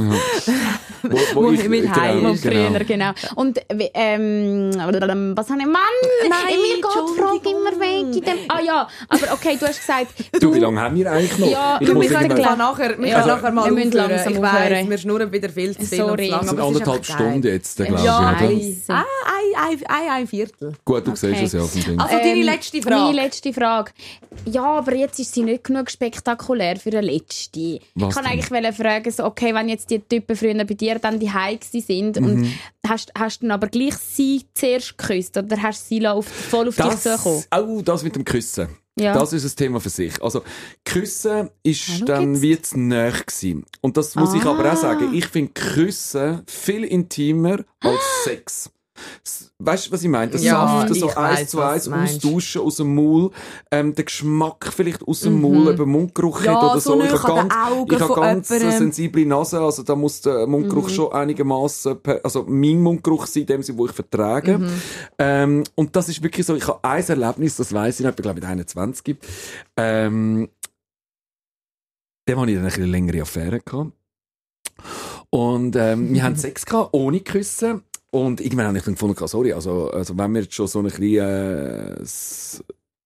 wo, wo ich mit heim- Von Genau, früher, genau. Und wie- ähm, was habe ich? Mann! Nein, mir geht die Frage Entschuldigung. immer weg. In dem, ah ja, aber okay, du hast gesagt, Du, wie lange haben wir eigentlich noch? Ja, ich wir muss müssen irgendwann- gleich- wir nachher, wir Ja, können nachher mal wir müssen aufhören. langsam Ich weiss, aufhören. wir schnurren wieder viel zu viel Sorry. und zu lang, Das sind aber es ist anderthalb einfach geil. Stunden jetzt, glaube ich. Ja, oder? Scheiße. Ah, ein, ein, ein, ein Viertel. Gut, du Okay. siehst es ja auf dem Ding. Also deine letzte Frage. Meine letzte Frage. Ja, aber jetzt ist sie nicht genug spektakulär für eine letzte. Was ich kann denn? eigentlich wollen fragen, so, okay, wenn jetzt die Typen früher bei dir dann die Hause sind Mhm. und hast, hast du dann aber gleich sie zuerst geküsst oder hast du sie auf, voll auf dich Das, zugekommen? oh, das mit dem Küssen. Ja. Das ist ein Thema für sich. Also, Küssen ist Hallo, dann gibt's? wie zu nahe gewesen. Und das muss ich aber auch sagen. Ich finde Küssen viel intimer als Sex. S- Weißt du, was ich meine? Das Ja, sanfte, so ich eins weiss, zu was eins du meinst. austauschen aus dem Maul, ähm, der Geschmack vielleicht aus dem Maul, eben Mundgeruch Ja, hat oder so so. Ich nahe habe an den ganz, Augen ich habe von ganz eine jemandem. sensible Nase, also da muss der Mundgeruch schon einigermaßen, per- also mein Mundgeruch sein, dem sie, wo ich vertrage. Ähm, und das ist wirklich so, ich habe ein Erlebnis, das weiss ich nicht, ich glaube mit einundzwanzig, ähm, dem hatte ich dann eine bisschen längere Affäre gehabt. Und ähm, wir haben Sex gehabt, ohne Küssen. Und irgendwann habe ich dann gefunden, sorry, also, also wenn wir jetzt schon so eine kleine äh, S-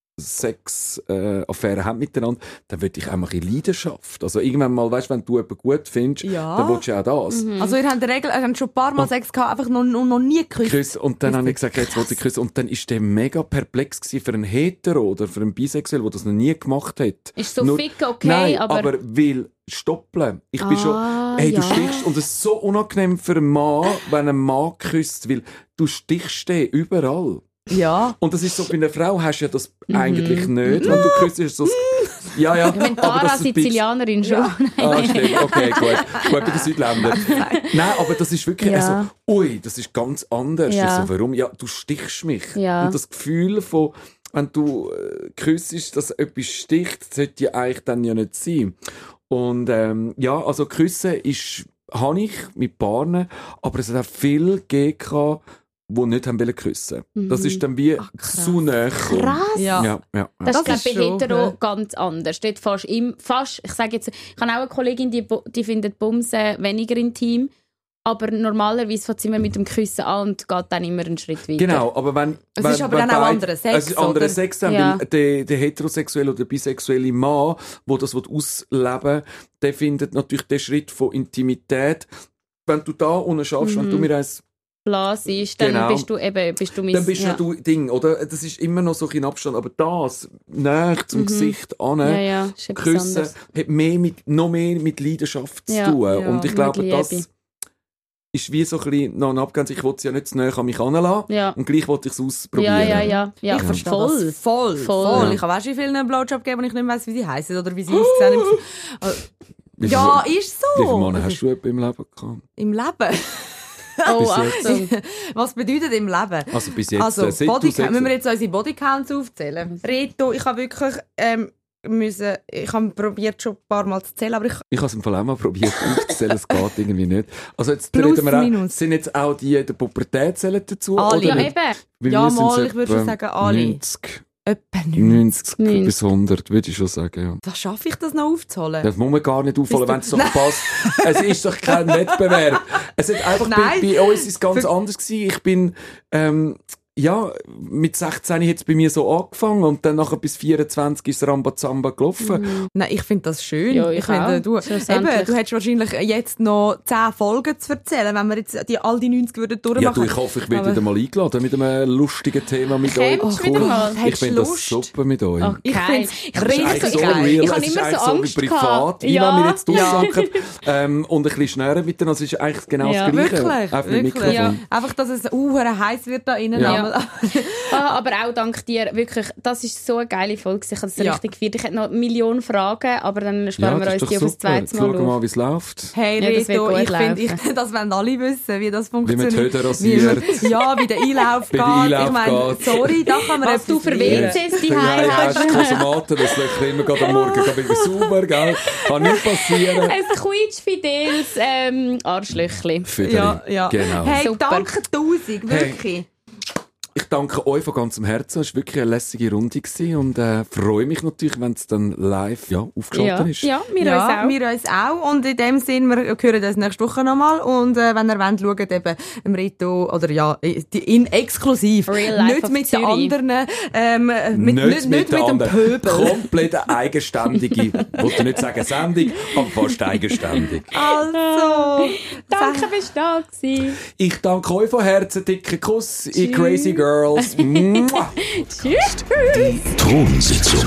Sex-Affäre äh, haben miteinander, dann will ich auch mal ein bisschen Leidenschaft. Also irgendwann mal, weißt du, wenn du jemanden gut findest, Ja. dann willst du auch das. Also ihr habt in der Regel ihr habt schon ein paar Mal Sex gehabt, einfach noch, noch, noch nie geküsst. Küssen. Und dann habe ich gesagt, jetzt wollte ich küssen. Und dann ist der mega perplex gewesen für einen Hetero oder für einen Bisexuell, der das noch nie gemacht hat. Ist so Nur- ficken okay, Nein, aber... aber will stoppeln. Ich bin Ah, schon, hey, du ja. stichst, und es ist so unangenehm für einen Mann, wenn ein Mann küsst, weil du stichst den überall. Ja. Und das ist so, bei einer Frau hast du ja das eigentlich nicht, wenn du küsst, ist so, ja, ja, Wenn aber Tara das ist ein bisschen- Sizilianerin schon. Ah, stimmt, okay, gut. Gut, bei den Südländern. Nein, aber das ist wirklich, Ja. also, ui, das ist ganz anders. Ja. Ich so, warum? Ja, du stichst mich. Ja. Und das Gefühl von, wenn du äh, küssest, dass etwas sticht, das sollte ja eigentlich dann ja nicht sein. Und ähm, ja, also Küssen ist, habe ich mit Paaren, aber es hat auch viel gegeben, die nicht haben wollen küssen. Das ist dann wie zu nahe gekommen. Krass. Ja. Ja, ja, ja. Das, Das ist, glaube ist ich, bei schon, Hetero ja. ganz anders. Dort fast, im, fast, ich sage jetzt, ich habe auch eine Kollegin, die, bu- die findet Bumsen weniger intim, aber normalerweise fängt sie immer mit dem Küssen an und geht dann immer einen Schritt weiter. Genau, aber wenn... Es wenn, ist aber wenn dann auch beid- anderer Sex, Es ist anderer oder? Sex, dann, Ja. weil der, der heterosexuelle oder bisexuelle Mann, der das ausleben will, der findet natürlich den Schritt von Intimität. Wenn du da unten schaffst, wenn du mir eins... Blas ist, dann Genau. bist du eben bist du mis- Dann bist ja. du Ding, oder? Das ist immer noch so ein Abstand. Aber das, näher zum Gesicht an, Ja, ja, ist etwas küssen, anderes. hat mehr mit, noch mehr mit Leidenschaft zu Ja, tun. ja, Und ich mit glaube, das Liebe. ist wie so ein bisschen noch ein Abgrenzung. Ich will es ja nicht zu näher an mich heranlassen. Ja. Und gleich wollte ich es ausprobieren. Ja, ja, ja. ja Ich verstehe voll. das voll. Voll. voll. Ja. Ich habe auch schon vielen einen Blowjob gegeben und ich nicht weiss, wie sie heißen oder wie sie aussehen. Wie Ja, viele- ist Wie viele so. Männer hast du etwa im Leben gehabt? Im Leben. Oh, Bis Achtung. Was bedeutet im Leben? Also bis jetzt, Also, äh, seit du Bodycount, Sex- müssen wir jetzt unsere Bodycounts aufzählen? Reto, ich habe wirklich ähm, müssen, ich habe probiert schon ein paar Mal zu zählen, aber ich Ich habe es im Fall auch mal probiert aufzuzählen, es geht irgendwie nicht. Also jetzt Plus, reden wir auch, minus. sind jetzt auch die in der Pubertät zählen dazu? Alle. Oder Ja, nicht? eben. Weil Ja, wir sind mal, so ich würde schon etwa sagen, alle. neunzig, etwa nicht. neunzig neunzig. bis hundert, würde ich schon sagen, ja. Was schaffe ich das noch aufzuholen? Das muss man gar nicht aufholen, wenn Bist es du- doch passt. Es ist doch kein Wettbewerb. Es hat einfach bei, Nein. bei uns ist es ganz Für- anders gewesen. Ich bin, ähm, ja, mit sechzehn hat es bei mir so angefangen und dann nachher bis vierundzwanzig ist Rambazamba gelaufen. Nein, ich finde das schön. Ja, ich finde, auch. du, Schlussendlich. eben, du hättest wahrscheinlich jetzt noch zehn Folgen zu erzählen, wenn wir jetzt die, all die neunzig würden Ja, durchmachen. du, ich hoffe, ich werde Aber- wieder mal eingeladen mit einem lustigen Thema mit euch. Kommst du Oh, wieder cool. mal? Ich Hättest finde das Lust? super mit euch. Okay. Ich finde es Ich Es ist richtig eigentlich so geil. real, Ich es habe ist immer eigentlich so so wie Angst privat, gehabt. wie Ja. wenn wir jetzt Ja. aussacken ähm, und ein bisschen schneller miteinander. Es ist eigentlich genau Ja. das Gleiche. Wirklich, Einfach mit wirklich. Mikrofon. Ja. Einfach, dass es uh, heiß wird da innen. Ja. Aber- Ah, aber auch dank dir, wirklich, das ist so eine geile Folge. Ich habe es Ja. richtig gefeiert. Ich hätte noch eine Million Fragen, aber dann sparen wir das uns ist die doch auf das super. zweite Jetzt schauen Mal wir mal, auf. wie es läuft. Hey Ja, das wird Reto, gut ich finde, ich, laufen. das wollen alle wissen, wie das Wie man funktioniert. die Höhe rasiert. Wie man- Ja, wie der Einlauf Wie geht. der Einlauf ich meine, geht. sorry, da kann man Was du etwas für lernen. W Cs die Ja, ja, hast. hast Kosmomaten, das löchert immer gerade am Morgen. Geht wieder sauber, gell? Kann nicht passieren. Ein quietschfideles ähm, Arschlöchli. Füdeli. Ja, ja. Genau. Hey, Super. danke tausend, wirklich. Ich danke euch von ganzem Herzen. Es war wirklich eine lässige Runde gewesen und äh, freue mich natürlich, wenn es dann live ja, aufgeschaltet Ja. ist. ja, wir ja, uns auch. wir uns auch. Und in dem Sinn, wir hören uns nächste Woche nochmal. Und äh, wenn ihr wollt, schaut eben im Reto, oder ja, die- in exklusiv. Real Life nicht of mit den Zürich. anderen, ähm, mit, nicht, nicht mit, den dem anderen. Pöbel. Komplett eine eigenständige, ich wollte nicht sagen Sendung, aber fast eigenständig. Also, Danke, bist du da gewesen. Ich danke euch von Herzen, dicken Kuss, ihr Crazy Girls. Mua. Tschüss. Thronsitzung.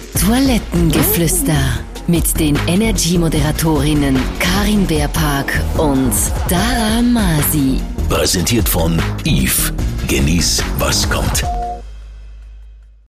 Toilettengeflüster mit den Energy-Moderatorinnen Karin Beerpark und Dara Masi. Präsentiert von Eve. Genieß, was kommt.